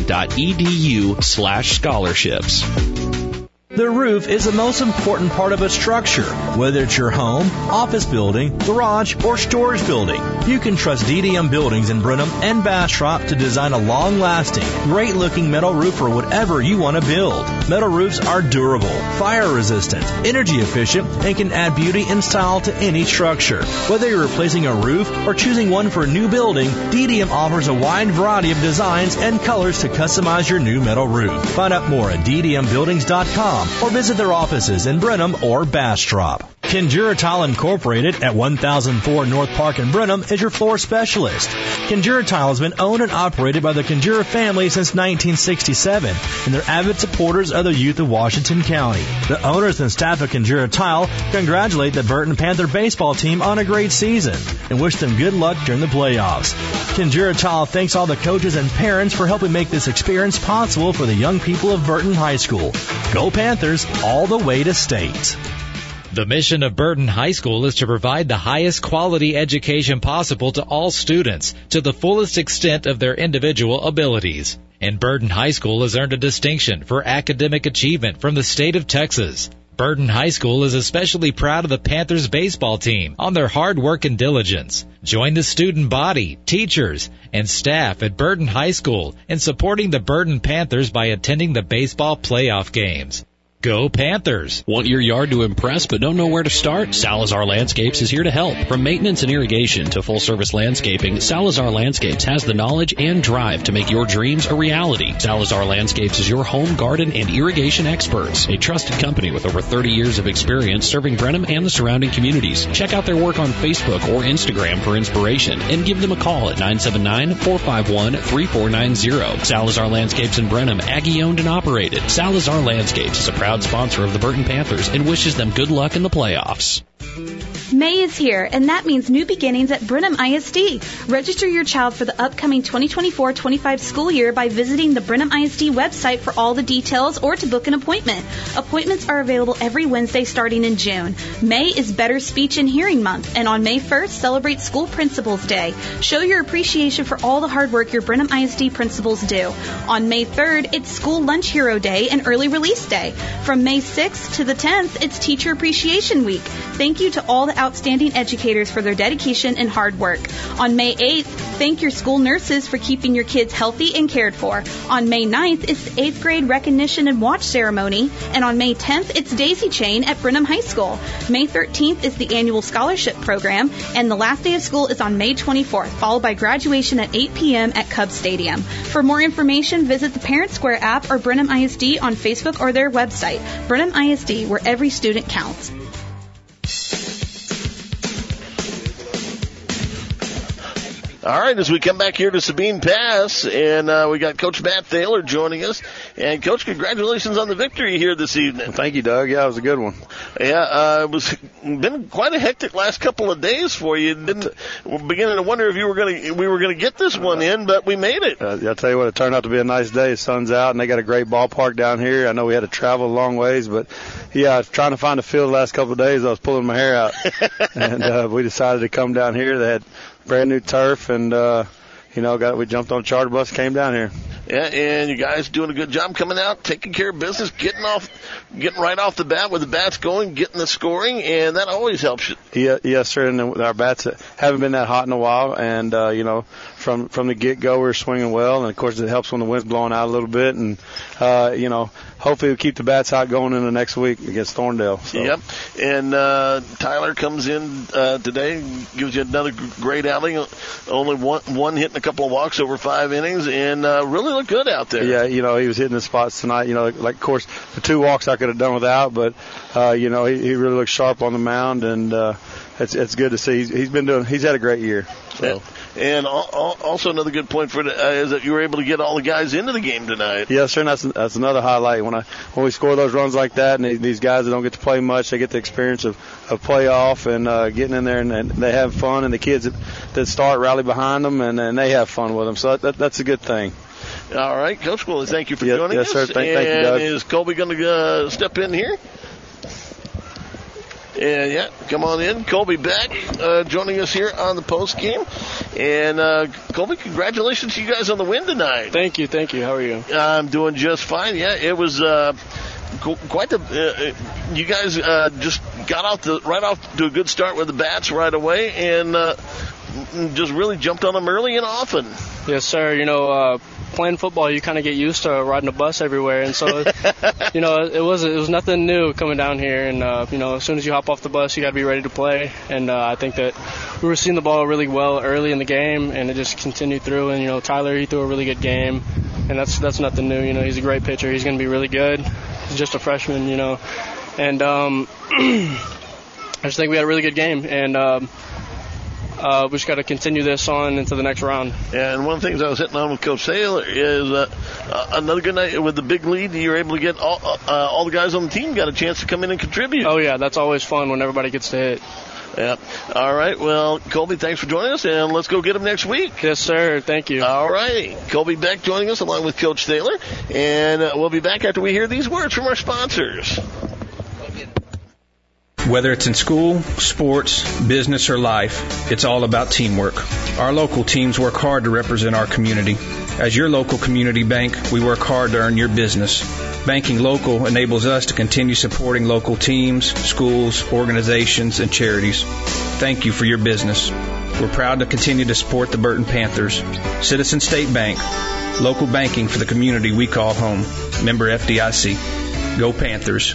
blinn.edu/scholarships. The roof is the most important part of a structure. Whether it's your home, office building, garage, or storage building, you can trust DDM Buildings in Brenham and Bastrop to design a long-lasting, great-looking metal roof for whatever you want to build. Metal roofs are durable, fire-resistant, energy-efficient, and can add beauty and style to any structure. Whether you're replacing a roof or choosing one for a new building, DDM offers a wide variety of designs and colors to customize your new metal roof. Find out more at ddmbuildings.com. or visit their offices in Brenham or Bastrop. Kinjura Tile Incorporated at 1004 North Park in Brenham is your floor specialist. Kinjura Tile has been owned and operated by the Kinjura family since 1967, and they're avid supporters of the youth of Washington County. The owners and staff of Kinjura Tile congratulate the Burton Panther baseball team on a great season and wish them good luck during the playoffs. Kinjura Tile thanks all the coaches and parents for helping make this experience possible for the young people of Burton High School. Go Panthers all the way to state. The mission of Burton High School is to provide the highest quality education possible to all students to the fullest extent of their individual abilities. And Burton High School has earned a distinction for academic achievement from the state of Texas. Burton High School is especially proud of the Panthers baseball team on their hard work and diligence. Join the student body, teachers, and staff at Burton High School in supporting the Burton Panthers by attending the baseball playoff games. Go Panthers! Want your yard to impress but don't know where to start? Salazar Landscapes is here to help. From maintenance and irrigation to full-service landscaping, Salazar Landscapes has the knowledge and drive to make your dreams a reality. Salazar Landscapes is your home garden and irrigation experts. A trusted company with over 30 years of experience serving Brenham and the surrounding communities. Check out their work on Facebook or Instagram for inspiration and give them a call at 979-451-3490. Salazar Landscapes in Brenham, Aggie-owned and operated. Salazar Landscapes is a proud sponsor of the Burton Panthers and wishes them good luck in the playoffs. May is here, and that means new beginnings at Brenham ISD. Register your child for the upcoming 2024-25 school year by visiting the Brenham ISD website for all the details or to book an appointment. Appointments are available every Wednesday starting in June. May is Better Speech and Hearing Month, and on May 1st, celebrate School Principals Day. Show your appreciation for all the hard work your Brenham ISD principals do. On May 3rd, it's School Lunch Hero Day and Early Release Day. From May 6th to the 10th, it's Teacher Appreciation Week. Thank you to all the outstanding educators for their dedication and hard work. On May 8th, thank your school nurses for keeping your kids healthy and cared for. On May 9th, it's the 8th grade recognition and watch ceremony. And on May 10th, it's Daisy Chain at Brenham High School. May 13th is the annual scholarship program. And the last day of school is on May 24th, followed by graduation at 8 p.m. at Cub Stadium. For more information, visit the Parent Square app or Brenham ISD on Facebook or their website. Brenham ISD, where every student counts. All right, as we come back here to Sabine Pass, and we got Coach Matt Thaler joining us. And, Coach, congratulations on the victory here this evening. Thank you, Doug. Yeah, it was a good one. Yeah, it was been quite a hectic last couple of days for you. We're beginning to wonder if we were going to get this one in, but we made it. I'll tell you what, it turned out to be a nice day. The sun's out, and they got a great ballpark down here. I know we had to travel a long ways, but, yeah, trying to find a field the last couple of days, I was pulling my hair out. And we decided to come down here. They had brand new turf, and we jumped on a charter bus, came down here. Yeah, and you guys doing a good job coming out, taking care of business, getting right off the bat with the bats going, getting the scoring, and that always helps you. Yeah, yes, sir. And our bats haven't been that hot in a while, and from the get-go we're swinging well, and of course it helps when the wind's blowing out a little bit, and hopefully we'll keep the bats hot going into next week against Thorndale. So. Yep. And Tyler comes in today, gives you another great outing. Only one hit and a couple of walks over 5 innings, and really looked good out there. Yeah, he was hitting the spots tonight. Like of course the 2 walks I could have done without, but he really looked sharp on the mound, and it's good to see. He's had a great year. So. And also another good point for is that you were able to get all the guys into the game tonight. Yes, sir. And that's another highlight when we score those runs like that, and these guys that don't get to play much, they get the experience of playoff and getting in there, and they have fun, and the kids that start rally behind them, and they have fun with them. So that's a good thing. All right, Coach. Well, thank you for joining us. Yes, sir. Thank you, Doug. Is Colby going to step in here? And yeah, come on in. Colby Beck joining us here on the post game. And Colby, congratulations to you guys on the win tonight. Thank you. How are you? I'm doing just fine. Yeah, it was quite the. You guys just got right off to a good start with the bats right away, and just really jumped on them early and often. Yes, sir. Playing football, you kind of get used to riding a bus everywhere, and so it was nothing new coming down here. And as soon as you hop off the bus, you got to be ready to play. And I think that we were seeing the ball really well early in the game, and it just continued through. And Tyler, he threw a really good game, and that's nothing new. He's a great pitcher. He's going to be really good. He's just a freshman, and I just think we had a really good game, and we just got to continue this on into the next round. And one of the things I was hitting on with Coach Saylor is another good night with the big lead. You were able to get all the guys on the team got a chance to come in and contribute. Oh, yeah, that's always fun when everybody gets to hit. Yeah. All right. Well, Colby, thanks for joining us, and let's go get him next week. Yes, sir. Thank you. All right. Colby Beck joining us along with Coach Saylor, and we'll be back after we hear these words from our sponsors. Whether it's in school, sports, business, or life, it's all about teamwork. Our local teams work hard to represent our community. As your local community bank, we work hard to earn your business. Banking local enables us to continue supporting local teams, schools, organizations, and charities. Thank you for your business. We're proud to continue to support the Burton Panthers. Citizen State Bank, local banking for the community we call home. Member FDIC. Go Panthers.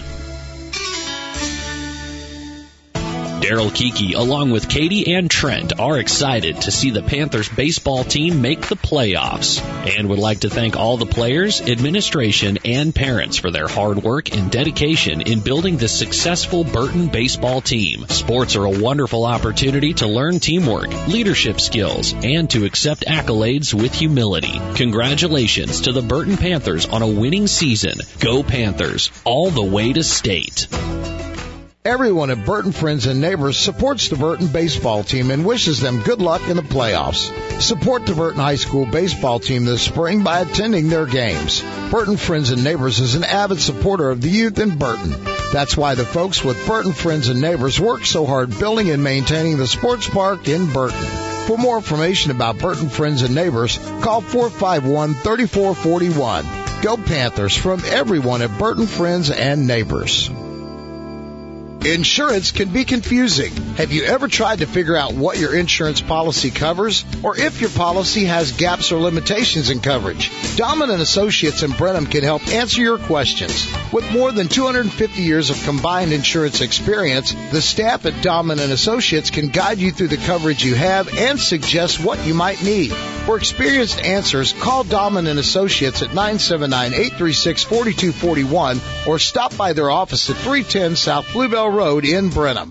Daryl Kiki, along with Katie and Trent, are excited to see the Panthers baseball team make the playoffs and would like to thank all the players, administration, and parents for their hard work and dedication in building this successful Burton baseball team. Sports are a wonderful opportunity to learn teamwork, leadership skills, and to accept accolades with humility. Congratulations to the Burton Panthers on a winning season. Go Panthers, all the way to state. Everyone at Burton Friends and Neighbors supports the Burton baseball team and wishes them good luck in the playoffs. Support the Burton High School baseball team this spring by attending their games. Burton Friends and Neighbors is an avid supporter of the youth in Burton. That's why the folks with Burton Friends and Neighbors work so hard building and maintaining the sports park in Burton. For more information about Burton Friends and Neighbors, call 451-3441. Go Panthers from everyone at Burton Friends and Neighbors. Insurance can be confusing. Have you ever tried to figure out what your insurance policy covers or if your policy has gaps or limitations in coverage? Dahlman & Associates in Brenham can help answer your questions. With more than 250 years of combined insurance experience, the staff at Dahlman & Associates can guide you through the coverage you have and suggest what you might need. For experienced answers, call Dahlman & Associates at 979-836-4241 or stop by their office at 310 South Bluebell Road in Brenham.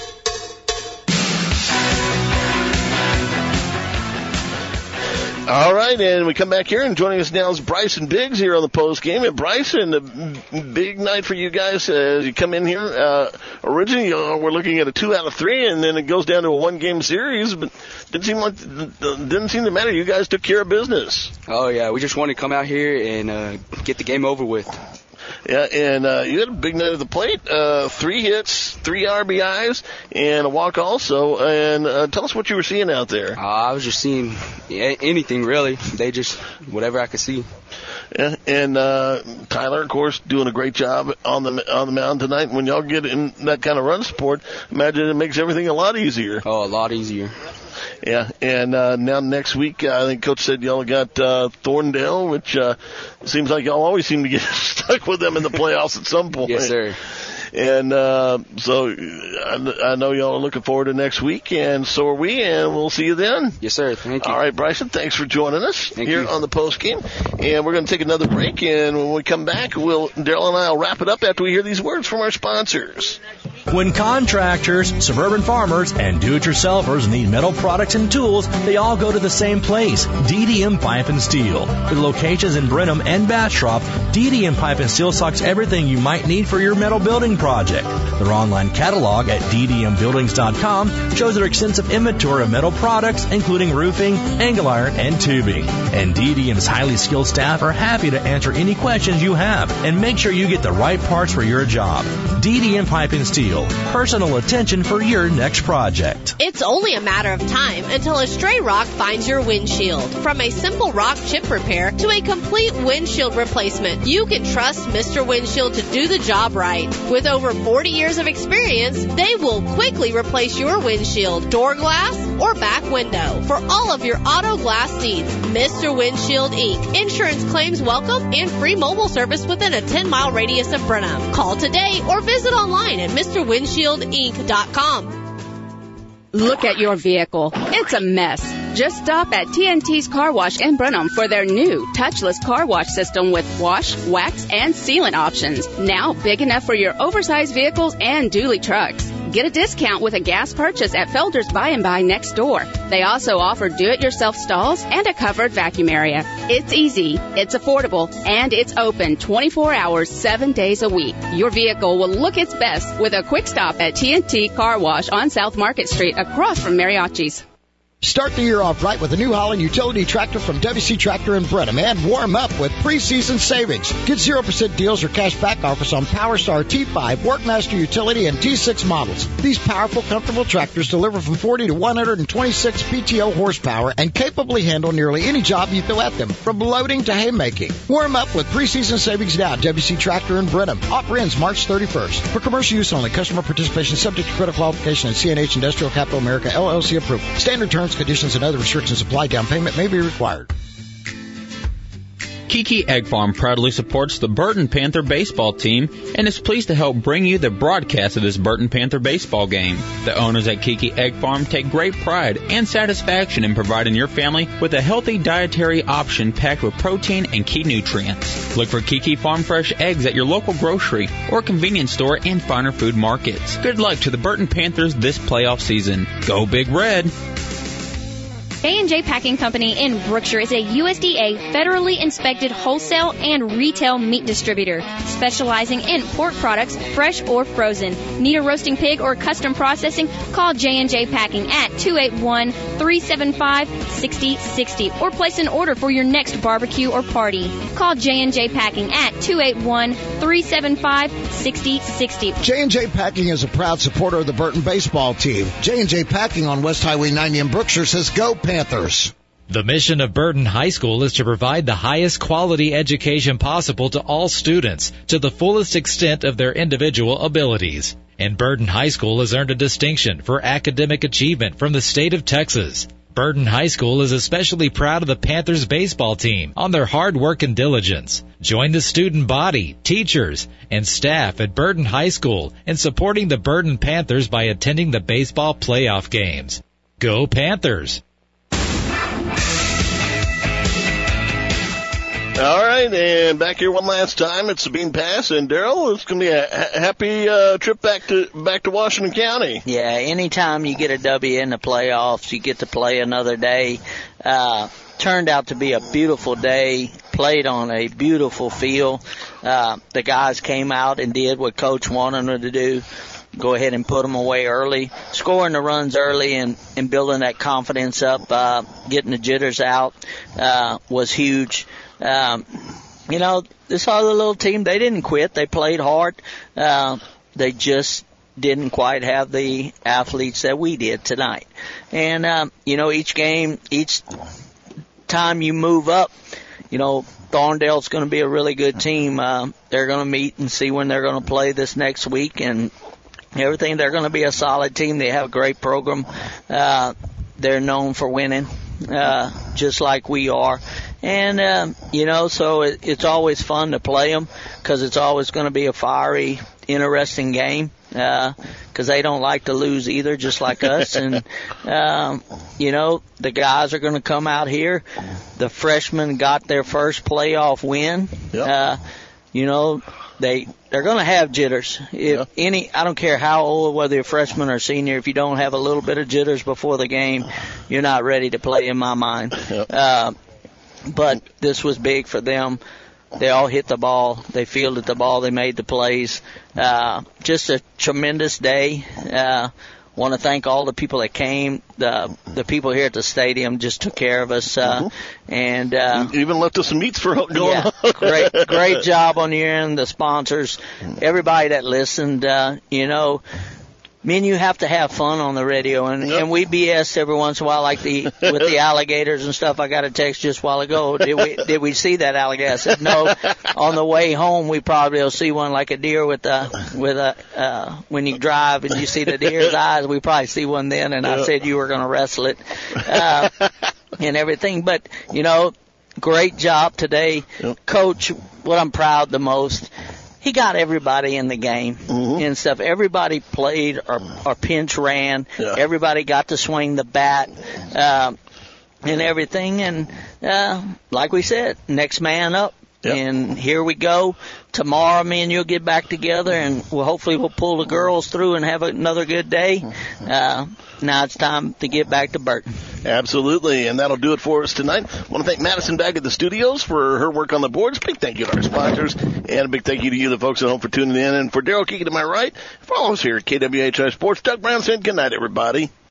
All right, and we come back here, and joining us now is Bryson Biggs here on the post game. And Bryson, a big night for you guys as you come in here. Originally, we're looking at a 2 out of 3, and then it goes down to a 1-game series. But didn't seem to matter. You guys took care of business. Oh yeah, we just wanted to come out here and get the game over with. Yeah, and you had a big night at the plate. 3 hits, 3 RBIs, and a walk also. And tell us what you were seeing out there. I was just seeing anything, really. Whatever I could see. Yeah, and Tyler, of course, doing a great job on the mound tonight. When y'all get in that kind of run support, imagine it makes everything a lot easier. Oh, a lot easier. Yeah, and now next week, I think Coach said y'all got Thorndale, which seems like y'all always seem to get stuck with them in the playoffs at some point. Yes, sir. And so I know y'all are looking forward to next week, and so are we, and we'll see you then. Yes, sir. Thank you. All right, Bryson, thanks for joining us here on the post game. And we're going to take another break, and when we come back, Daryl and I will wrap it up after we hear these words from our sponsors. When contractors, suburban farmers, and do-it-yourselfers need metal products and tools, they all go to the same place, DDM Pipe and Steel. With locations in Brenham and Bastrop, DDM Pipe and Steel stocks everything you might need for your metal building project. Their online catalog at ddmbuildings.com shows their extensive inventory of metal products, including roofing, angle iron, and tubing. And DDM's highly skilled staff are happy to answer any questions you have and make sure you get the right parts for your job. DDM Pipe and Steel. Personal attention for your next project. It's only a matter of time until a stray rock finds your windshield. From a simple rock chip repair to a complete windshield replacement, you can trust Mr. Windshield to do the job right. With over 40 years of experience, they will quickly replace your windshield, door glass, or back window. For all of your auto glass needs, Mr. Windshield Inc. Insurance claims welcome and free mobile service within a 10-mile radius of Brenham. Call today or visit online at MrWindshieldInc.com. Look at your vehicle. It's a mess. Just stop at TNT's Car Wash in Brenham for their new touchless car wash system with wash, wax, and sealant options. Now big enough for your oversized vehicles and dually trucks. Get a discount with a gas purchase at Felder's By and By next door. They also offer do-it-yourself stalls and a covered vacuum area. It's easy, it's affordable, and it's open 24 hours, 7 days a week. Your vehicle will look its best with a quick stop at TNT Car Wash on South Market Street across from Mariachi's. Start the year off right with a New Holland utility tractor from WC Tractor in Brenham and warm up with preseason savings. Get 0% deals or cash back offers on PowerStar T5, Workmaster Utility, and T6 models. These powerful, comfortable tractors deliver from 40 to 126 PTO horsepower and capably handle nearly any job you throw at them, from loading to haymaking. Warm up with preseason savings now at WC Tractor in Brenham. Offer ends March 31st. For commercial use only, customer participation subject to credit qualification and CNH Industrial Capital America LLC approval. Standard terms, conditions, and other restrictions apply. Down payment may be required. Kiki Egg Farm proudly supports the Burton Panther baseball team and is pleased to help bring you the broadcast of this Burton Panther baseball game. The owners at Kiki Egg Farm take great pride and satisfaction in providing your family with a healthy dietary option packed with protein and key nutrients. Look for Kiki Farm Fresh eggs at your local grocery or convenience store and finer food markets. Good luck to the Burton Panthers this playoff season. Go Big Red! J&J Packing Company in Brookshire is a USDA federally inspected wholesale and retail meat distributor, specializing in pork products, fresh or frozen. Need a roasting pig or custom processing? Call J&J Packing at 281-375-6060 or place an order for your next barbecue or party. Call J&J Packing at 281-375-6060. J&J Packing is a proud supporter of the Burton baseball team. J&J Packing on West Highway 90 in Brookshire says go Panthers. The mission of Burton High School is to provide the highest quality education possible to all students to the fullest extent of their individual abilities. And Burton High School has earned a distinction for academic achievement from the state of Texas. Burton High School is especially proud of the Panthers baseball team on their hard work and diligence. Join the student body, teachers, and staff at Burton High School in supporting the Burton Panthers by attending the baseball playoff games. Go Panthers! All right, and back here one last time at Sabine Pass, and Daryl, it's going to be a happy trip back to Washington County. Yeah, anytime you get a W in the playoffs, you get to play another day. Turned out to be a beautiful day, played on a beautiful field. The guys came out and did what Coach wanted them to do. Go ahead and put them away early, scoring the runs early and building that confidence up, getting the jitters out was huge. you know, this other little team, they didn't quit. They played hard. They just didn't quite have the athletes that we did tonight. And, you know, each game, each time you move up, you know, Thorndale's going to be a really good team. They're going to meet and see when they're going to play this next week and everything. They're going to be a solid team. They have a great program. They're known for winning, just like we are. And, you know, so it's always fun to play them because it's always going to be a fiery, interesting game. Because they don't like to lose either, just like us. And, you know, the guys are going to come out here. The freshmen got their first playoff win. Yep. You know, they're going to have jitters. If I don't care how old, whether you're a freshman or senior, if you don't have a little bit of jitters before the game, you're not ready to play in my mind. Yep. But this was big for them. They all hit the ball. They fielded the ball. They made the plays. Just a tremendous day. Want to thank all the people that came. The people here at the stadium just took care of us. And even left us some meats for going on. Great job on your end. The sponsors, everybody that listened. You know, me and you have to have fun on the radio, and we BS every once in a while, like with the alligators and stuff. I got a text just a while ago. Did we see that alligator? I said no. On the way home, we probably will see one like a deer when you drive and you see the deer's eyes. We probably see one then. And I said you were going to wrestle it and everything. But you know, great job today, Coach. What I'm proud the most. He got everybody in the game and stuff. Everybody played or pinch ran. Yeah. Everybody got to swing the bat and everything. And like we said, next man up. Yep. And here we go. Tomorrow, me and you'll get back together, and hopefully we'll pull the girls through and have another good day. Now it's time to get back to Burton. Absolutely, and that'll do it for us tonight. I want to thank Madison back at the studios for her work on the boards. Big thank you to our sponsors, and a big thank you to you, the folks at home, for tuning in. And for Daryl Keegan to my right, follow us here at KWHI Sports. Doug Brown saying good night, everybody.